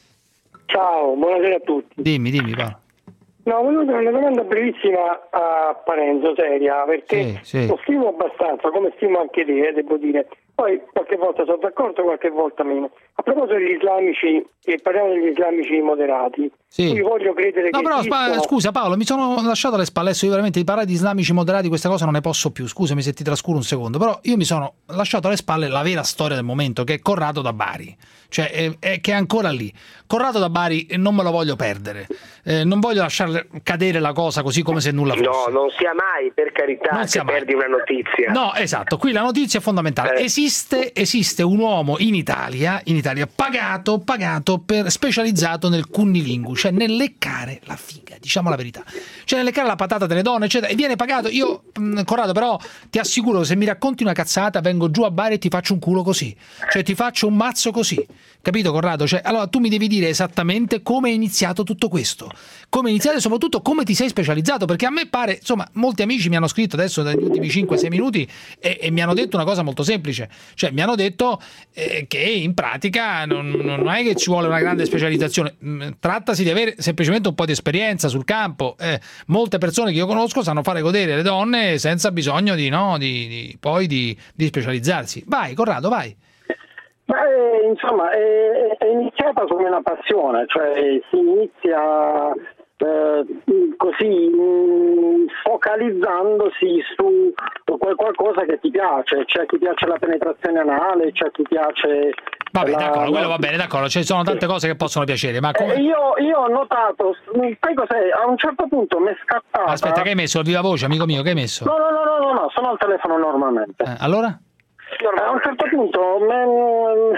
Ciao, buonasera a tutti. Dimmi, dimmi Paolo. No, volevo fare una domanda brevissima a Parenzo, seria, perché Sì, sì. lo stimo abbastanza, come stimo anche te, eh, devo dire. Poi qualche volta sono d'accordo, qualche volta meno. A proposito degli islamici, e parliamo degli islamici moderati, Sì. io voglio credere No, che però spa- esistono- scusa Paolo, mi sono lasciato alle spalle, adesso io veramente di parlare di islamici moderati questa cosa non ne posso più, scusami se ti trascuro un secondo, però io mi sono lasciato alle spalle la vera storia del momento, che è Corrado da Bari, cioè è, è che è ancora lì. Corrado da Bari eh, non me lo voglio perdere, eh, non voglio lasciare cadere la cosa così come se nulla fosse. No, non sia mai, per carità, Non che sia mai. perdi una notizia. No, esatto, qui la notizia è fondamentale. Eh. Esiste, esiste un uomo in Italia, in Italia pagato, pagato per specializzato nel cunnilingu, cioè nel leccare la figa, diciamo la verità. Cioè nel leccare la patata delle donne, eccetera, e viene pagato. Io, mh, Corrado, però ti assicuro che se mi racconti una cazzata vengo giù a Bari e ti faccio un culo così. Cioè ti faccio un mazzo così. Capito, Corrado? Cioè, allora tu mi devi dire esattamente come è iniziato tutto questo. Come è iniziato e soprattutto come ti sei specializzato, perché a me pare, insomma, molti amici mi hanno scritto adesso negli ultimi cinque sei minuti e, e mi hanno detto una cosa molto semplice, cioè mi hanno detto eh, che in pratica non, non è che ci vuole una grande specializzazione, mm, trattasi di avere semplicemente un po' di esperienza sul campo. Eh, molte persone che io conosco sanno fare godere le donne senza bisogno di, no, di, di poi di, di specializzarsi. Vai Corrado, vai. Ma eh, insomma è, è iniziata come una passione, cioè si inizia eh, così mh, focalizzandosi su qual- qualcosa che ti piace, c'è chi piace la penetrazione anale, c'è chi piace... Vabbè, la- d'accordo, quello va bene, d'accordo, ci sono tante cose che possono piacere, ma come... Eh, io, io ho notato, sai cos'è? A un certo punto mi è scattata... Aspetta, che hai messo il viva voce, amico mio, che hai messo? No, no, no, no, no, no, sono al telefono normalmente. Eh, allora? A un certo punto me-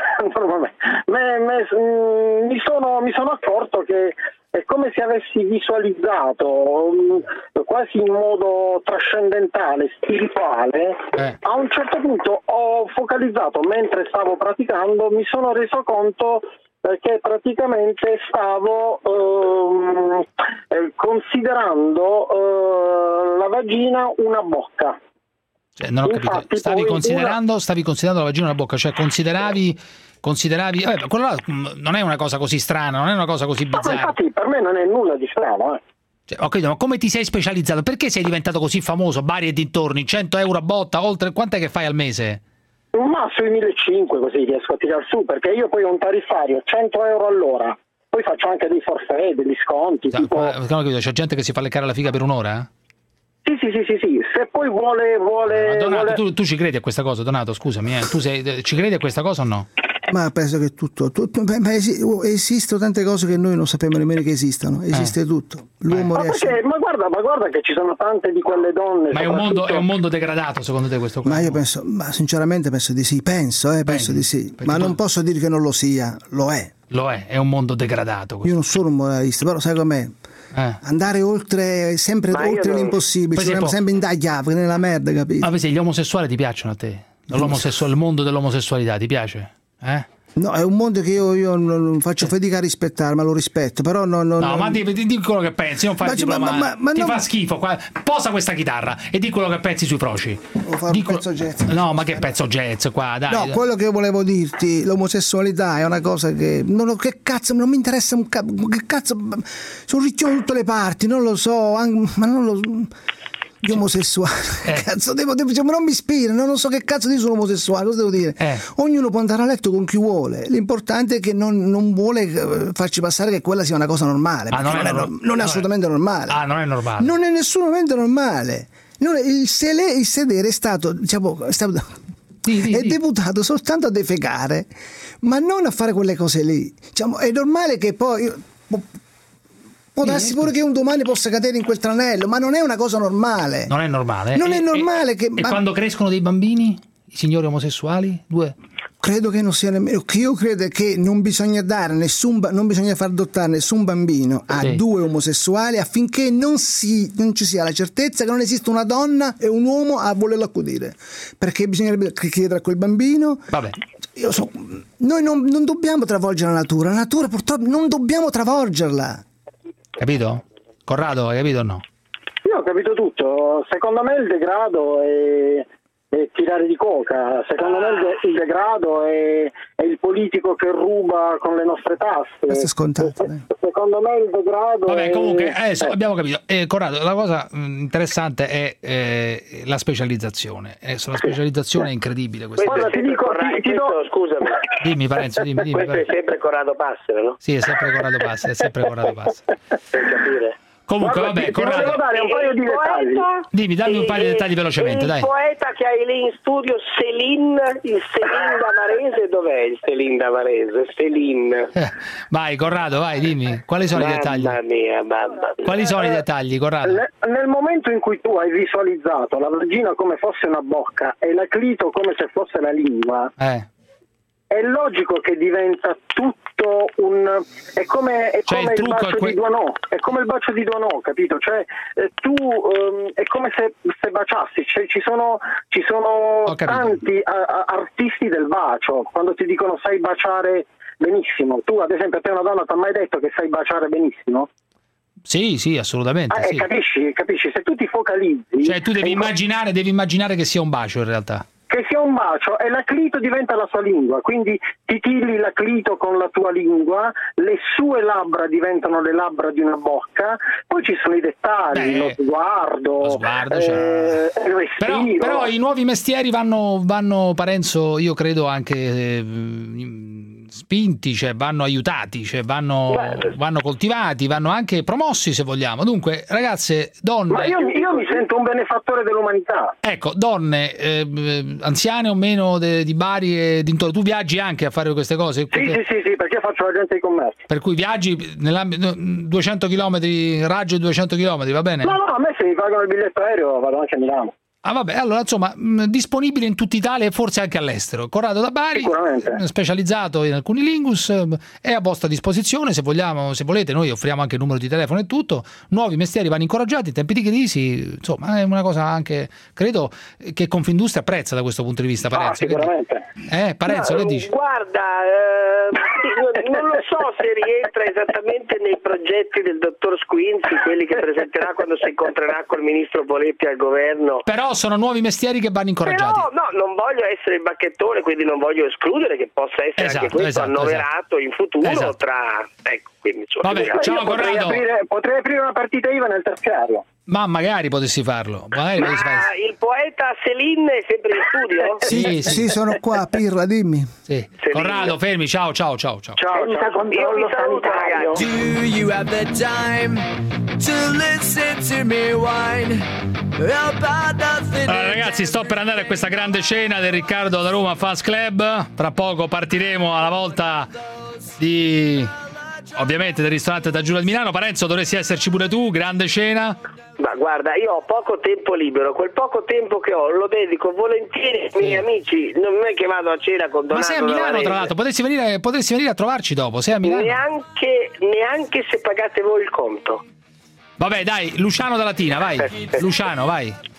me- me- mi, sono, mi sono accorto che è come se avessi visualizzato mh, quasi in modo trascendentale, spirituale. Eh. A un certo punto ho focalizzato mentre stavo praticando, mi sono reso conto perché praticamente stavo ehm, eh, considerando eh, la vagina una bocca. Cioè, non ho capito. Infatti, Stavi poi considerando, stavi considerando la vagina una bocca, cioè consideravi, consideravi, vabbè, quello là mh, non è una cosa così strana, non è una cosa così Ma bizzarra. infatti per me non è nulla di strano, eh. Cioè, ho capito, ma come ti sei specializzato? Perché sei diventato così famoso? Bari e dintorni, cento euro a botta, oltre, quant'è che fai al mese? Ma sui millecinquecento così riesco a tirare su, perché io poi ho un tariffario cento euro all'ora, poi faccio anche dei forfait, degli sconti. Cioè, tipo... non ho capito, c'è gente che si fa leccare la figa per un'ora? Sì, sì, sì, sì, sì, se poi vuole... vuole, Ma Donato, vuole... tu, tu ci credi a questa cosa, Donato, scusami, eh? Tu sei, ci credi a questa cosa o no? Ma penso che tutto, tutto beh, beh, esi- esistono tante cose che noi non sappiamo nemmeno che esistano, esiste tutto. L'uomo Ma, riesce. perché, ma, guarda, ma guarda che ci sono tante di quelle donne... Ma è un, mondo, soprattutto- è un mondo degradato secondo te questo qua? Ma io penso, ma sinceramente penso di sì, penso, eh, penso di sì, ma non posso dire che non lo sia, lo è. Lo è, è un mondo degradato questo. Io non sono un moralista, però sai com'è? Eh. Andare oltre, sempre Ma io oltre non- l'impossibile, Per ci dovremmo esempio- sempre indagliare nella merda, capito? Ma pensi, gli omosessuali ti piacciono a te? L'omosessual- il mondo dell'omosessualità ti piace? Eh? No, è un mondo che io, io non faccio fatica a rispettare, ma lo rispetto, però non... non No, non... ma di, di, di quello che pensi, non fai il Ma- ma- diplomatico. ma- ma Ti non- fa schifo, qua- posa questa chitarra e di quello che pensi sui froci. Devo fare un pezzo jazz. No, ma che pezzo jazz qua, dai. No, quello che volevo dirti, l'omosessualità è una cosa che non lo- che cazzo, non mi interessa un cazzo, che cazzo, sono ricchioni da tutte le parti, non lo so, an- ma non lo gli omosessuali, cazzo, devo, devo, cioè, non mi ispira, non so che cazzo di sono omosessuale, cosa devo dire? Ognuno può andare a letto con chi vuole, l'importante è che non, non vuole eh, farci passare che quella sia una cosa normale, Ah, perché non non, è è, nor- no- non è assolutamente normale. Ah, non è normale. Non è nessunamente normale. Non è- il, sele- il sedere è stato, diciamo, è, stato, è deputato soltanto a defecare, ma non a fare quelle cose lì. Diciamo, è normale che poi può, può darsi pure che un domani possa cadere in quel tranello, ma non è una cosa normale. Non è normale. Non E- è normale e, che. E ma- quando crescono dei bambini, i signori omosessuali, due. Credo che non sia nemmeno. Che io credo che non bisogna dare nessun ba- non bisogna far adottare nessun bambino a Sì. due omosessuali affinché non, si, non ci sia la certezza che non esiste una donna e un uomo a volerlo accudire. Perché bisognerebbe chiedere a quel bambino. Vabbè. Io so, noi non, non dobbiamo travolgere la natura, la natura purtroppo non dobbiamo travolgerla. Capito? Corrado, hai capito o no? Io ho capito tutto, secondo me il degrado è, è tirare di coca, secondo me il, de- il degrado è, è il politico che ruba con le nostre tasse. Questo è scontato. Se- Secondo me il degrado Vabbè, è... comunque, adesso eh. abbiamo capito. Eh, Corrado, la cosa mh, interessante è eh, la specializzazione. Adesso la specializzazione è incredibile. Questa. Questo è sempre Corrado, questo, scusami. Dimmi, Parenzo, dimmi, dimmi. Questo è Parenzo. sempre Corrado Passera, no? Sì, è sempre Corrado Passa, è sempre Corrado Passa. Per capire. Comunque, Guarda, vabbè, ti- ti volevo Corrado. dare un paio di dettagli. Dimmi, dammi un paio di dettagli velocemente, il dai. poeta che hai lì in studio, Selin, il Selin Davarese, dov'è il Selin Davarese? Selin. Eh, vai, Corrado, vai, dimmi. Quali sono i dettagli? Mamma mia, mamma mia. Quali sono i dettagli, Corrado? Ne- Nel momento in cui tu hai visualizzato la vagina come fosse una bocca e la clito come se fosse la lingua, Eh. è logico che diventa tutto un è come, è Cioè, come il il, trucco bacio è que- di Duanò, è come il bacio di Duanò, capito? Cioè eh, tu ehm, è come se, se baciassi, cioè, ci sono ci sono tanti a- a- artisti del bacio, quando ti dicono sai baciare benissimo. Tu ad esempio, a te una donna ti ha mai detto che sai baciare benissimo? Sì, sì, assolutamente. Ah, eh, sì. capisci, capisci? Se tu ti focalizzi, Cioè, tu devi e- immaginare, devi immaginare che sia un bacio in realtà. che sia un bacio e la clito diventa la sua lingua, quindi ti tilli la clito con la tua lingua, le sue labbra diventano le labbra di una bocca, poi ci sono i dettagli, Beh, lo sguardo, lo sguardo, eh, cioè. il Però, respiro. però i nuovi mestieri vanno, vanno Parenzo, io credo anche eh, spinti, cioè vanno aiutati, cioè vanno, vanno coltivati, vanno anche promossi se vogliamo. Dunque, ragazze, donne. Ma io, io mi sento un benefattore dell'umanità. Ecco, donne, eh, anziane o meno de- di Bari e dintorni, tu viaggi anche a fare queste cose? Sì, sì, sì, sì, perché io faccio l'agente di commercio. Per cui viaggi nell'ambito duecento chilometri, raggio duecento chilometri, va bene? No, no, a me se mi pagano il biglietto aereo vado anche a Milano. Ah vabbè, allora insomma, mh, disponibile in tutta Italia e forse anche all'estero. Corrado da Bari, Sicuramente. specializzato in alcuni lingus, eh, è a vostra disposizione, se vogliamo, se volete, noi offriamo anche il numero di telefono e tutto. Nuovi mestieri vanno incoraggiati, tempi di crisi, insomma, è una cosa anche, credo, che Confindustria apprezza da questo punto di vista, Parenzo. Ah, sicuramente. Eh, Parenzo, No, che dici? Guarda, eh, non- non lo so se rientra esattamente nei progetti del dottor Squinzi, quelli che presenterà quando si incontrerà col ministro Poletti al governo. Però sono nuovi mestieri che vanno incoraggiati. Però no, non voglio essere il bacchettone, quindi non voglio escludere che possa essere Esatto, anche questo esatto, annoverato in futuro Esatto. tra... Ecco, quindi insomma, Vabbè, vediamo. ciao, Io potrei Corrado. aprire, potrei aprire una partita I V A nel terziario. Ma magari potessi farlo. Magari Ma potessi farlo. il poeta Selin è sempre in studio? Sì, sì, sono qua, Pirla, dimmi. Sì. Corrado, fermi, ciao, ciao, ciao, ciao. Ciao, ciao. Io vi saluto, ragazzi. Do you have the time to listen to me whine about nothing? Allora, ragazzi, sto per andare a questa grande cena del Riccardo da Roma Fans Club. Tra poco partiremo alla volta di, ovviamente, del ristorante da Giulio di Milano. Parenzo, dovresti esserci pure tu, grande cena. Ma guarda, io ho poco tempo libero, quel poco tempo che ho lo dedico volentieri ai miei amici, non è che vado a cena con Donato Ma sei a Milano, Lavarese. tra l'altro, potresti venire, potresti venire a trovarci dopo. Sei a Milano. Neanche, neanche se pagate voi il conto. Vabbè, dai, Luciano da Latina, vai. Luciano, vai.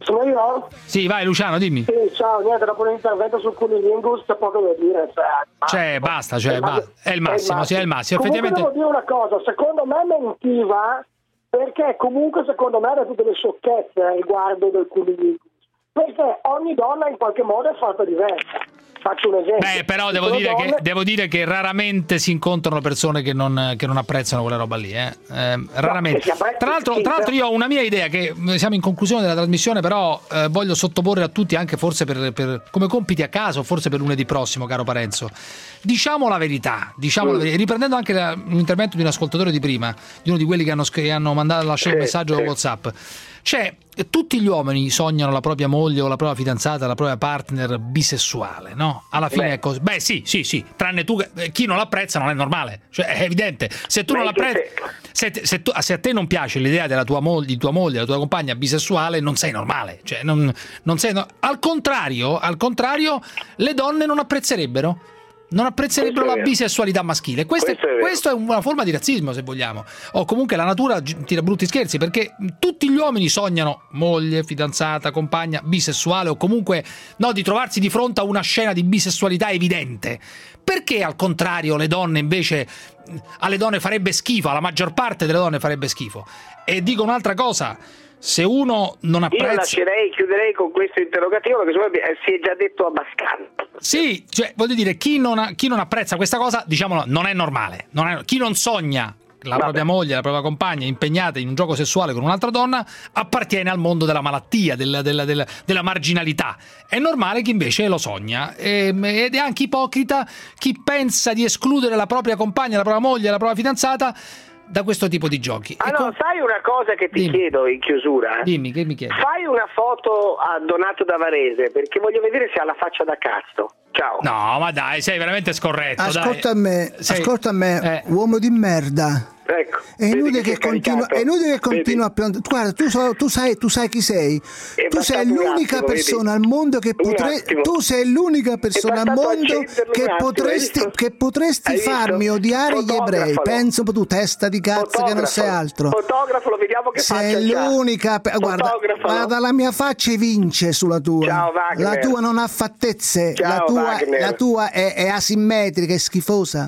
Sono io? Sì, vai Luciano, dimmi. Sì, ciao, niente, dopo l'intervento sul cunilingus c'è poco da dire. Cioè, cioè basta, cioè, è, ba- è il massimo, sì, è il massimo. Comunque Effettivamente... devo dire una cosa, secondo me mentiva, perché comunque secondo me era tutte le sciocchezze a riguardo del cunilingus, perché ogni donna in qualche modo è fatta diversa. Faccio un esempio. Beh, però devo dire, donne... che, devo dire che raramente si incontrano persone che non, che non apprezzano quella roba lì. Eh? Eh, raramente. No, tra, l'altro, tra l'altro io ho una mia idea, che siamo in conclusione della trasmissione, però eh, voglio sottoporre a tutti, anche forse per, per, come compiti a caso, forse per lunedì prossimo, caro Parenzo. Diciamo la verità, diciamo mm. la verità. Riprendendo anche la, l'intervento di un ascoltatore di prima, di uno di quelli che hanno, che hanno mandato, lasciato un messaggio sì. WhatsApp. Cioè, tutti gli uomini sognano la propria moglie o la propria fidanzata, la propria partner bisessuale, no? Alla fine Beh. è così. Beh, sì, sì, sì, tranne tu, chi non l'apprezza non è normale, cioè è evidente. Se tu Beh, non l'apprezzi, se, se, tu, se a te non piace l'idea della tua moglie, di tua moglie, della tua compagna bisessuale, non sei normale, cioè non, non sei no... al contrario, al contrario, le donne non apprezzerebbero. Non apprezzerebbero la bisessualità maschile. Questo, questo, è, questo è una forma di razzismo, se vogliamo. O comunque la natura tira brutti scherzi, perché tutti gli uomini sognano moglie, fidanzata, compagna bisessuale, o comunque no, di trovarsi di fronte a una scena di bisessualità evidente. Perché al contrario le donne invece, alle donne farebbe schifo, alla maggior parte delle donne farebbe schifo? E dico un'altra cosa. Se uno non apprezza... Io lascerei, chiuderei con questo interrogativo, perché secondo me si è già detto abbastanza. Sì, cioè, voglio dire, chi non, ha, chi non apprezza questa cosa, diciamolo, non è normale. Non è, chi non sogna la Vabbè. propria moglie, la propria compagna impegnata in un gioco sessuale con un'altra donna, appartiene al mondo della malattia, della, della, della, della marginalità. È normale chi invece lo sogna. E, ed è anche ipocrita chi pensa di escludere la propria compagna, la propria moglie, la propria fidanzata da questo tipo di giochi. Ah e no, con... sai una cosa che ti Dimmi. chiedo in chiusura? Dimmi, che mi chiedi? Fai una foto a Donato da Varese, perché voglio vedere se ha la faccia da cazzo. Ciao. No, ma dai, sei veramente scorretto. Ascolta dai. a me, sei... ascolta a me, eh. uomo di merda. Ecco, è inutile che, che continua, è inutile che continua a piantare. Guarda, tu, so, tu, sai, tu sai chi sei. È tu sei l'unica attimo, persona vedi? al mondo che potresti. Tu sei l'unica persona al mondo che potresti, attimo, che potresti farmi odiare gli ebrei. Penso un po' tu, testa di cazzo, fotografo, che non sei altro. Fotografo, lo vediamo che sei l'unica. Pe- guarda, guarda, la mia faccia vince sulla tua. Ciao, la tua non ha fattezze. Ciao, la tua, la tua è, è asimmetrica, è schifosa.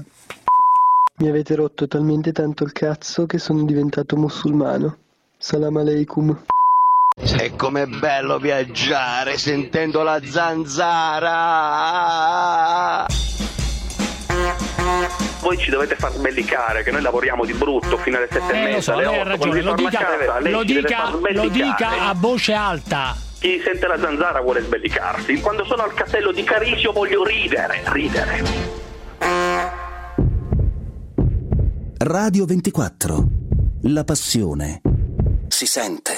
Mi avete rotto talmente tanto il cazzo che sono diventato musulmano. Salam aleikum. E com'è bello viaggiare sentendo la zanzara. Voi ci dovete far sbellicare, che noi lavoriamo di brutto fino alle sette eh, e mezza, lo so, alle lei ha otto, ragione, lo dica, casa, lo, dica, lo dica a voce alta. Chi sente la zanzara vuole sbellicarsi. Quando sono al castello di Carisio voglio ridere, ridere. Radio ventiquattro. La passione si sente.